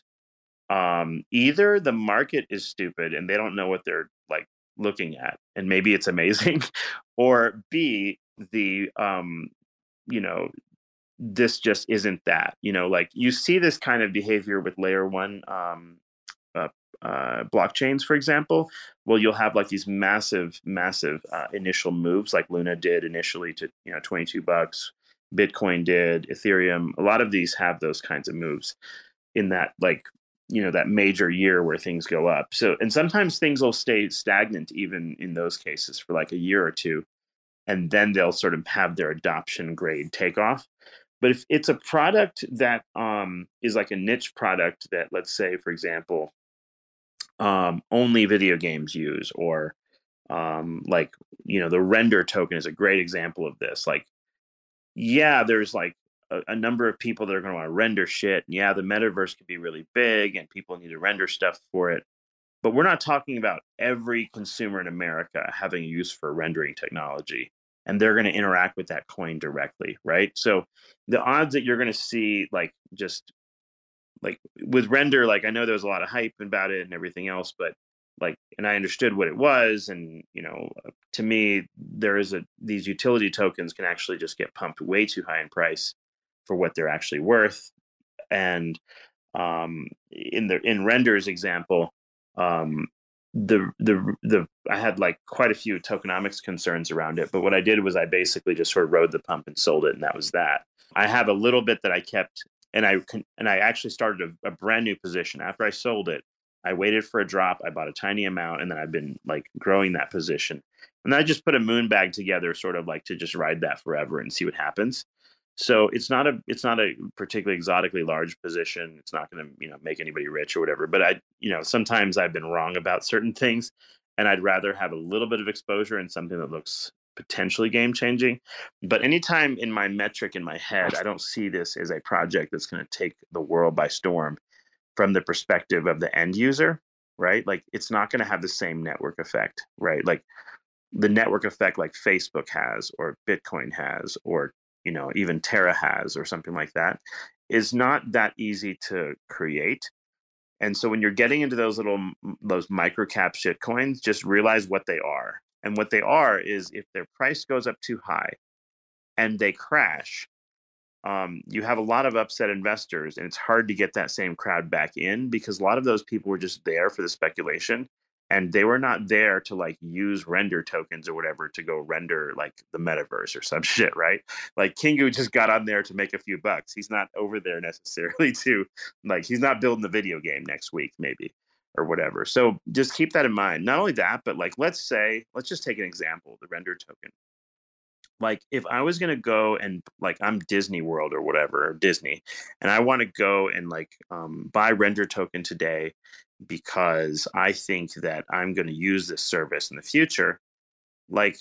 um, either the market is stupid and they don't know what they're like looking at, and maybe it's amazing, or B, the um, you know, this just isn't that. You know, like you see this kind of behavior with layer one um, uh, uh, blockchains, for example. Well, you'll have like these massive, massive uh, initial moves, like Luna did initially to you know twenty-two bucks. Bitcoin did, Ethereum. A lot of these have those kinds of moves in that like you know that major year where things go up. So and sometimes things will stay stagnant even in those cases for like a year or two, and then they'll sort of have their adoption grade takeoff. But if it's a product that um, is like a niche product that, let's say, for example, um, only video games use, or um, like, you know, the render token is a great example of this. Like, yeah, there's like a, a number of people that are going to want to render shit. And yeah, the metaverse could be really big and people need to render stuff for it. But we're not talking about every consumer in America having a use for rendering technology, and they're going to interact with that coin directly, right? So the odds that you're going to see like just like with render, like I know there was a lot of hype about it and everything else, but like, and I understood what it was, and you know, to me, there is a these utility tokens can actually just get pumped way too high in price for what they're actually worth. And um, in the in render's example, um, the the the I had like quite a few tokenomics concerns around it, but what I did was I basically just sort of rode the pump and sold it, and that was that. I have a little bit that I kept, and I and I actually started a, a brand new position after I sold it. I waited for a drop. I bought a tiny amount, and then I've been like growing that position. And I just put a moon bag together, sort of like to just ride that forever and see what happens. So it's not a it's not a particularly exotically large position. It's not going to you know make anybody rich or whatever. But I you know sometimes I've been wrong about certain things, and I'd rather have a little bit of exposure in something that looks potentially game changing. But anytime in my metric in my head, I don't see this as a project that's going to take the world by storm from the perspective of the end user, right? Like it's not going to have the same network effect, right? Like the network effect like Facebook has, or Bitcoin has, or you know even Terra has, or something like that, is not that easy to create. And so when you're getting into those little those micro cap shit coins, just realize what they are. And what they are is if their price goes up too high and they crash, um, you have a lot of upset investors, and it's hard to get that same crowd back in because a lot of those people were just there for the speculation, and they were not there to like use render tokens or whatever to go render like the metaverse or some shit, right? Like Kingu just got on there to make a few bucks. He's not over there necessarily to like, he's not building the video game next week maybe or whatever. So just keep that in mind. Not only that, but like, let's say, let's just take an example, the render token. like if I was going to go and like I'm Disney World or whatever, or Disney, and I want to go and like um, buy render token today because I think that I'm going to use this service in the future, like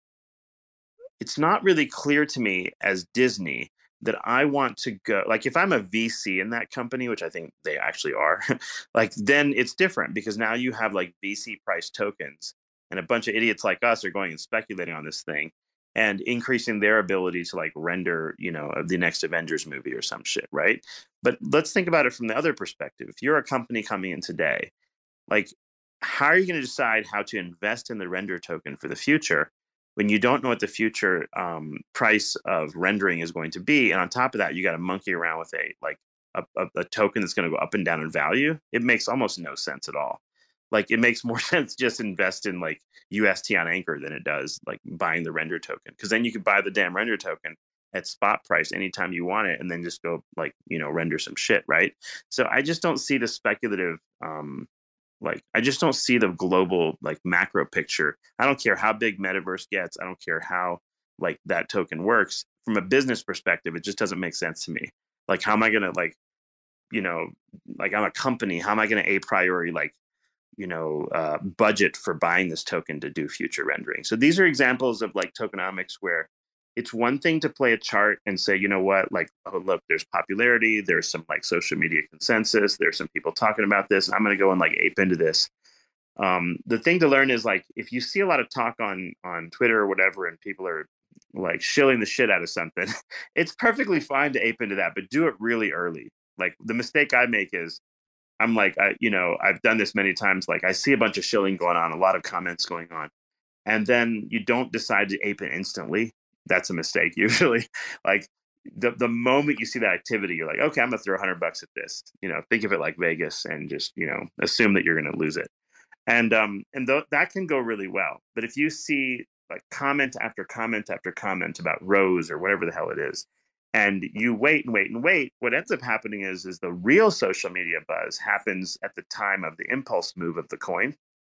it's not really clear to me as Disney that I want to go. Like if I'm a V C in that company, which I think they actually are, like then it's different because now you have like V C price tokens and a bunch of idiots like us are going and speculating on this thing and increasing their ability to like render, you know, the next Avengers movie or some shit, right? But let's think about it from the other perspective. If you're a company coming in today, like how are you going to decide how to invest in the render token for the future when you don't know what the future um, price of rendering is going to be? And on top of that, you got to monkey around with a like a, a, a token that's going to go up and down in value. It makes almost no sense at all. Like it makes more sense just invest in like U S T on Anchor than it does like buying the render token, because then you could buy the damn render token at spot price anytime you want it and then just go like, you know, render some shit, right? So I just don't see the speculative um like I just don't see the global like macro picture. I don't care how big metaverse gets. I don't care how like that token works. From a business perspective, it just doesn't make sense to me. Like how am I gonna like, you know, like I'm a company, how am I gonna a priori like, you know, uh, budget for buying this token to do future rendering? So these are examples of like tokenomics where it's one thing to play a chart and say, you know what, like, oh, look, there's popularity, there's some like social media consensus, there's some people talking about this, and I'm going to go and like ape into this. Um, the thing to learn is like, if you see a lot of talk on on Twitter or whatever, and people are like shilling the shit out of something, it's perfectly fine to ape into that, but do it really early. Like the mistake I make is I'm like, I, you know, I've done this many times. Like I see a bunch of shilling going on, a lot of comments going on, and then you don't decide to ape it instantly. That's a mistake usually. Like the the moment you see that activity, you're like, okay, I'm gonna throw a hundred bucks at this. You know, think of it like Vegas and just, you know, assume that you're gonna lose it. And um and th- that can go really well. But if you see like comment after comment after comment about Rose or whatever the hell it is, and you wait and wait and wait, what ends up happening is is the real social media buzz happens at the time of the impulse move of the coin,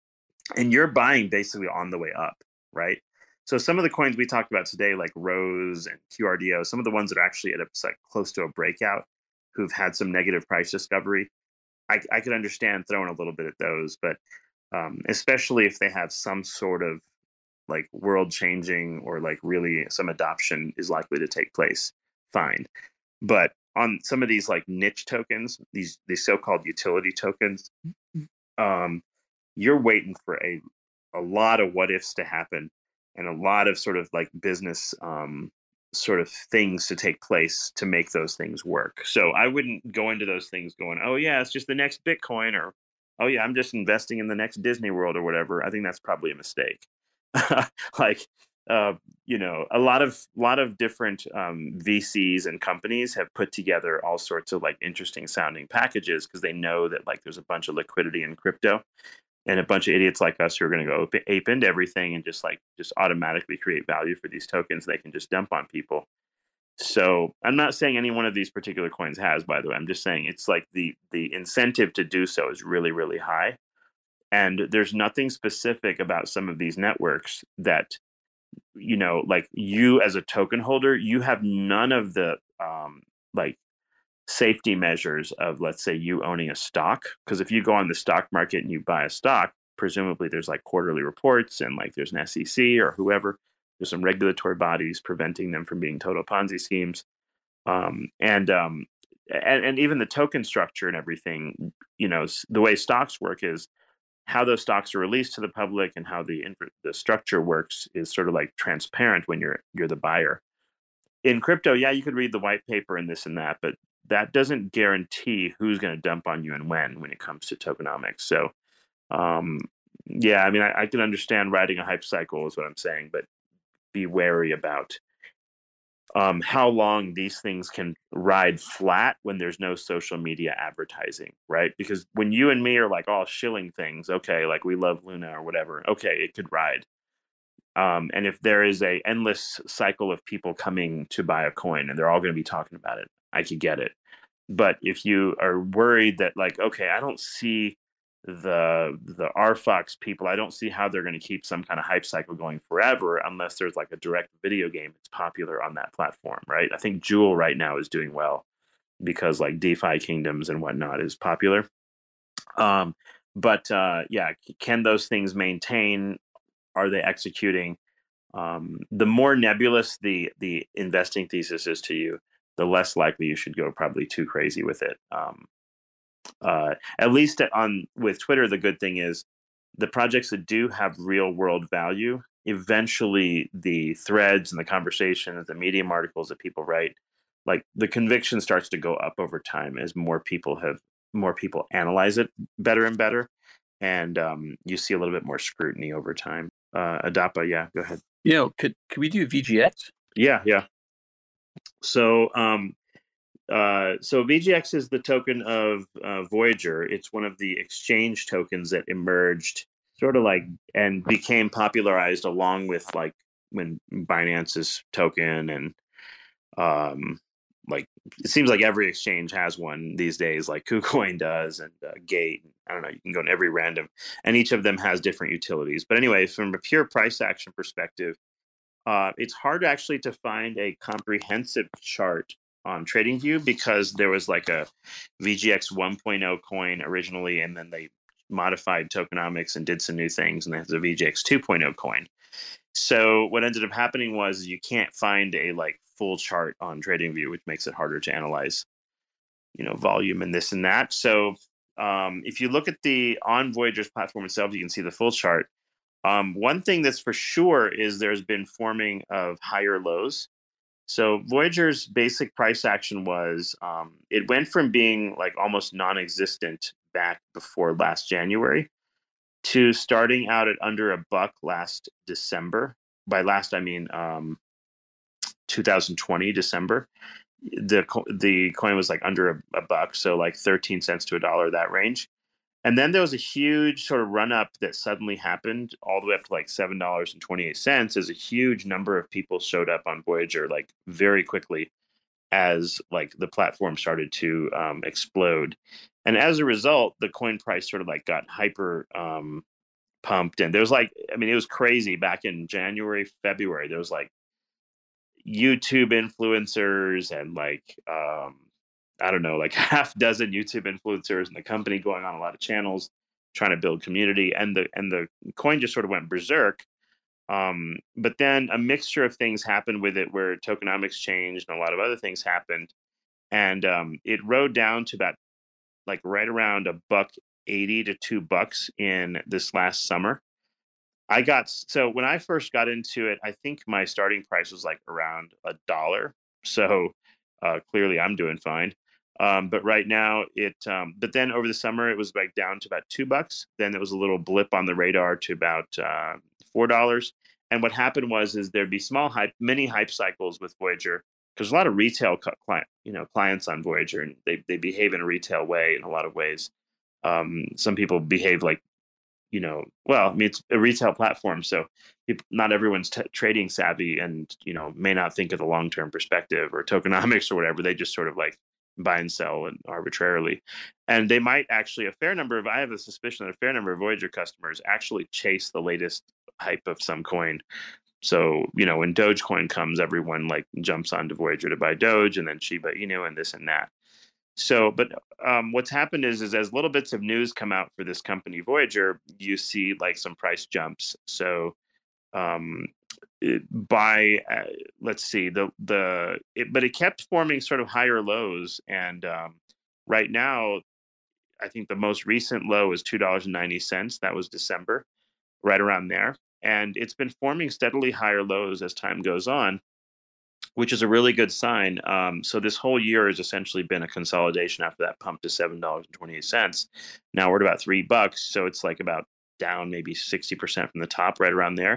and you're buying basically on the way up, right? So some of the coins we talked about today, like Rose and Q R D O, some of the ones that are actually at a like close to a breakout, who've had some negative price discovery, I, I could understand throwing a little bit at those, but um, especially if they have some sort of like world changing or like really some adoption is likely to take place, fine. But on some of these like niche tokens, these these so-called utility tokens, um, you're waiting for a a lot of what ifs to happen and a lot of sort of like business um, sort of things to take place to make those things work. So I wouldn't go into those things going, oh yeah, it's just the next Bitcoin, or oh yeah, I'm just investing in the next Disney World or whatever. I think that's probably a mistake. like uh, you know, a lot of lot of different um, V Cs and companies have put together all sorts of like interesting sounding packages because they know that like there's a bunch of liquidity in crypto, and a bunch of idiots like us who are going to go ape into everything and just like just automatically create value for these tokens they can just dump on people. So I'm not saying any one of these particular coins has, by the way. I'm just saying it's like the the incentive to do so is really, really high. And there's nothing specific about some of these networks that, you know, like you as a token holder, you have none of the um, like safety measures of, let's say, you owning a stock. Because if you go on the stock market and you buy a stock, presumably there's like quarterly reports and like there's an S E C or whoever. There's some regulatory bodies preventing them from being total Ponzi schemes. Um, and, um, and and even the token structure and everything, you know, the way stocks work is how those stocks are released to the public and how the the structure works is sort of like transparent when you're you're the buyer. In crypto, yeah, you could read the white paper and this and that, but that doesn't guarantee who's going to dump on you and when when it comes to tokenomics. So, um, yeah, I mean, I, I can understand riding a hype cycle is what I'm saying, but be wary about um, how long these things can ride flat when there's no social media advertising, right? Because when you and me are like all shilling things, okay, like we love Luna or whatever, okay, it could ride. Um, and if there is a endless cycle of people coming to buy a coin and they're all going to be talking about it, I could get it. But if you are worried that like, okay, I don't see the the R Fox people, I don't see how they're going to keep some kind of hype cycle going forever unless there's like a direct video game that's popular on that platform, right? I think Jewel right now is doing well because like DeFi Kingdoms and whatnot is popular. Um, but uh, yeah, can those things maintain? Are they executing? Um, the more nebulous the the investing thesis is to you, the less likely you should go probably too crazy with it. Um, uh, at least on with Twitter, the good thing is the projects that do have real world value, eventually the threads and the conversations, the Medium articles that people write, like the conviction starts to go up over time as more people have more people analyze it better and better, and um, you see a little bit more scrutiny over time. Uh, Adapa, yeah, go ahead. Yeah, could could we do V G X? Yeah, yeah. So, um, uh, so V G X is the token of uh, Voyager. It's one of the exchange tokens that emerged, sort of like, and became popularized along with like when Binance's token and um, like it seems like every exchange has one these days, like KuCoin does and uh, Gate. I don't know. You can go in every random, and each of them has different utilities. But anyway, from a pure price action perspective, uh, it's hard actually to find a comprehensive chart on TradingView because there was like a V G X one point oh coin originally, and then they modified tokenomics and did some new things, and there's a V G X two point oh coin. So what ended up happening was you can't find a like full chart on TradingView, which makes it harder to analyze, you know, volume and this and that. So um, if you look at the on Voyager's platform itself, you can see the full chart. Um, one thing that's for sure is there's been forming of higher lows. So Voyager's basic price action was um, it went from being like almost non-existent back before last January to starting out at under a buck last December. By last, I mean um, two thousand twenty December. The the coin was like under a, a buck, so like thirteen cents to a dollar, that range. And then there was a huge sort of run up that suddenly happened all the way up to like seven dollars and twenty-eight cents as a huge number of people showed up on Voyager like very quickly as like the platform started to um, explode. And as a result, the coin price sort of like got hyper um, pumped. And there was like, I mean, it was crazy back in January, February. There was like YouTube influencers and like, um, I don't know, like half dozen YouTube influencers and the company going on a lot of channels trying to build community, and the and the coin just sort of went berserk. Um, but then a mixture of things happened with it where tokenomics changed and a lot of other things happened, and um, it rode down to about like right around a buck eighty to two bucks in this last summer. I got so when I first got into it, I think my starting price was like around a dollar. So uh, clearly, I'm doing fine. Um, but right now, it. Um, but then over the summer, it was like down to about two bucks. Then there was a little blip on the radar to about uh, four dollars. And what happened was, is there'd be small hype, mini hype cycles with Voyager because a lot of retail client, you know, clients on Voyager, and they they behave in a retail way in a lot of ways. Um, some people behave like, you know, well, I mean, it's a retail platform, so people, not everyone's t- trading savvy, and you know, may not think of the long term perspective or tokenomics or whatever. They just sort of like buy and sell and arbitrarily, and they might actually a fair number of. I have a suspicion that a fair number of Voyager customers actually chase the latest hype of some coin. So you know, when Dogecoin comes, everyone like jumps onto Voyager to buy Doge, and then Shiba Inu and this and that. So, but um, what's happened is, is as little bits of news come out for this company, Voyager, you see like some price jumps. So, um, it, by uh, let's see the the, it, but it kept forming sort of higher lows, and um, right now, I think the most recent low is two dollars and ninety cents. That was December, right around there, and it's been forming steadily higher lows as time goes on, which is a really good sign. Um, so this whole year has essentially been a consolidation after that pump to seven dollars and twenty-eight cents. Now we're at about three bucks, so it's like about down maybe sixty percent from the top, right around there.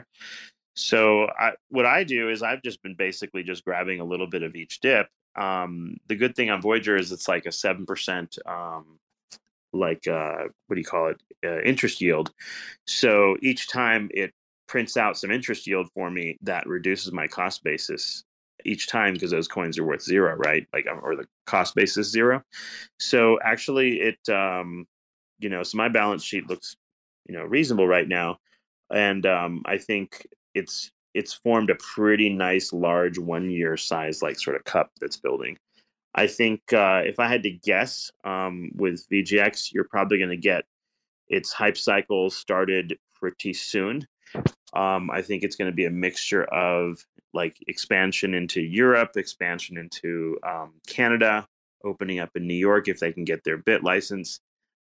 So I, what I do is I've just been basically just grabbing a little bit of each dip. Um, the good thing on Voyager is it's like a seven percent, um, like uh, what do you call it, uh, interest yield. So each time it prints out some interest yield for me, that reduces my cost basis each time because those coins are worth zero, right? Like, or the cost basis zero. So actually, it um, you know, so my balance sheet looks, you know, reasonable right now. And um, I think it's it's formed a pretty nice, large one year size, like sort of cup that's building. I think uh, if I had to guess um, with V G X, you're probably going to get its hype cycle started pretty soon. Um, I think it's going to be a mixture of like expansion into Europe, expansion into um, Canada, opening up in New York if they can get their bit license.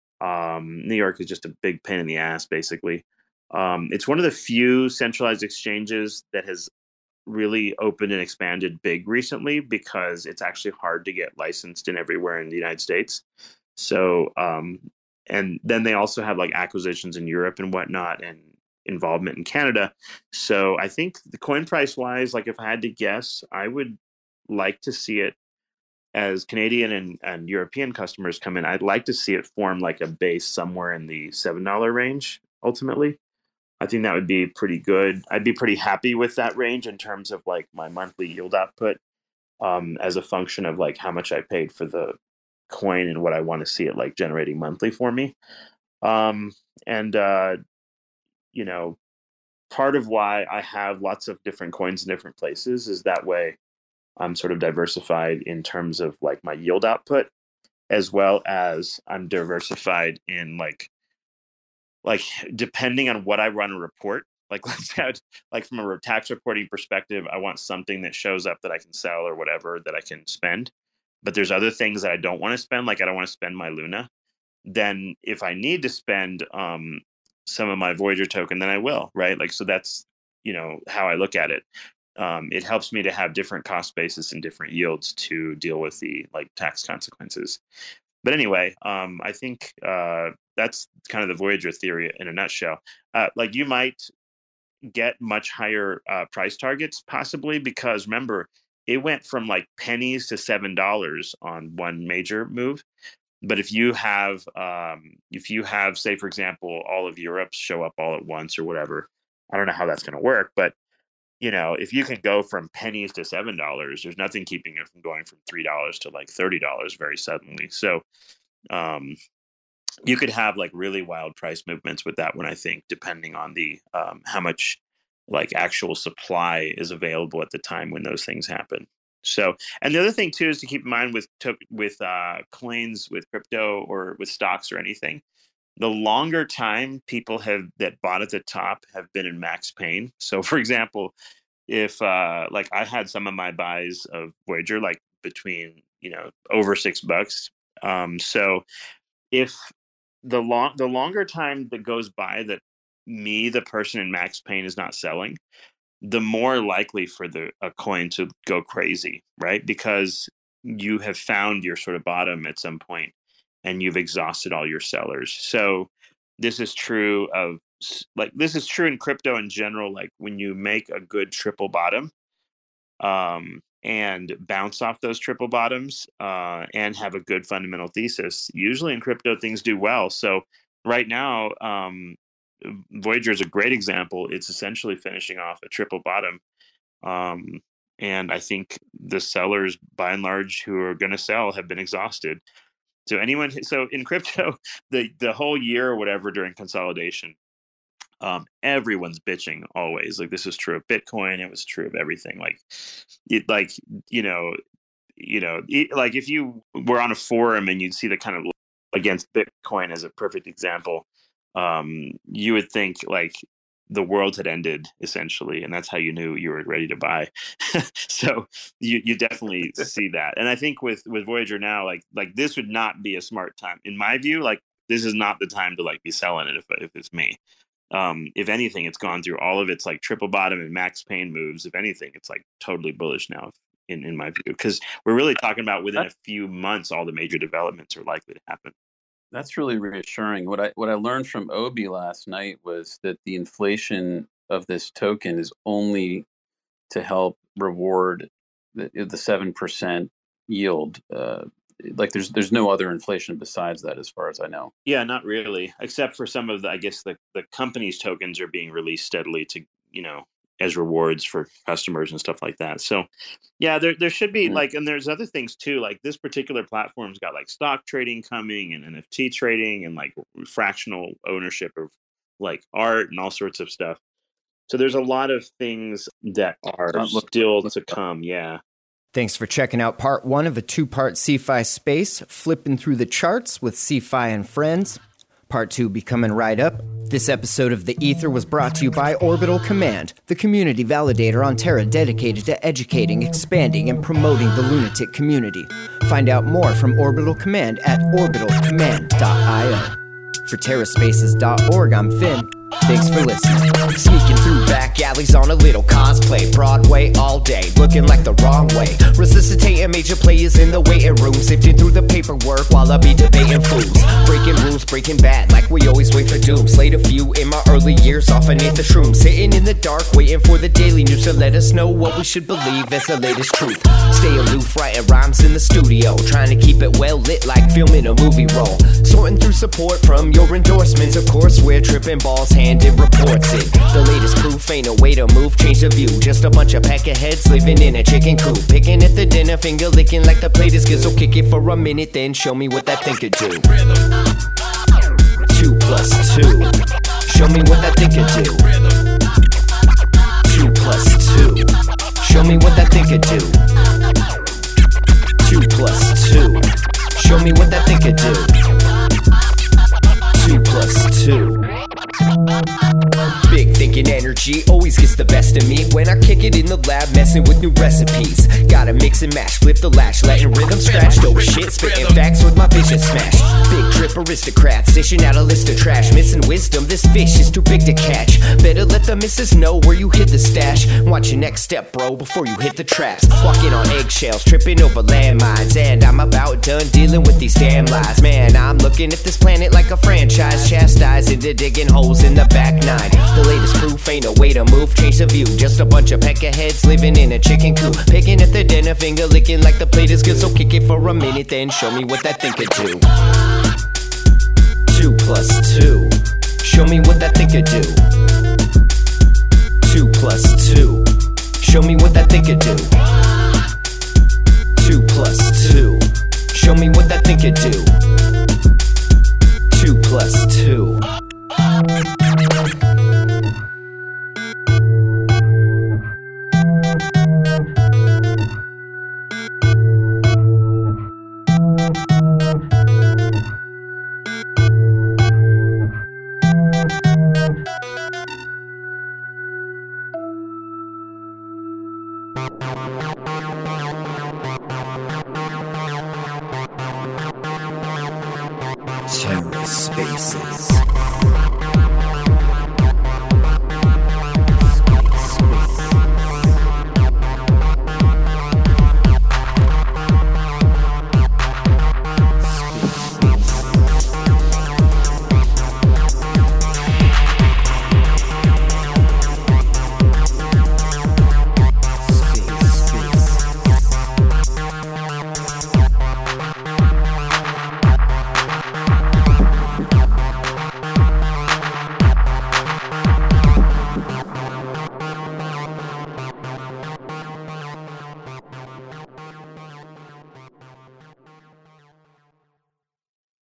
Um, New York is just a big pain in the ass, basically. Um, it's one of the few centralized exchanges that has really opened and expanded big recently because it's actually hard to get licensed in everywhere in the United States. So, um, and then they also have like acquisitions in Europe and whatnot and involvement in Canada. So I think the coin price wise, like if I had to guess, I would like to see it as Canadian and, and European customers come in. I'd like to see it form like a base somewhere in the seven dollar range ultimately. I think that would be pretty good. I'd be pretty happy with that range in terms of like my monthly yield output um, as a function of like how much I paid for the coin and what I want to see it like generating monthly for me. Um, and, uh, you know, part of why I have lots of different coins in different places is that way I'm sort of diversified in terms of like my yield output, as well as I'm diversified in like, like depending on what I run a report, like let's say, like from a tax reporting perspective, I want something that shows up that I can sell or whatever that I can spend. But there's other things that I don't want to spend, like I don't want to spend my Luna. Then if I need to spend um, some of my Voyager token, then I will, right? Like, so that's, you know, how I look at it. Um, it helps me to have different cost basis and different yields to deal with the like tax consequences. But anyway, um, I think uh, that's kind of the Voyager theory in a nutshell. Uh, like you might get much higher uh, price targets possibly because remember, it went from like pennies to seven dollars on one major move. But if you have, um, if you have, say, for example, all of Europe show up all at once or whatever, I don't know how that's going to work, but you know, if you can go from pennies to seven dollars, there's nothing keeping it from going from three dollars to like thirty dollars very suddenly. So, um, you could have like really wild price movements with that one, I think, depending on the um, how much like actual supply is available at the time when those things happen. So, and the other thing too is to keep in mind with to- with uh, coins, with crypto, or with stocks or anything. The longer time people have that bought at the top have been in max pain. So, for example, if uh, like I had some of my buys of Voyager like between you know over six bucks. Um, so if the long the longer time that goes by that me, the person in max pain, is not selling, the more likely for the a coin to go crazy, right? Because you have found your sort of bottom at some point and you've exhausted all your sellers. So this is true of like this is true in crypto in general. Like when you make a good triple bottom um, and bounce off those triple bottoms uh, and have a good fundamental thesis, usually in crypto things do well. So right now, um, Voyager is a great example. It's essentially finishing off a triple bottom. Um, and I think the sellers, by and large, who are going to sell have been exhausted. So anyone, so in crypto, the the whole year or whatever during consolidation, um, everyone's bitching always. Like this is true of Bitcoin. It was true of everything. Like it, like you know, you know, it, like if you were on a forum and you'd see the kind of against Bitcoin as a perfect example, um, you would think like the world had ended essentially, and that's how you knew you were ready to buy. So you you definitely see that, and I think with with Voyager now, like like this would not be a smart time in my view. Like this is not the time to like be selling it if if it's me. Um, if anything, it's gone through all of its like triple bottom and max pain moves. If anything, it's like totally bullish now, in in my view, because we're really talking about within a few months, all the major developments are likely to happen. That's really reassuring. What I what I learned from Obi last night was that the inflation of this token is only to help reward the the seven percent yield. Uh, like there's there's no other inflation besides that, as far as I know. Yeah, not really, except for some of the I guess the the company's tokens are being released steadily to you know as rewards for customers and stuff like that. So yeah, there there should be Mhm. like, and there's other things too. Like this particular platform's got like stock trading coming and N F T trading and like fractional ownership of like art and all sorts of stuff. So there's a lot of things that are Not look- still look- to come. Yeah. Thanks for checking out part one of a two-part C-Fi space, flipping through the charts with C-Fi and friends. Part two be coming right up. This episode of The Ether was brought to you by Orbital Command, the community validator on Terra dedicated to educating, expanding, and promoting the lunatic community. Find out more from Orbital Command at orbital command dot io. For terra spaces dot org, I'm Finn. Thanks for listening. Sneaking through back alleys on a little cosplay. Broadway all day, looking like the wrong way. Resuscitating major players in the waiting room. Sifting through the paperwork while I be debating fools. Breaking rules, breaking bad, like we always wait for doom. Slayed a few in my early years, off beneath the shroom. Sitting in the dark, waiting for the daily news to let us know what we should believe as the latest truth. Stay aloof, writing rhymes in the studio. Trying to keep it well lit like filming a movie roll. Sorting through support from your endorsements. Of course, we're tripping balls, handed reports it. The latest proof ain't a way to move, change the view. Just a bunch of peckerheads living in a chicken coop. Picking at the dinner, finger licking like the plate is good. So kick it for a minute, then show me what that thing could do. Two plus two. Show me what that thing could do. Two plus two. Show me what that thing could do. Two plus two. Show me what that thing could do. Two plus two. Big thinking energy always gets the best of me when I kick it in the lab, messing with new recipes. Gotta mix and mash, flip the lash, letting rhythm scratch. Dope shit, spitting facts with my vision smashed. Big trip aristocrats, dishing out a list of trash. Missing wisdom, this fish is too big to catch. Better let the missus know where you hid the stash. Watch your next step, bro, before you hit the traps. Walking on eggshells, tripping over landmines. And I'm about done dealing with these damn lies. Man, I'm looking at this planet like a franchise. Chastising the digging holes in the back nine. The latest proof ain't a way to move, change the view. Just a bunch of peckerheads living in a chicken coop. Picking at the dinner, finger licking like the plate is good. So kick it for a minute, then show me what that thing could do. Two plus two. Show me what that thing could do. Two plus two. Show me what that thing could do. Two plus two. Show me what that thing could do. Two plus two. TerraSpaces.